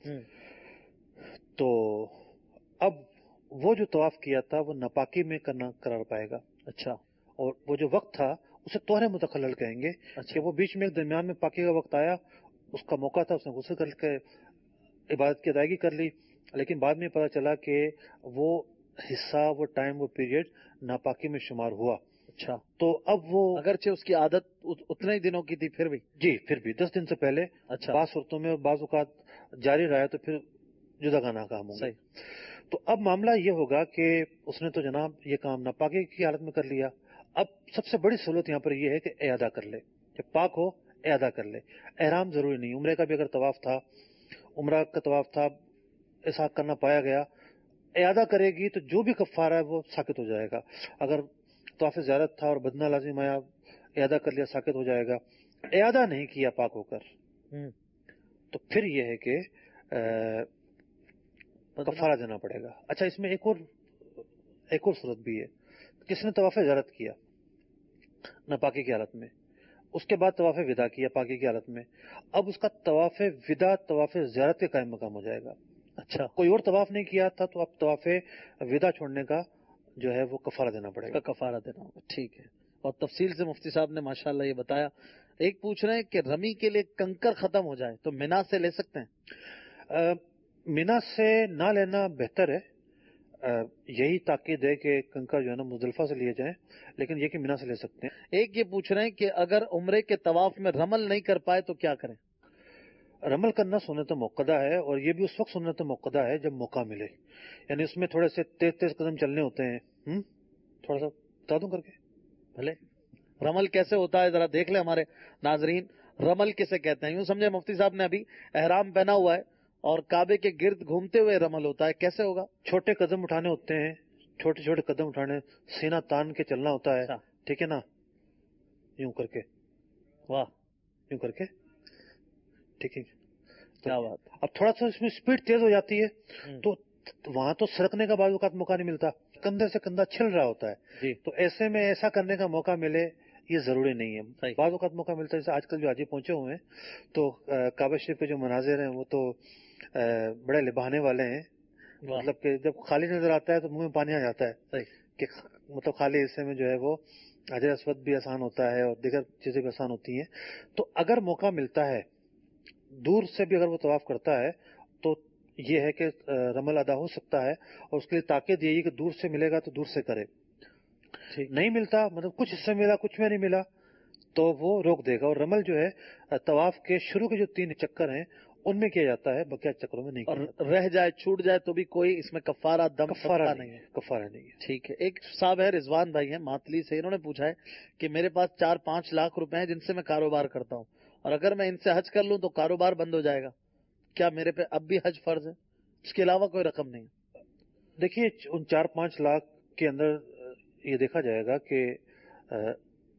تو اب وہ جو طواف کیا تھا وہ ناپاکی میں کرنا قرار پائے گا. اچھا، اور وہ جو وقت تھا اسے طہر متخلل کہیں گے. اچھا، کہ وہ بیچ میں ایک درمیان میں پاکی کا وقت آیا، اس کا موقع تھا، اس نے غسل کر کے عبادت کی ادائیگی کر لی، لیکن بعد میں پتا چلا کہ وہ حصہ، وہ ٹائم، وہ پیریڈ ناپاکی میں شمار ہوا. اچھا، تو اب وہ اگرچہ اس کی عادت اتنے ہی دنوں کی تھی پھر بھی جی پھر بھی دس دن سے پہلے. اچھا، بعض صورتوں میں بعض اوقات جاری رہا تو پھر جدا گانا کام ہوگا. تو اب معاملہ یہ ہوگا کہ اس نے تو جناب یہ کام ناپاکی کی حالت میں کر لیا. اب سب سے بڑی سہولت یہاں پر یہ ہے کہ اعادہ کر لے، جب پاک ہو اعادہ کر لے. احرام ضروری نہیں، عمرے کا بھی اگر طواف تھا، عمرہ کا طواف تھا، ایسا کرنا پایا گیا، اعادہ کرے گی تو جو بھی کفارہ ہے وہ ساقط ہو جائے گا. اگر طواف زیارت تھا اور بدنہ لازم آیا، اعادہ کر لیا، ساقط ہو جائے گا. اعادہ نہیں کیا پاک ہو کر تو پھر یہ ہے کہ کفارہ دینا پڑے گا. اچھا، اس میں ایک اور ایک اور صورت بھی ہے. کس نے طواف زیارت کیا ناپاکی کی حالت میں، اس کے بعد طواف وداع کیا پاکی کی حالت میں، اب اس کا طواف وداع طواف زیارت کے قائم مقام ہو جائے گا. اچھا، کوئی اور طواف نہیں کیا تھا تو اب طواف وداع چھوڑنے کا جو ہے وہ کفارہ دینا پڑے گا. کفارہ دینا ہوگا. ٹھیک ہے، اور تفصیل سے مفتی صاحب نے ماشاءاللہ یہ بتایا. ایک پوچھ رہے ہیں کہ رمی کے لیے کنکر ختم ہو جائے تو مینا سے لے سکتے ہیں؟ مینا سے نہ لینا بہتر ہے. یہی تاکید ہے کہ کنکر جو ہے نا مزدلفہ سے لیے جائیں، لیکن یہ کہ مینا سے لے سکتے ہیں. ایک یہ پوچھ رہے ہیں کہ اگر عمرے کے طواف میں رمل نہیں کر پائے تو کیا کریں؟ رمل کرنا سنت موقدہ ہے، اور یہ بھی اس وقت سنت موقدہ ہے جب موقع ملے. یعنی اس میں تھوڑے سے تیز تیز قدم چلنے ہوتے ہیں. تھوڑا سا بتا دوں کر کے بھلے. رمل کیسے ہوتا ہے ذرا دیکھ لیں ہمارے ناظرین، رمل کیسے کہتے ہیں؟ یوں سمجھے مفتی صاحب نے ابھی احرام پہنا ہوا ہے اور کعبے کے گرد گھومتے ہوئے رمل ہوتا ہے، کیسے ہوگا؟ چھوٹے قدم اٹھانے ہوتے ہیں، छोटे छोटे कदम उठाने, सीना तान के चलना होता है, अच्छा। ठीक है ना, यूं करके, वाह यूं करके, ठीक है। क्या बात। अब थोड़ा सा इसमें स्पीड तेज हो जाती है हम्म, तो वहां तो सरकने का बाजू का मौका नहीं मिलता, कंधे से कंधा छिल रहा होता है। जी तो ऐसे में ऐसा करने का मौका मिले ये जरूरी नहीं है, सही। बाजू का मौका मिलता है। जैसे आजकल जो हाजी पहुंचे हुए हैं तो अ, काबा शरीफ के जो मनाजिर हैं वो तो अ, बड़े लिभाने वाले हैं, वाह मतलब कि जब खाली नजर आता है तो मुंह में पानी आ जाता है सही। कि मतलब खाली हिस्से में जो है वो हजर अस्वद भी आसान होता है और दीगर चीजें भी आसान होती हैं। तो अगर मौका मिलता है, दूर से भी अगर वो तवाफ करता है तो ये है कि अ, रमल अदा हो सकता है, और उसके लिए ताकीद यही कि दूर से मिलेगा तो दूर से करे। ठीक। नहीं मिलता, मतलब कुछ हिस्से मिला कुछ में नहीं मिला, तो वो रोक देगा। और रमल जो है अ, तवाफ के शुरू के जो तीन चक्कर हैं उनमें किया जाता है, बकिया चक्करों में नहीं किया और जाता। रह जाए छूट जाए तो भी कोई इसमें कफारा दम कफारा सदका नहीं है, कफारा नहीं है। ठीक है। एक साहब है, रिजवान भाई हैं मातली से, इन्होंने पूछा है कि मेरे पास चार पांच लाख रुपए हैं जिनसे मैं कारोबार करता हूँ, और अगर मैं इनसे हज कर लूं तो कारोबार बंद हो जाएगा, क्या मेरे पे अब भी हज फर्ज है? इसके अलावा कोई रकम नहीं है। देखिए, उन चार पांच लाख के अंदर अ, ये देखा जाएगा कि अ,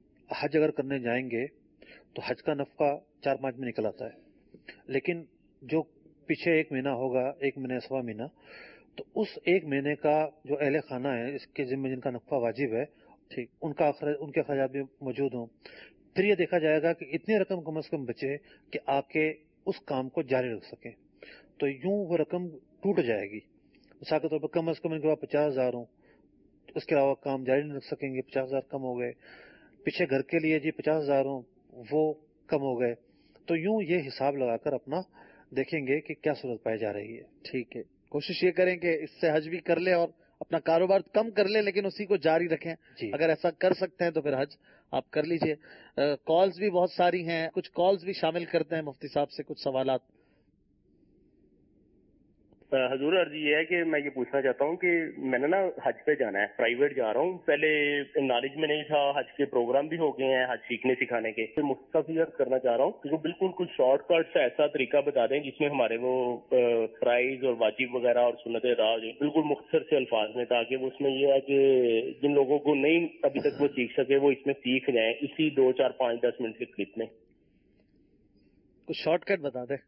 हज अगर करने जाएंगे तो हज का नफका चार पांच में निकल आता है, लेकिन जो पीछे एक महीना होगा, एक महीने सवा महीना, तो उस एक महीने का जो अहले खाना है इसके जिम्मे जिनका नफा वाजिब है, ठीक, उनका अखराज, उनके अखराजात भी मौजूद हों। फिर ये देखा जाएगा कि इतनी रकम कम से कम बचे कि आके उस काम को जारी रख सकें, तो यूं वो रकम टूट जाएगी। मिसाल के तौर पर कम से कम इनके पास पचास हजार हो, उसके अलावा काम जारी नहीं रख सकेंगे, पचास हजार कम हो गए। पीछे घर के लिए जी पचास हजार हो, वो कम हो गए। तो यूं ये हिसाब लगाकर अपना देखेंगे कि क्या सूरत पाई जा रही है। ठीक है, कोशिश ये करें कि इससे हज भी कर ले और अपना कारोबार कम कर ले, लेकिन उसी को जारी रखें। जी। अगर ऐसा कर सकते हैं तो फिर हज आप कर लीजिए। कॉल्स भी बहुत सारी हैं, कुछ कॉल्स भी शामिल करते हैं मुफ्ती साहब से कुछ सवालात। हजूर अर्जी ये है कि मैं ये पूछना चाहता हूँ कि मैंने ना हज पे जाना है, प्राइवेट जा रहा हूँ। पहले नॉलेज में नहीं था, हज के प्रोग्राम भी हो गए हैं हज सीखने सिखाने के। तो मुख्तसर करना चाह रहा हूँ कि वो बिल्कुल कुछ शॉर्टकट से ऐसा तरीका बता दें जिसमें हमारे वो प्राइज और वाजिब वगैरह और सुन्नत अदा बिल्कुल मुख्तसर से अल्फाज में, ताकि वो उसमें ये है कि जिन लोगों को नहीं अभी तक वो सीख सके वो इसमें सीख जाए इसी दो चार पाँच दस मिनट के क्लिप में। कुछ शॉर्टकट बता दे।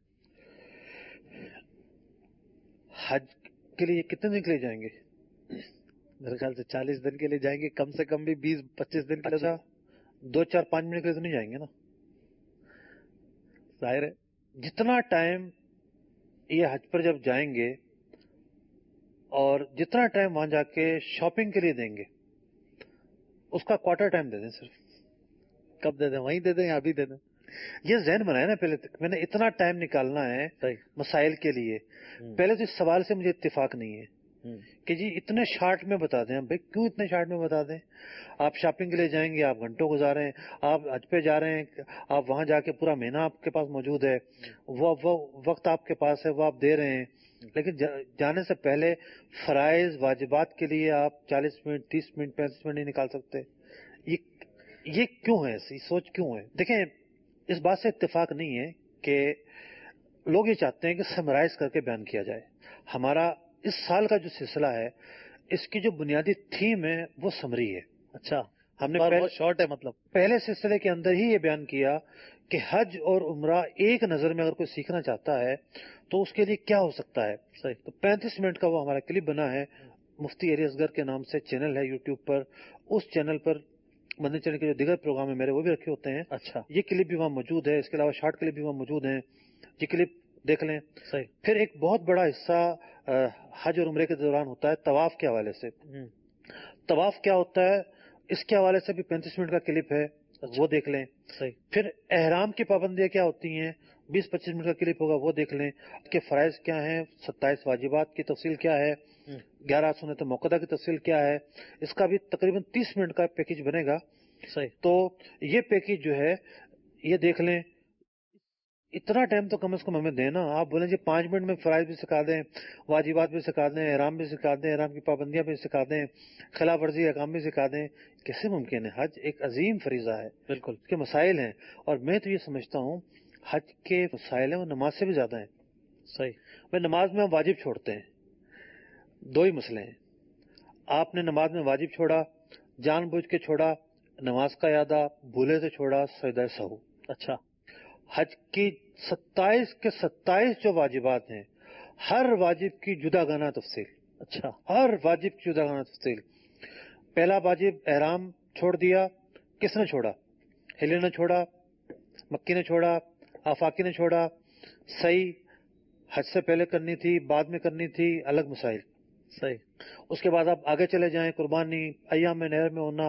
हज के लिए कितने दिन के लिए जाएंगे? मेरे ख्याल से चालीस दिन के लिए जाएंगे, कम से कम भी बीस पच्चीस दिन के लिए। अच्छा, दो चार पांच मिनट के लिए तो नहीं जाएंगे ना, जाहिर है। जितना टाइम ये हज पर जब जाएंगे और जितना टाइम वहां जाके शॉपिंग के लिए देंगे उसका क्वार्टर टाइम दे दें सिर्फ। कब दे दें, वहीं दे दें या अभी दे दें? ये ज़हन बनाया ना पहले तक, मैंने इतना टाइम निकालना है सही। मसाइल के लिए। पहले तो इस सवाल से मुझे इत्तेफाक नहीं है कि जी इतने शार्ट में बता दें। भाई क्यों इतने शार्ट में बता दें? आप शॉपिंग के लिए जाएंगे, आप घंटों गुजारें, आप हज पे जा रहे हैं, आप वहां जाके पूरा महीना आपके पास मौजूद है, वो वो वक्त आपके पास है, वो आप दे रहे हैं। लेकिन जा, जाने से पहले फराइज वाजिबात के लिए आप चालीस मिनट तीस मिनट पैंतीस मिनट नहीं निकाल सकते। ये ये क्यों है? ऐसी सोच क्यों है? देखें, इस बात से इत्तेफाक नहीं है कि लोग ये चाहते हैं कि समराइज करके बयान किया जाए। हमारा इस साल का जो सिलसिला है इसकी जो बुनियादी थीम है वो समरी है। अच्छा, हमने बहुत पहले, शॉर्ट है, मतलब पहले सिलसिले के अंदर ही ये बयान किया कि हज और उम्रा एक नजर में अगर कोई सीखना चाहता है तो उसके लिए क्या हो सकता है। सही। तो पैंतीस मिनट का वो हमारा क्लिप बना है, मुफ्ती अली असगर के नाम से चैनल है यूट्यूब पर। उस चैनल पर मदनी चैनल के जो दिगर प्रोग्राम है मेरे वो भी रखे होते हैं। अच्छा, ये क्लिप भी वहाँ मौजूद है, इसके अलावा शॉर्ट क्लिप भी वहाँ मौजूद हैं, ये क्लिप देख लें। सही। फिर एक बहुत बड़ा हिस्सा हज और उम्रे के दौरान होता है तवाफ के हवाले से। तवाफ क्या होता है इसके हवाले से भी पैंतीस मिनट का क्लिप है, वो देख लें। सही। फिर एहराम की पाबंदियां क्या होती हैं, बीस पच्चीस मिनट का क्लिप होगा, वो देख लें। के फराइज क्या हैं, सत्ताईस वाजिबात की तफसील क्या है, ग्यारह सुन्नत मुक्कदा की तफसील क्या है, इसका भी तकरीबन तीस मिनट का पैकेज बनेगा। सही। तो ये पैकेज जो है ये देख लें। इतना टाइम तो कम से कम हमें देना। आप बोलें जी पांच मिनट में फराइज भी सिखा दें, वाजिबात भी सिखा दें, एहराम भी सिखा दें, एहराम की पाबंदियां भी सिखा दें, खिलाफ वर्जी अहकाम भी सिखा दें, कैसे मुमकिन है? हज एक अजीम फरीजा है, बिल्कुल इसके मसाइल हैं। और मैं तो ये समझता हूँ हज के मसाइल हैं वो नमाज से भी ज्यादा हैं। सही। भाई नमाज में हम वाजिब छोड़ते हैं, दो ही मसले हैं। आपने नमाज में वाजिब छोड़ा, जानबूझ के छोड़ा, नमाज का यादा, भूले से छोड़ा, सजदा सहू। अच्छा, हज की सत्ताईस के सत्ताईस जो वाजिबात हैं, हर वाजिब की जुदागाना तफसील। अच्छा, हर वाजिब की जुदागाना तफसील। पहला वाजिब एहराम छोड़ दिया, किसने छोड़ा? हिली ने छोड़ा, मक्की ने छोड़ा, आफाकी ने छोड़ा, सही हज से पहले करनी थी, बाद में करनी थी, अलग मसाइल। सही। उसके बाद आप आगे चले जाएं, कुर्बानी, अय्याम में नहर में होना,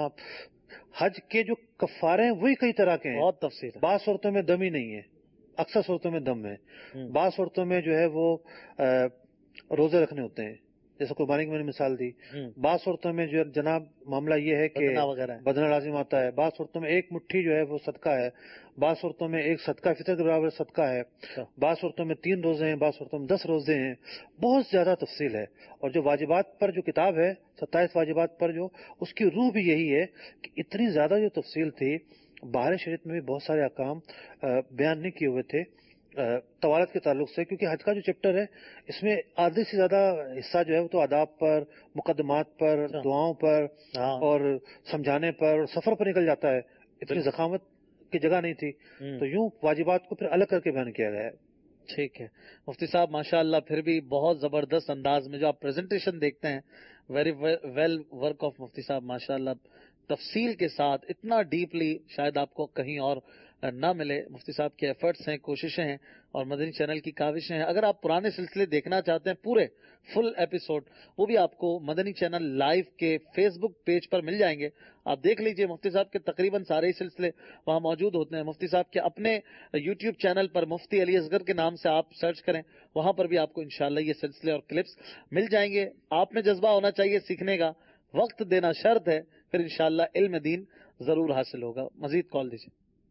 हज के जो कफ़ारे हैं वही कई तरह के हैं। बहुत तफसील है। बास सूरतों में दम ही नहीं है, अक्सर सूरतों में दम है। बास सूरतों में जो है वो आ, रोजे रखने होते हैं, जैसे कुर्बानी की मैंने मिसाल दी। बास सूरतों में जो जनाब मामला ये है कि बदना वगैरह है। बदना लाजिम आता है। बास सूरतों में एक मुट्ठी जो है वो सदका है, बास सूरतों में एक सदका फितर के बराबर सदका है, बास सूरतों में तीन रोजे हैं, बास सूरतों में दस रोजे हैं। बहुत ज्यादा तफसील है। और जो वाजिबात पर जो किताब है, सत्ताईस वाजिबात पर, जो उसकी रूह भी यही है कि इतनी ज्यादा जो तफसील थी, बाहर शरीयत में भी बहुत सारे अहकाम बयान नहीं किए हुए थे तवालत के ताल्लुक से, क्योंकि हज का जो चैप्टर है इसमें आधे से ज्यादा हिस्सा जो है वो तो आदाब पर, मुकदमात पर, दुआओं पर और समझाने पर, सफर पर निकल जाता है। इतनी जखामत की जगह नहीं थी, तो यूं वाजिबात को फिर अलग करके बयान किया गया है। ठीक है मुफ्ती साहब, माशाअल्लाह, फिर भी बहुत जबरदस्त अंदाज में जो आप प्रेजेंटेशन देखते हैं, वेरी वेल वर्क ऑफ मुफ्ती साहब, माशाअल्लाह, तफसील के साथ, इतना डीपली शायद आपको कहीं और ना मिले। मुफ्ती साहब के एफर्ट्स हैं, कोशिशें हैं और मदनी चैनल की काविशें हैं। अगर आप पुराने सिलसिले देखना चाहते हैं, पूरे फुल एपिसोड, वो भी आपको मदनी चैनल लाइव के फेसबुक पेज पर मिल जाएंगे। आप देख लीजिए, मुफ्ती साहब के तकरीबन सारे ही सिलसिले वहां मौजूद होते हैं। मुफ्ती साहब के अपने यूट्यूब चैनल पर मुफ्ती अली असगर के नाम से आप सर्च करें, वहां पर भी आपको इंशाल्लाह ये सिलसिले और क्लिप्स मिल जाएंगे। आप में जज्बा होना चाहिए सीखने का, वक्त देना शर्त है, फिर इंशाल्लाह इल्म दीन जरूर हासिल होगा। मजीद कॉल दीजिए।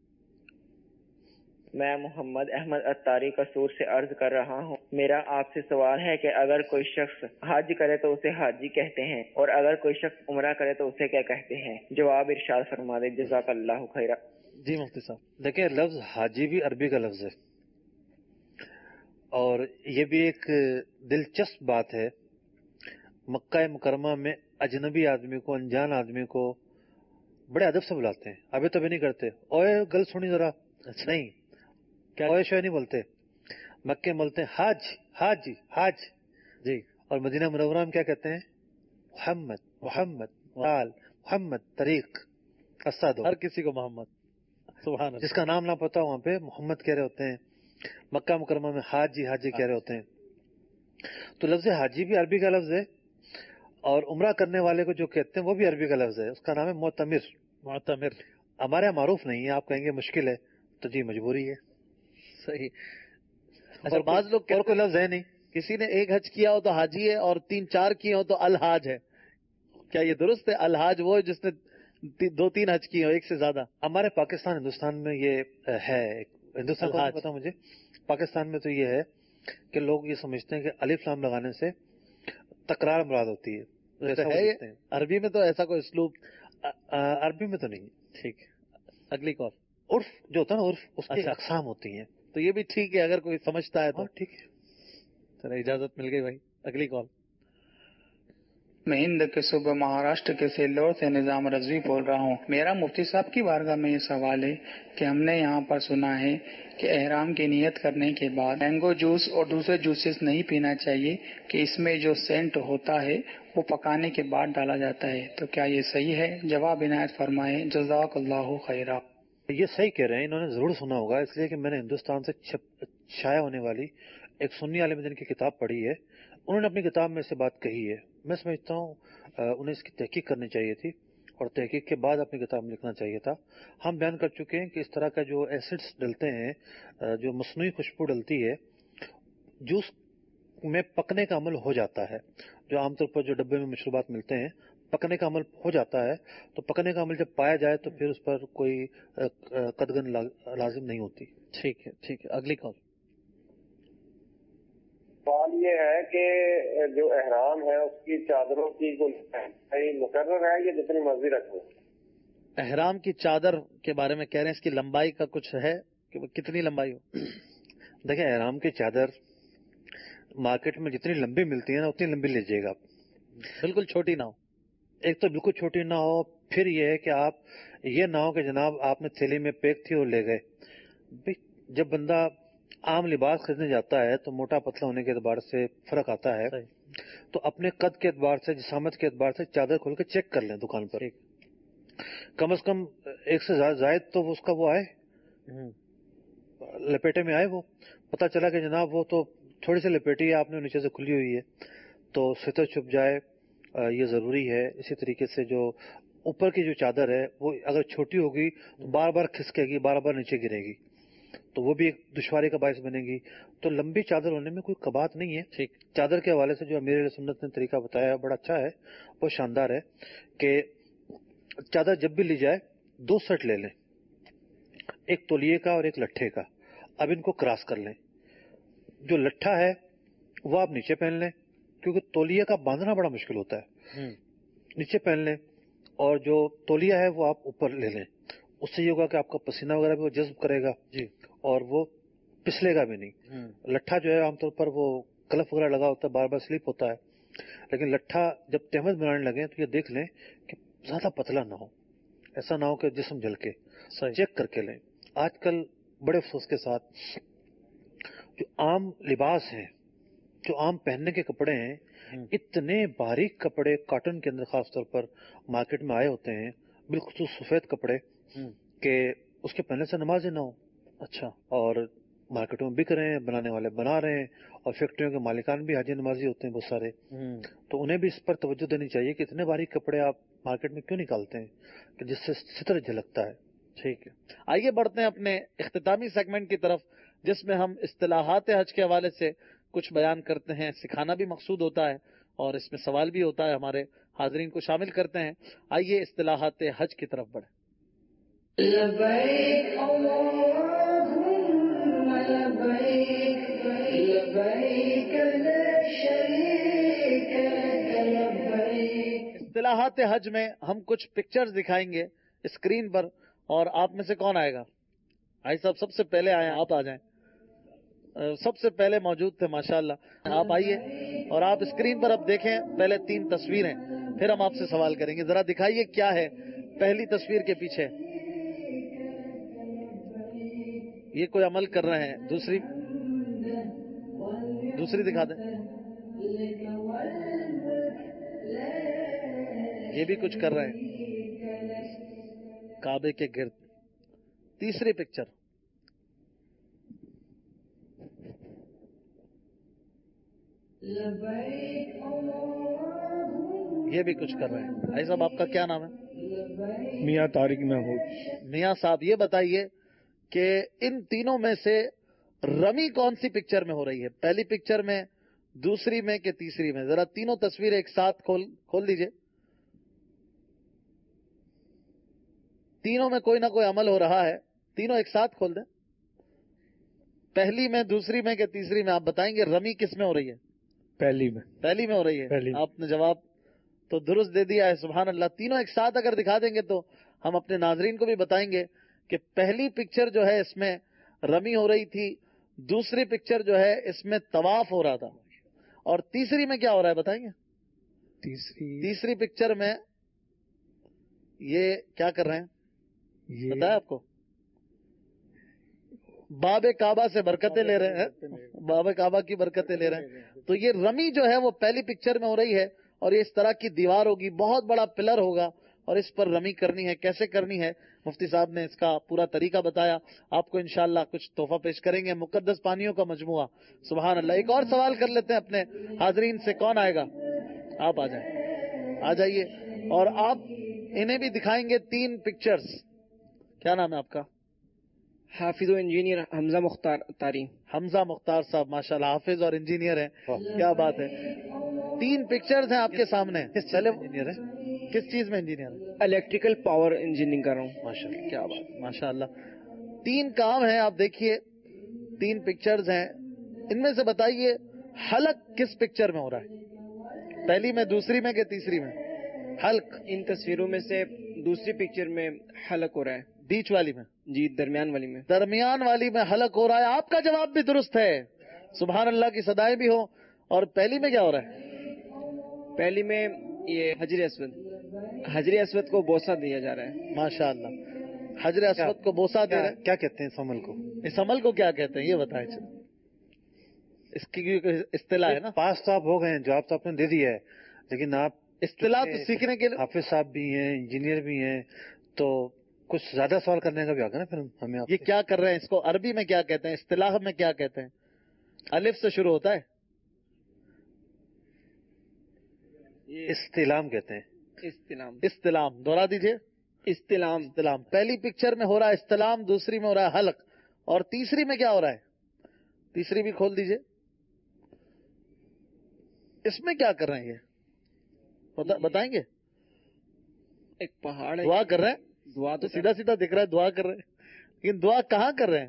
मैं मोहम्मद अहमद अत्तारी कसूर से अर्ज कर रहा हूँ। मेरा आपसे सवाल है कि अगर कोई शख्स हज करे तो उसे हाजी कहते हैं, और अगर कोई शख्स उम्रा करे तो उसे क्या कहते हैं? जवाब इरशाद फरमा दे, जज़ाकल्लाहु खैरा। जी मुफ्ती साहब, देखिए, लफ्ज हाजी भी अरबी का लफ्ज है, और ये भी एक दिलचस्प बात है। मक्का मुकरमा में अजनबी आदमी को, अनजान आदमी को बड़े अदब से बुलाते हैं। अभी तो भी नहीं करते, ओए गल सुनी जरा, अच्छा नहीं, क्या ओए शोए नहीं बोलते। मक्के में बोलते हैं हाज, हाज, हाज जी। और मदीना मुनव्वरा में क्या कहते हैं? मोहम्मद, मोहम्मद, वाल, मोहम्मद, तरीक, अस्सादो। हर किसी को मोहम्मद, सुभान अल्लाह। जिसका नाम ना पता वहां पे मोहम्मद कह रहे होते हैं। मक्का मुकरमा में हाजी, हाजी कह रहे होते हैं। तो लफ्ज हाजी भी अरबी का लफ्ज है, और उम्रा करने वाले को जो कहते हैं वो भी अरबी का लफ्ज है। उसका नाम है मोतमिर। मोतमिर हमारे यहाँ मारूफ नहीं है। आप कहेंगे मुश्किल है, तो जी मजबूरी है। सही। अच्छा, बाज लोग और कोई लफ्ज है नहीं। किसी ने एक हज किया हो तो हाजी है, और तीन चार किए हो तो अलहाज है। क्या ये दुरुस्त है? अलहाज वो है जिसने दो तीन हज किए हो, एक से ज्यादा। हमारे पाकिस्तान हिंदुस्तान में ये है, हिंदुस्तान को पता मुझे, पाकिस्तान में तो ये है कि लोग ये समझते हैं कि अलिफ लाम लगाने से तकरार मुराद होती है। तो है ये? अरबी में तो ऐसा कोई उसलूब? अरबी में तो नहीं। ठीक है, अगली कॉल। उर्फ जो होता है ना, उर्फ उसकी अच्छा। अकसाम होती हैं, तो ये भी ठीक है अगर कोई समझता है तो। ठीक है, चलो, इजाजत मिल गई भाई। अगली कॉल। मैं हिंद के सूबे महाराष्ट्र के सेल्लोर से निजाम रजवी बोल रहा हूँ। मेरा मुफ्ती साहब की बारगाह में ये सवाल है कि हमने यहाँ पर सुना है कि एहराम की नियत करने के बाद मैंगो जूस और दूसरे जूसेस नहीं पीना चाहिए, कि इसमें जो सेंट होता है वो पकाने के बाद डाला जाता है, तो क्या ये सही है? जवाब इनायत फरमाए, जज़ाकल्लाहु खैरा। ये सही कह रहे हैं, इन्होंने जरूर सुना होगा, इसलिए कि मैंने हिंदुस्तान से छाया होने वाली एक सुन्नी आलिम दीन की किताब पढ़ी है। उन्होंने अपनी किताब में से बात कही है। मैं समझता हूँ उन्हें इसकी तहकीक करनी चाहिए थी, और तहकीक के बाद अपनी किताब में लिखना चाहिए था। हम बयान कर चुके हैं कि इस तरह का जो एसिड्स डलते हैं, जो मसनूई खुशबू डलती है, जूस में पकने का अमल हो जाता है। जो आमतौर पर जो डब्बे में मशरूबात मिलते हैं, पकने का अमल हो जाता है। तो पकने का अमल जब पाया जाए तो फिर उस पर कोई कदगन लाजिम नहीं होती। ठीक है, ठीक है, अगली कॉल। सवाल ये है कि जो एहराम है उसकी चादरों की मुकर्रर है या जितनी मर्जी रखें? एहराम की चादर के बारे में कह रहे हैं, इसकी लंबाई का कुछ है कि कितनी लंबाई हो? देखिए, एहराम की चादर मार्केट में जितनी लंबी मिलती है ना, उतनी लंबी लीजिएगा आप। बिल्कुल छोटी ना हो। ایک تو بالکل چھوٹی نہ ہو، پھر یہ ہے کہ آپ یہ نہ ہو کہ جناب آپ نے تھیلی میں پیک تھی اور لے گئے. جب بندہ عام لباس خریدنے جاتا ہے تو موٹا پتلا ہونے کے اعتبار سے فرق آتا ہے. تو اپنے قد کے اعتبار سے، جسامت کے اعتبار سے چادر کھول کے چیک کر لیں دکان پر. کم از کم ایک سے زائد تو اس کا وہ آئے، لپیٹے میں آئے. وہ پتہ چلا کہ جناب وہ تو تھوڑی سی لپیٹی ہے آپ نے، نیچے سے کھلی ہوئی ہے، تو ستر چھپ جائے یہ ضروری ہے. اسی طریقے سے جو اوپر کی جو چادر ہے وہ اگر چھوٹی ہوگی تو بار بار کھسکے گی، بار بار نیچے گرے گی، تو وہ بھی ایک دشواری کا باعث بنے گی. تو لمبی چادر ہونے میں کوئی کبات نہیں ہے. ٹھیک، چادر کے حوالے سے جو امیر اہل سنت نے طریقہ بتایا بڑا اچھا ہے، بہت شاندار ہے کہ چادر جب بھی لی جائے دو سیٹ لے لیں، ایک تولیے کا اور ایک لٹھے کا. اب ان کو کراس کر لیں. جو لٹھا ہے وہ آپ نیچے پہن لیں کیونکہ تولیے کا باندھنا بڑا مشکل ہوتا ہے، نیچے پہن لیں. اور جو تولیہ ہے وہ آپ اوپر لے لیں. اس سے یہ ہوگا کہ آپ کا پسینہ وغیرہ بھی وہ جذب کرے گا جی، اور وہ پسلے گا بھی نہیں. لٹھا جو ہے عام طور پر وہ کلف وغیرہ لگا ہوتا ہے، بار بار سلپ ہوتا ہے. لیکن لٹھا جب تہمت بنانے لگے تو یہ دیکھ لیں کہ زیادہ پتلا نہ ہو، ایسا نہ ہو کہ جسم جھلکے. چیک کر کے لیں. آج کل بڑے افسوس کے ساتھ جو عام لباس ہیں، جو عام پہننے کے کپڑے ہیں، اتنے باریک کپڑے کاٹن کے اندر خاص طور پر مارکیٹ میں آئے ہوتے ہیں، بالخصوص سفید کپڑے، کہ اس کے پہننے سے نماز ہی نہ ہو. اچھا، اور مارکیٹوں میں بک رہے ہیں، بنانے والے بنا رہے ہیں، اور فیکٹریوں کے مالکان بھی حاجی نمازی ہوتے ہیں بہت سارے. تو انہیں بھی اس پر توجہ دینی چاہیے کہ اتنے باریک کپڑے آپ مارکیٹ میں کیوں نکالتے ہیں کہ جس سے ستر جھلکتا ہے. ٹھیک ہے، آئیے بڑھتے ہیں اپنے اختتامی سیگمنٹ کی طرف، جس میں ہم اصطلاحات حج کے حوالے سے کچھ بیان کرتے ہیں. سکھانا بھی مقصود ہوتا ہے اور اس میں سوال بھی ہوتا ہے، ہمارے حاضرین کو شامل کرتے ہیں. آئیے اصطلاحات حج کی طرف بڑھیں. لبیک اللہم لبیک لبیک لا شریک لک لبیک. اصطلاحات حج میں ہم کچھ پکچرز دکھائیں گے اسکرین پر، اور آپ میں سے کون آئے گا؟ بھائی صاحب سب سے پہلے آئے، آپ آ جائیں. سب سے پہلے موجود تھے ماشاءاللہ. آپ آئیے اور آپ اسکرین پر اب دیکھیں پہلے تین تصویریں، پھر ہم آپ سے سوال کریں گے. ذرا دکھائیے کیا ہے پہلی تصویر کے پیچھے. یہ کوئی عمل کر رہے ہیں. دوسری دوسری دکھا دیں. یہ بھی کچھ کر رہے ہیں کعبے کے گرد. تیسری پکچر. یہ بھی کچھ کر رہے ہیں. بھائی صاحب آپ کا کیا نام ہے؟ میاں طارق محمود. میاں صاحب یہ بتائیے کہ ان تینوں میں سے رمی کون سی پکچر میں ہو رہی ہے؟ پہلی پکچر میں، دوسری میں کہ تیسری میں؟ ذرا تینوں تصویریں ایک ساتھ کھول کھول دیجئے. تینوں میں کوئی نہ کوئی عمل ہو رہا ہے. تینوں ایک ساتھ کھول دیں. پہلی میں، دوسری میں کہ تیسری میں؟ آپ بتائیں گے رمی کس میں ہو رہی ہے؟ پہلی میں. پہلی میں ہو رہی ہے. پہلی. آپ نے جواب تو درست دے دیا ہے، سبحان اللہ. تینوں ایک ساتھ اگر دکھا دیں گے تو ہم اپنے ناظرین کو بھی بتائیں گے کہ پہلی پکچر جو ہے اس میں رمی ہو رہی تھی، دوسری پکچر جو ہے اس میں طواف ہو رہا تھا، اور تیسری میں کیا ہو رہا ہے بتائیں گے؟ تیسری تیسری پکچر میں یہ کیا کر رہے ہیں بتایا آپ کو؟ باب کعبہ سے برکتیں لے رہے ہیں، باب کعبہ کی برکتیں لے رہے ہیں. تو یہ رمی جو ہے وہ پہلی پکچر میں ہو رہی ہے، اور یہ اس طرح کی دیوار ہوگی، بہت بڑا پلر ہوگا، اور اس پر رمی کرنی ہے. کیسے کرنی ہے مفتی صاحب نے اس کا پورا طریقہ بتایا. آپ کو انشاءاللہ کچھ تحفہ پیش کریں گے، مقدس پانیوں کا مجموعہ. سبحان اللہ. ایک اور سوال کر لیتے ہیں اپنے حاضرین سے. کون آئے گا؟ آپ آ جائیں، آ جائیے. اور آپ انہیں بھی دکھائیں گے تین پکچرز. کیا نام ہے آپ کا؟ حافظ و انجینئر حمزہ مختار تاری. حمزہ مختار صاحب ماشاءاللہ حافظ اور انجینئر ہیں. کیا بات ہے. تین پکچرز ہیں آپ کے سامنے. پہلے انجینئر ہے، کس چیز میں انجینئر ہے؟ الیکٹریکل پاور انجینئرنگ کر رہا ہوں. ماشاءاللہ، کیا بات، ماشاءاللہ. تین کام ہیں، آپ دیکھیے تین پکچرز ہیں. ان میں سے بتائیے حلق کس پکچر میں ہو رہا ہے؟ پہلی میں، دوسری میں کہ تیسری میں؟ حلق ان تصویروں میں سے دوسری پکچر میں حلق ہو رہا ہے. بیچ والی میں؟ جی درمیان والی میں. درمیان والی میں حلق ہو رہا ہے. آپ کا جواب بھی درست ہے، سبحان اللہ کی صدائیں بھی ہوں. اور پہلی میں کیا ہو رہا ہے؟ پہلی میں یہ حجر اسود. حجر اسود کو بوسہ دیا جا رہا ہے. ماشاء اللہ. حجر اسود کو بوسہ دے رہے ہیں. کیا کہتے ہیں اس عمل کو؟ اس عمل کو کیا کہتے ہیں یہ بتائیں. اس کی اصطلاح ہے نا. پاس تو آپ ہو گئے ہیں, جواب تو آپ نے دے دیا ہے, لیکن آپ اصطلاح تو سیکھنے کے لیے. حافظ صاحب بھی ہیں, انجینئر بھی ہیں, تو کچھ زیادہ سوال کرنے کا بھی آگا نا پھر ہمیں. یہ کیا کر رہے ہیں, اس کو عربی میں کیا کہتے ہیں, اصطلاح میں کیا کہتے ہیں؟ الف سے شروع ہوتا ہے. استلام کہتے ہیں. استلام. استلام دوہرا دیجئے. استلام. استلام. پہلی پکچر میں ہو رہا ہے استلام, دوسری میں ہو رہا ہے حلق, اور تیسری میں کیا ہو رہا ہے؟ تیسری بھی کھول دیجئے. اس میں کیا کر رہے ہیں یہ بتائیں گے؟ ایک پہاڑ ہے, دعا کر رہے ہیں. دعا تو سیدھا سیدھا دکھ رہا ہے دعا کر رہے ہیں, لیکن دعا کہاں کر رہے ہیں؟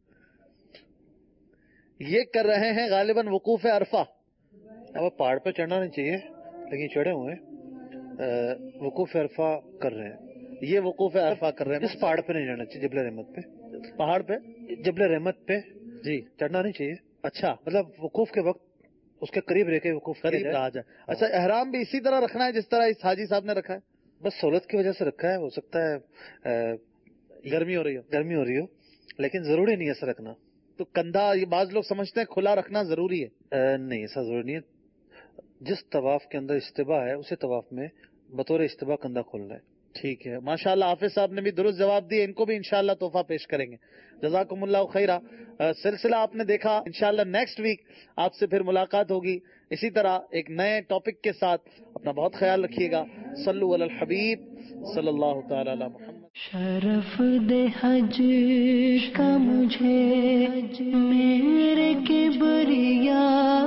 یہ کر رہے ہیں غالباً وقوف عرفہ. اب پہاڑ پہ چڑھنا نہیں چاہیے, لیکن چڑھے ہوئے ہیں, وقوف عرفہ کر رہے ہیں. یہ وقوف عرفہ کر رہے ہیں. اس پہاڑ پہ نہیں چڑھنا چاہیے, جبل رحمت پہ. پہاڑ پہ جبل رحمت پہ جی چڑھنا نہیں چاہیے. اچھا, مطلب وقوف کے وقت اس کے قریب رہ کے وقوف قریب رہا جائے. اچھا, احرام بھی اسی طرح رکھنا ہے جس طرح اس حاجی صاحب نے رکھا ہے؟ بس سہولت کی وجہ سے رکھا ہے, ہو سکتا ہے گرمی ہو رہی ہو گرمی ہو رہی ہو لیکن ضروری نہیں ایسا رکھنا. تو کندھا, یہ بعض لوگ سمجھتے ہیں کھلا رکھنا ضروری ہے. نہیں, ایسا ضروری نہیں ہے. جس طواف کے اندر استباح ہے اسی طواف میں بطور استباح کندھا کھولنا ہے. ٹھیک ہے, ماشاءاللہ. حافظ صاحب نے بھی درست جواب دیے, ان کو بھی انشاءاللہ تحفہ پیش کریں گے. جزاکم اللہ خیرہ. سلسلہ آپ نے دیکھا. انشاءاللہ نیکسٹ ویک آپ سے پھر ملاقات ہوگی اسی طرح ایک نئے ٹاپک کے ساتھ. اپنا بہت خیال رکھیے گا. صلو علی الحبیب صلی اللہ تعالی علی محمد. شرف دے حج کا مجھے میرے کبریا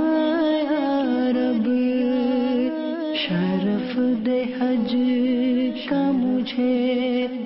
رب, شرف دے حج کا مجھے